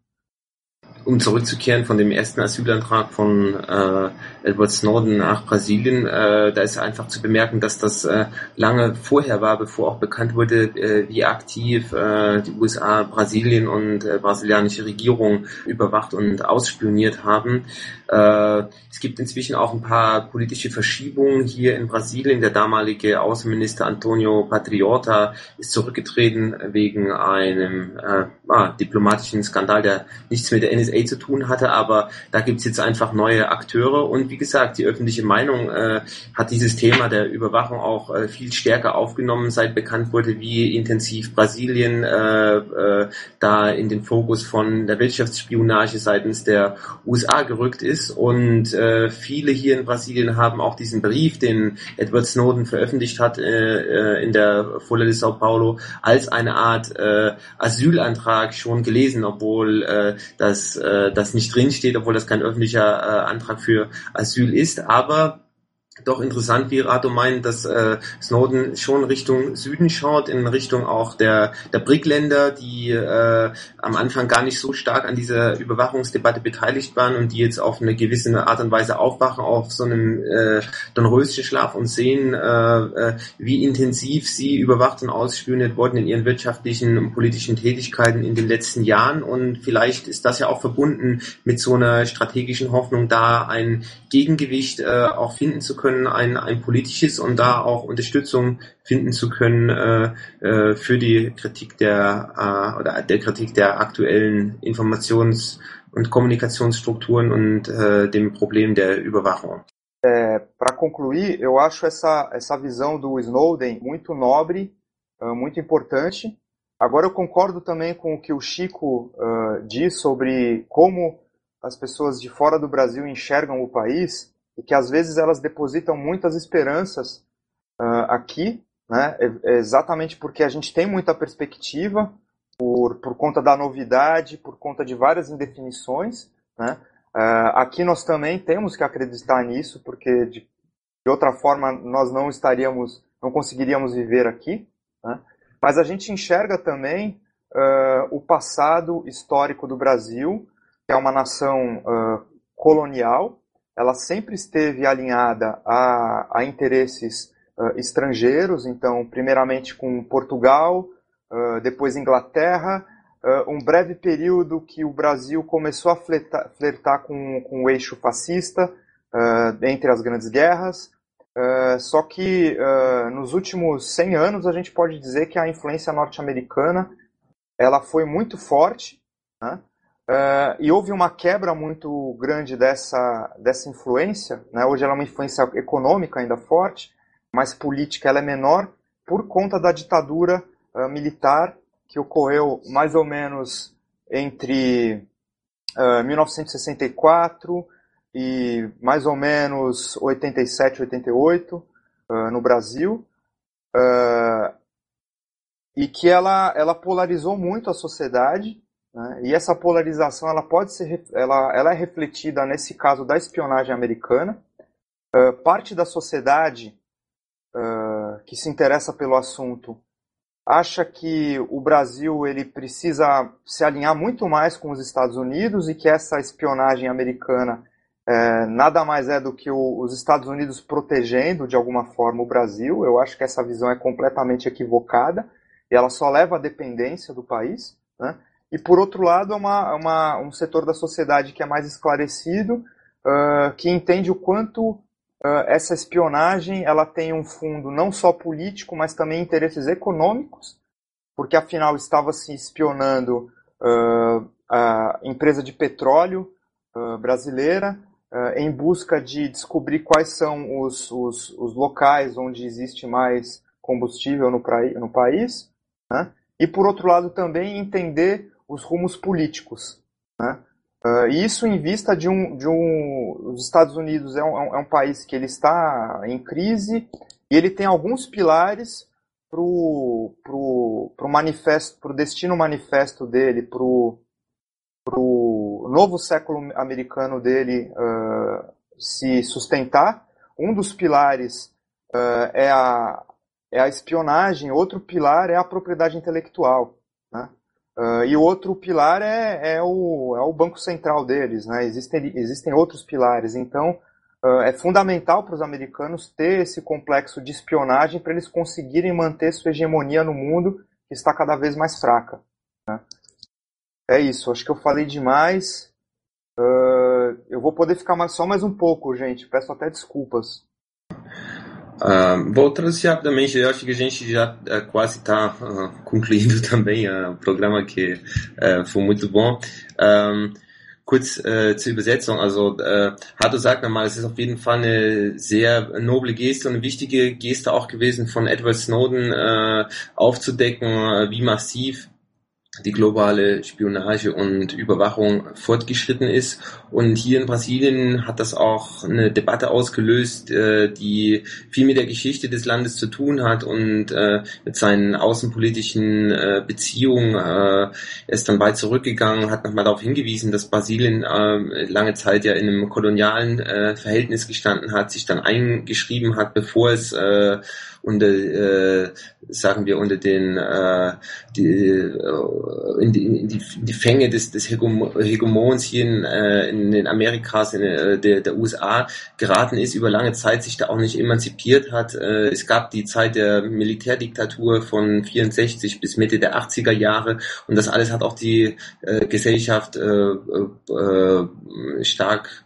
Um zurückzukehren von dem ersten Asylantrag von äh, Edward Snowden nach Brasilien, äh, da ist einfach zu bemerken, dass das äh, lange vorher war, bevor auch bekannt wurde, äh, wie aktiv äh, die U S A, Brasilien und äh, brasilianische Regierung überwacht und ausspioniert haben. Äh, es gibt inzwischen auch ein paar politische Verschiebungen hier in Brasilien. Der damalige Außenminister Antonio Patriota ist zurückgetreten wegen einem äh, ah, diplomatischen Skandal, der nichts mit der N S A zu tun hatte, aber da gibt's jetzt einfach neue Akteure und wie gesagt, die öffentliche Meinung äh, hat dieses Thema der Überwachung auch äh, viel stärker aufgenommen, seit bekannt wurde, wie intensiv Brasilien äh, äh, da in den Fokus von der Wirtschaftsspionage seitens der U S A gerückt ist und äh, viele hier in Brasilien haben auch diesen Brief, den Edward Snowden veröffentlicht hat äh, in der Folha de São Paulo, als eine Art äh, Asylantrag schon gelesen, obwohl äh, das äh, das nicht drinsteht, obwohl das kein öffentlicher äh, Antrag für Asyl ist, aber doch interessant, wie Rato meint, dass äh, Snowden schon Richtung Süden schaut, in Richtung auch der der B R I C-Länder, die äh, am Anfang gar nicht so stark an dieser Überwachungsdebatte beteiligt waren und die jetzt auf eine gewisse Art und Weise aufwachen auf so einem äh, Dornröschenschlaf und sehen, äh, äh, wie intensiv sie überwacht und ausspioniert wurden in ihren wirtschaftlichen und politischen Tätigkeiten in den letzten Jahren und vielleicht ist das ja auch verbunden mit so einer strategischen Hoffnung, da ein Gegengewicht äh, auch finden zu können, Ein, ein politisches und da auch Unterstützung finden zu können äh, äh, für die Kritik der äh, oder der Kritik der aktuellen Informations- und Kommunikationsstrukturen und äh, dem Problem der Überwachung. É, para concluir, eu acho essa, essa visão do Snowden muito nobre, uh, muito importante. Agora eu concordo também com o que o Chico uh, diz sobre como as pessoas de fora do Brasil enxergam o país, e que às vezes elas depositam muitas esperanças uh, aqui, né? É exatamente porque a gente tem muita perspectiva, por, por conta da novidade, por conta de várias indefinições, né? Uh, aqui nós também temos que acreditar nisso, porque de, de outra forma nós não estaríamos, não conseguiríamos viver aqui, né? Mas a gente enxerga também uh, o passado histórico do Brasil, que é uma nação uh, colonial. Ela sempre esteve alinhada a, a interesses uh, estrangeiros, então, primeiramente com Portugal, uh, depois Inglaterra, uh, um breve período que o Brasil começou a flertar, flertar com, com o eixo fascista, uh, entre as grandes guerras, uh, só que uh, nos últimos cem anos a gente pode dizer que a influência norte-americana ela foi muito forte, né? Uh, e houve uma quebra muito grande dessa, dessa influência, né? Hoje ela é uma influência econômica ainda forte, mas política ela é menor por conta da ditadura uh, militar que ocorreu mais ou menos entre uh, mil novecentos e sessenta e quatro e mais ou menos oitenta e sete, oitenta e oito uh, no Brasil, uh, e que ela, ela polarizou muito a sociedade. Né? E essa polarização ela pode ser, ela, ela é refletida nesse caso da espionagem americana. Uh, parte da sociedade uh, que se interessa pelo assunto acha que o Brasil ele precisa se alinhar muito mais com os Estados Unidos e que essa espionagem americana uh, nada mais é do que o, os Estados Unidos protegendo de alguma forma o Brasil. Eu acho que essa visão é completamente equivocada e ela só leva à dependência do país, né? e por outro lado, uma, uma, um setor da sociedade que é mais esclarecido, uh, que entende o quanto uh, essa espionagem ela tem um fundo não só político, mas também interesses econômicos, porque afinal estava se espionando uh, a empresa de petróleo uh, brasileira, uh, em busca de descobrir quais são os, os, os locais onde existe mais combustível no, pra, no país, né? E por outro lado também entender os rumos políticos, né? Uh, isso em vista de um, de um... Os Estados Unidos é um, é um país que ele está em crise e ele tem alguns pilares para o pro, pro manifesto, pro destino manifesto dele, para o novo século americano dele uh, se sustentar. Um dos pilares uh, é, a, é a espionagem, outro pilar é a propriedade intelectual, né? Uh, e outro pilar é, é, o, é o Banco Central deles, né? Existem, existem outros pilares, então uh, é fundamental para os americanos ter esse complexo de espionagem para eles conseguirem manter sua hegemonia no mundo, que está cada vez mais fraca, né? É isso, acho que eu falei demais. Uh, eu vou poder ficar mais, só mais um pouco, gente, peço até desculpas. Uh, voltando-se rapidamente, eu acho que a gente já uh, quase está uh, concluindo também uh, o programa, que uh, foi muito bom. Um, kurz uh, zur Übersetzung, also uh, Hato sagt nochmal, es ist auf jeden Fall eine sehr noble Geste und eine wichtige Geste auch gewesen, von Edward Snowden uh, aufzudecken, uh, wie massiv die globale Spionage und Überwachung fortgeschritten ist. Und hier in Brasilien hat das auch eine Debatte ausgelöst, die viel mit der Geschichte des Landes zu tun hat und mit seinen außenpolitischen Beziehungen. Er ist dann weit zurückgegangen, hat nochmal darauf hingewiesen, dass Brasilien lange Zeit ja in einem kolonialen Verhältnis gestanden hat, sich dann eingeschrieben hat, bevor es unter, äh, sagen wir, unter den äh, die, äh, in, die, in, die, in die Fänge des, des Hegemons hier in, äh, in den Amerikas, in äh, der, der U S A geraten ist, über lange Zeit sich da auch nicht emanzipiert hat. Äh, es gab die Zeit der Militärdiktatur von vierundsechzig bis Mitte der achtziger Jahre und das alles hat auch die äh, Gesellschaft äh, äh, stark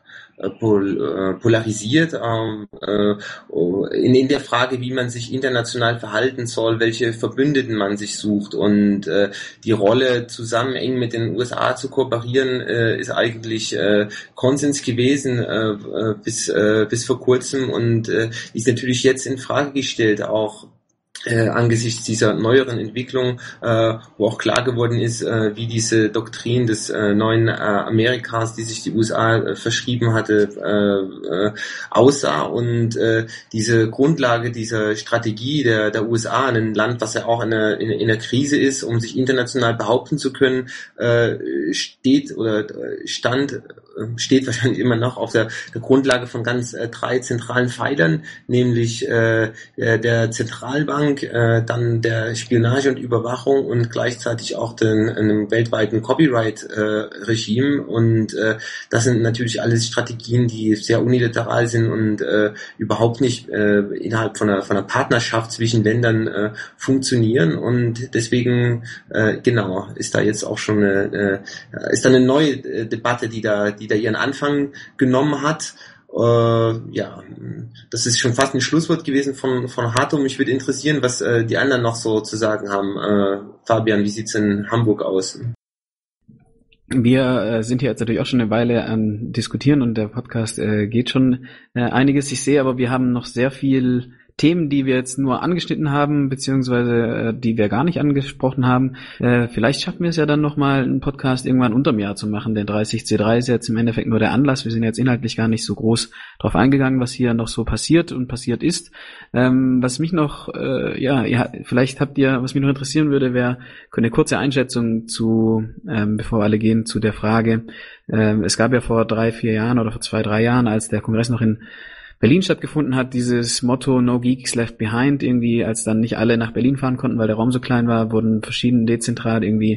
polarisiert äh, in, in der Frage, wie man sich international verhalten soll, welche Verbündeten man sich sucht, und äh, die Rolle, zusammen eng mit den U S A zu kooperieren, äh, ist eigentlich äh, Konsens gewesen äh, bis, äh, bis vor kurzem und äh, ist natürlich jetzt in Frage gestellt, auch Äh, angesichts dieser neueren Entwicklung, äh, wo auch klar geworden ist, äh, wie diese Doktrin des äh, neuen äh, Amerikas, die sich die U S A äh, verschrieben hatte, äh, äh, aussah, und äh, diese Grundlage dieser Strategie der, der U S A, ein Land, was ja auch in einer, in, in einer Krise ist, um sich international behaupten zu können, äh, steht oder stand, steht wahrscheinlich immer noch auf der, der Grundlage von ganz äh, drei zentralen Pfeilern, nämlich äh, der, der Zentralbank, Äh, dann der Spionage und Überwachung und gleichzeitig auch den, einem weltweiten Copyright-Regime. Äh, und äh, das sind natürlich alles Strategien, die sehr unilateral sind und äh, überhaupt nicht äh, innerhalb von einer, von einer Partnerschaft zwischen Ländern äh, funktionieren. Und deswegen, äh, genau, ist da jetzt auch schon eine, äh, ist da eine neue äh, Debatte, die da, die da ihren Anfang genommen hat. Uh, ja, das ist schon fast ein Schlusswort gewesen von, von Hato. Mich würde interessieren, was äh, die anderen noch so zu sagen haben. Äh, Fabian, wie sieht's in Hamburg aus? Wir äh, sind hier jetzt natürlich auch schon eine Weile am Diskutieren und der Podcast äh, geht schon äh, einiges. Ich sehe aber, wir haben noch sehr viel Themen, die wir jetzt nur angeschnitten haben, beziehungsweise äh, die wir gar nicht angesprochen haben. Äh, vielleicht schaffen wir es ja dann nochmal, einen Podcast irgendwann unterm Jahr zu machen. Der dreißig C drei ist jetzt im Endeffekt nur der Anlass. Wir sind jetzt inhaltlich gar nicht so groß drauf eingegangen, was hier noch so passiert und passiert ist. Ähm, was mich noch, äh, ja, ja, vielleicht habt ihr, was mich noch interessieren würde, wäre eine kurze Einschätzung zu, ähm, bevor wir alle gehen, zu der Frage. Ähm, es gab ja vor drei, vier Jahren oder vor zwei, drei Jahren, als der Kongress noch in Berlin stattgefunden hat, dieses Motto No Geeks Left Behind, irgendwie, als dann nicht alle nach Berlin fahren konnten, weil der Raum so klein war, wurden verschieden dezentral irgendwie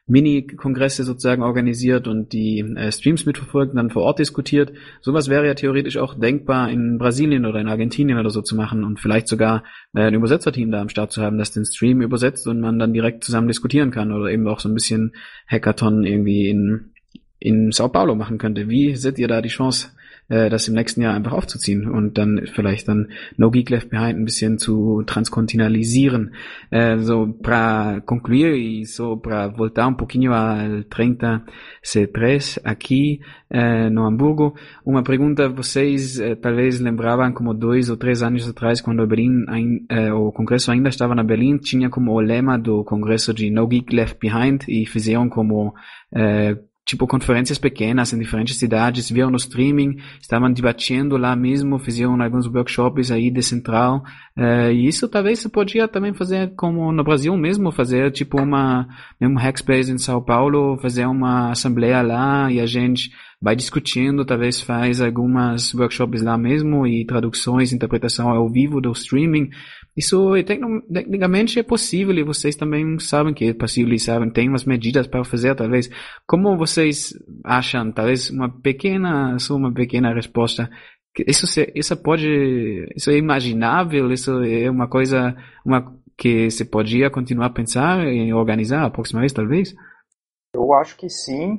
Mini-Kongresse sozusagen organisiert und die äh, Streams mitverfolgt und dann vor Ort diskutiert. Sowas wäre ja theoretisch auch denkbar in Brasilien oder in Argentinien oder so zu machen und vielleicht sogar äh, ein Übersetzerteam da am Start zu haben, das den Stream übersetzt und man dann direkt zusammen diskutieren kann oder eben auch so ein bisschen Hackathon irgendwie in in Sao Paulo machen könnte. Wie seht ihr da die Chance, äh, das im nächsten Jahr einfach aufzuziehen und dann vielleicht dann No Geek Left Behind ein bisschen zu transkontinentalisieren? Eh, so, para concluir y so para voltar un pouquinho al trinta C três aqui eh, no Hamburgo, uma pergunta: vocês eh, talvez lembravam como dois ou três anos atrás, quando o Berlim, eh, o congresso ainda estava na Berlim, tinha como o lema do congresso de No Geek Left Behind e fizeram como eh, tipo conferências pequenas em diferentes cidades, viam no streaming, estavam debatendo lá mesmo, fizeram alguns workshops aí de central, uh, e isso talvez se podia também fazer como no Brasil mesmo, fazer tipo uma, mesmo Hackspace em São Paulo, fazer uma assembleia lá e a gente vai discutindo, talvez faz algumas workshops lá mesmo e traduções, interpretação ao vivo do streaming. Isso tecnicamente é possível e vocês também sabem que é possível e sabem, tem umas medidas para fazer, talvez. Como vocês acham, talvez uma pequena, só uma pequena resposta, isso, se, isso pode, isso é imaginável, isso é uma coisa uma, que se podia continuar a pensar em organizar a próxima vez, talvez? Eu acho que sim.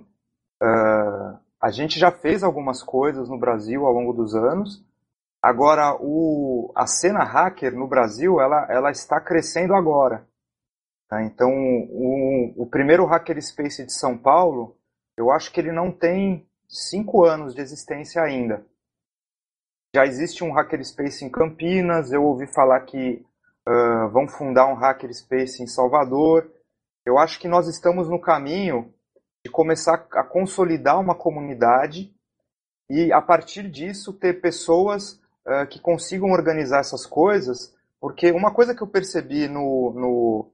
Uh, a gente já fez algumas coisas no Brasil ao longo dos anos. Agora, o, a cena hacker no Brasil, ela, ela está crescendo agora. Tá? Então, o, o primeiro Hackerspace de São Paulo, eu acho que ele não tem cinco anos de existência ainda. Já existe um Hackerspace em Campinas, eu ouvi falar que uh, vão fundar um Hackerspace em Salvador. Eu acho que nós estamos no caminho de começar a consolidar uma comunidade e, a partir disso, ter pessoas Uh, que consigam organizar essas coisas, porque uma coisa que eu percebi no, no,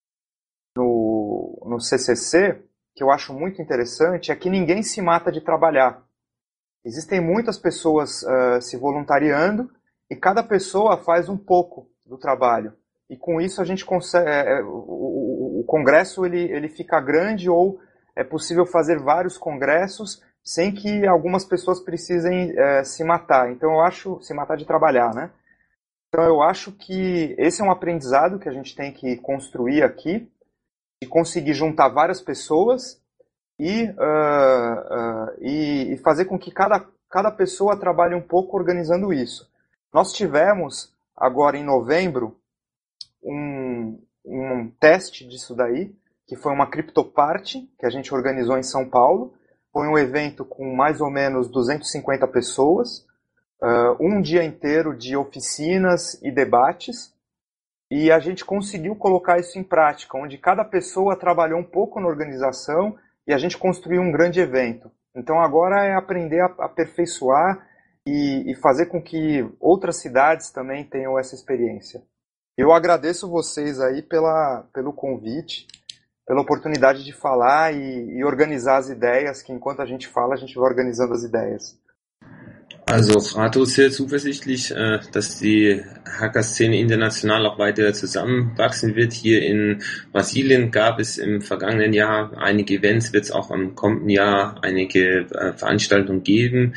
no, no C C C, que eu acho muito interessante, é que ninguém se mata de trabalhar. Existem muitas pessoas uh, se voluntariando e cada pessoa faz um pouco do trabalho. E com isso a gente consegue, é, o, o congresso ele, ele fica grande, ou é possível fazer vários congressos sem que algumas pessoas precisem é, se matar. Então eu acho, se matar de trabalhar, né? Então eu acho que esse é um aprendizado que a gente tem que construir aqui, de conseguir juntar várias pessoas e, uh, uh, e, e fazer com que cada, cada pessoa trabalhe um pouco organizando isso. Nós tivemos, agora em novembro, um, um teste disso daí, que foi uma CryptoParty, que a gente organizou em São Paulo. Foi um evento com mais ou menos duzentas e cinquenta pessoas, uh, um dia inteiro de oficinas e debates, e a gente conseguiu colocar isso em prática, onde cada pessoa trabalhou um pouco na organização e a gente construiu um grande evento. Então agora é aprender a aperfeiçoar e, e fazer com que outras cidades também tenham essa experiência. Eu agradeço vocês aí pela, pelo convite, pela oportunidade de falar e, e organizar as ideias, que enquanto a gente fala, a gente vai organizando as ideias. Also Rato ist sehr zuversichtlich, dass die Hacker-Szene international auch weiter zusammenwachsen wird. Hier in Brasilien gab es im vergangenen Jahr einige Events, wird es auch im kommenden Jahr einige Veranstaltungen geben.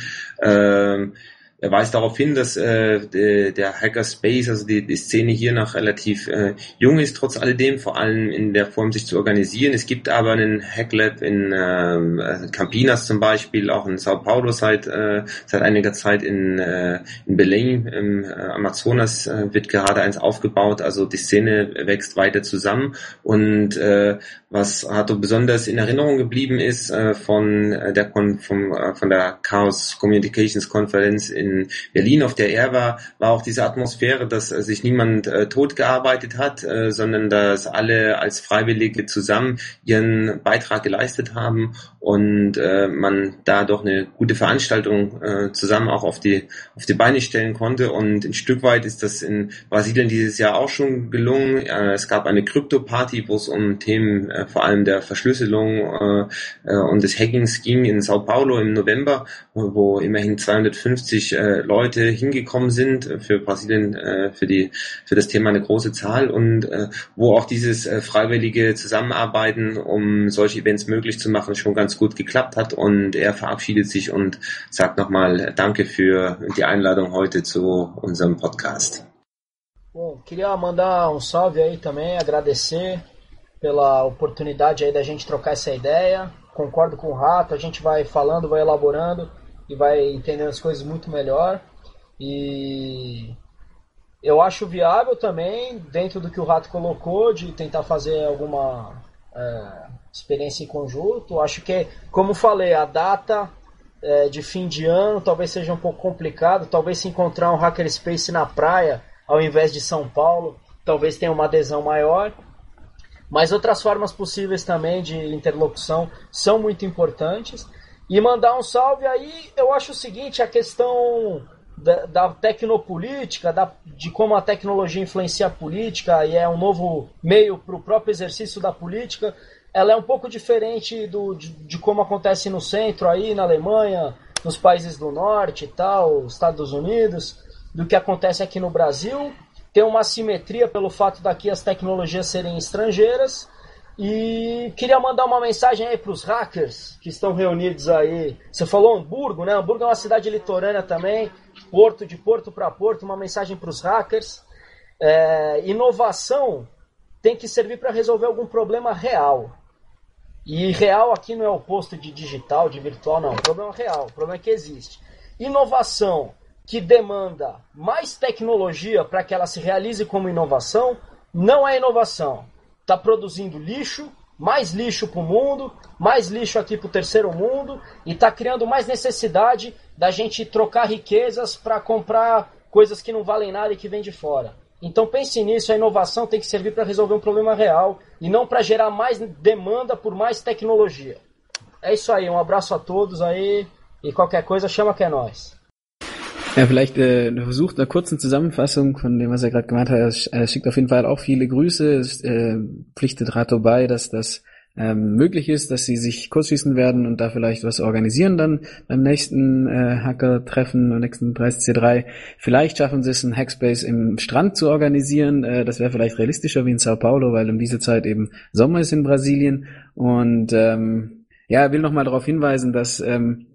Er weist darauf hin, dass äh, de, der Hackerspace, also die, die Szene hier noch relativ äh, jung ist, trotz alledem, vor allem in der Form, sich zu organisieren. Es gibt aber einen Hacklab in äh, Campinas zum Beispiel, auch in Sao Paulo seit äh, seit einiger Zeit, in, äh, in Belém, im äh, Amazonas äh, wird gerade eins aufgebaut. Also die Szene wächst weiter zusammen, und äh, was Hato besonders in Erinnerung geblieben ist äh, von der von, vom, äh, von der Chaos Communications Konferenz in Berlin, auf der er war, war auch diese Atmosphäre, dass äh, sich niemand äh, tot gearbeitet hat, äh, sondern dass alle als Freiwillige zusammen ihren Beitrag geleistet haben und äh, man da doch eine gute Veranstaltung äh, zusammen auch auf die auf die Beine stellen konnte. Und ein Stück weit ist das in Brasilien dieses Jahr auch schon gelungen. Äh, es gab eine Krypto-Party, wo es um Themen äh, vor allem der Verschlüsselung äh, und des Hackings ging in Sao Paulo im November, wo immerhin zweihundertfünfzig äh, Leute hingekommen sind, für Brasilien, äh, für die, für das Thema eine große Zahl und äh, wo auch dieses äh, freiwillige Zusammenarbeiten, um solche Events möglich zu machen, schon ganz gut geklappt hat und er verabschiedet sich und sagt nochmal Danke für die Einladung heute zu unserem Podcast. Bom, queria mandar um salve aí também, agradecer pela oportunidade aí da gente trocar essa ideia. Concordo com o Rato, a gente vai falando, vai elaborando e vai entendendo as coisas muito melhor. E eu acho viável também, dentro do que o Rato colocou, de tentar fazer alguma é, experiência em conjunto. Acho que, como falei, a data é, de fim de ano talvez seja um pouco complicado. Talvez se encontrar um Hackerspace na praia, ao invés de São Paulo, talvez tenha uma adesão maior. Mas outras formas possíveis também de interlocução são muito importantes. E mandar um salve aí, eu acho o seguinte, a questão da, da tecnopolítica, da, de como a tecnologia influencia a política e é um novo meio para o próprio exercício da política, ela é um pouco diferente do, de, de como acontece no centro, aí na Alemanha, nos países do norte e tal, Estados Unidos, do que acontece aqui no Brasil. Tem uma assimetria pelo fato daqui as tecnologias serem estrangeiras. E queria mandar uma mensagem aí para os hackers que estão reunidos aí. Você falou Hamburgo, né? Hamburgo é uma cidade litorânea também, porto, de porto para porto, uma mensagem para os hackers. É, inovação tem que servir para resolver algum problema real. E real aqui não é o oposto de digital, de virtual, não. O problema é real, o problema é que existe. Inovação que demanda mais tecnologia para que ela se realize como inovação, não é inovação. Está produzindo lixo, mais lixo para o mundo, mais lixo aqui para o terceiro mundo, e está criando mais necessidade da gente trocar riquezas para comprar coisas que não valem nada e que vêm de fora. Então pense nisso, a inovação tem que servir para resolver um problema real, e não para gerar mais demanda por mais tecnologia. É isso aí, um abraço a todos aí, e qualquer coisa chama que é nós. Ja, vielleicht äh, versucht eine kurze Zusammenfassung von dem, was er gerade gemacht hat. Er schickt auf jeden Fall auch viele Grüße, es, äh, pflichtet Rato bei, dass das ähm, möglich ist, dass sie sich kurz schließen werden und da vielleicht was organisieren dann beim nächsten äh, Hacker-Treffen, beim nächsten dreißig C drei. Vielleicht schaffen sie es, einen Hackspace im Strand zu organisieren. Äh, das wäre vielleicht realistischer wie in Sao Paulo, weil um diese Zeit eben Sommer ist in Brasilien. Und ähm, ja, er will nochmal darauf hinweisen, dass ähm,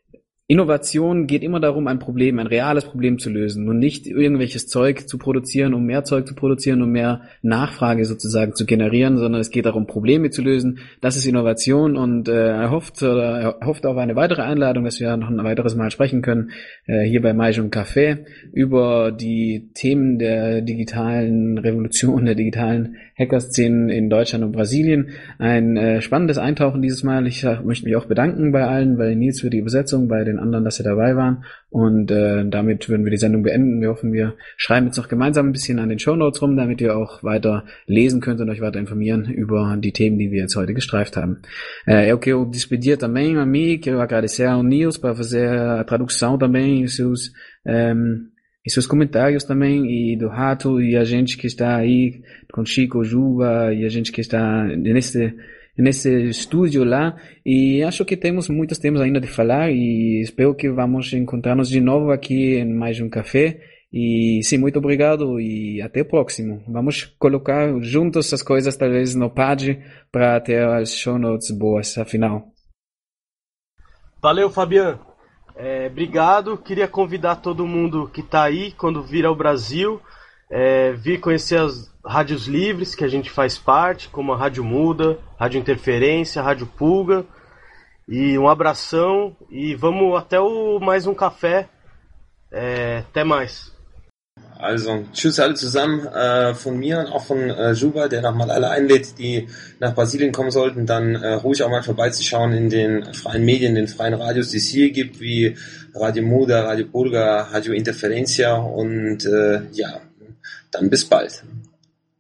Innovation geht immer darum, ein Problem, ein reales Problem zu lösen und nicht irgendwelches Zeug zu produzieren, um mehr Zeug zu produzieren, um mehr Nachfrage sozusagen zu generieren, sondern es geht darum, Probleme zu lösen. Das ist Innovation und äh, er hofft, oder er hofft auf eine weitere Einladung, dass wir noch ein weiteres Mal sprechen können, äh, hier bei Mais und Café über die Themen der digitalen Revolution, der digitalen Hackerszenen in Deutschland und Brasilien. Ein äh, spannendes Eintauchen dieses Mal. Ich äh, möchte mich auch bedanken bei allen, bei Nils für die Übersetzung, bei den anderen, dass sie dabei waren. Und äh, damit würden wir die Sendung beenden. Wir hoffen, wir schreiben jetzt noch gemeinsam ein bisschen an den Shownotes rum, damit ihr auch weiter lesen könnt und euch weiter informieren über die Themen, die wir jetzt heute gestreift haben. É, eu quero despedir também a mim, quero agradecer ao Nils para fazer a tradução também, os seus, um, e seus comentários também, e do Rato, e a gente que está aí com Chico, Juba, e a gente que está nesse... nesse estúdio lá, e acho que temos muitos temas ainda de falar e espero que vamos encontrar-nos de novo aqui em mais um café. E sim, muito obrigado e até o próximo. Vamos colocar juntos as coisas talvez no pad para ter as show notes boas, afinal. Valeu, Fabian. É, obrigado. Queria convidar todo mundo que está aí, quando vir ao Brasil, é, vir conhecer as rádios livres que a gente faz parte, como a Rádio Muda, Rádio Interferência, Rádio Pulga. E um abração e vamos até o mais um café. É, até mais. Also, tschüss alle zusammen, äh, von mir und auch von äh, Juba, der nochmal alle einlädt, die nach Brasilien kommen sollten, dann äh, ruhig auch mal vorbeizuschauen in den freien Medien, den freien Radios, die es hier gibt, wie Radio Muda, Radio Pulga, Radio Interferencia und äh, ja, dann bis bald.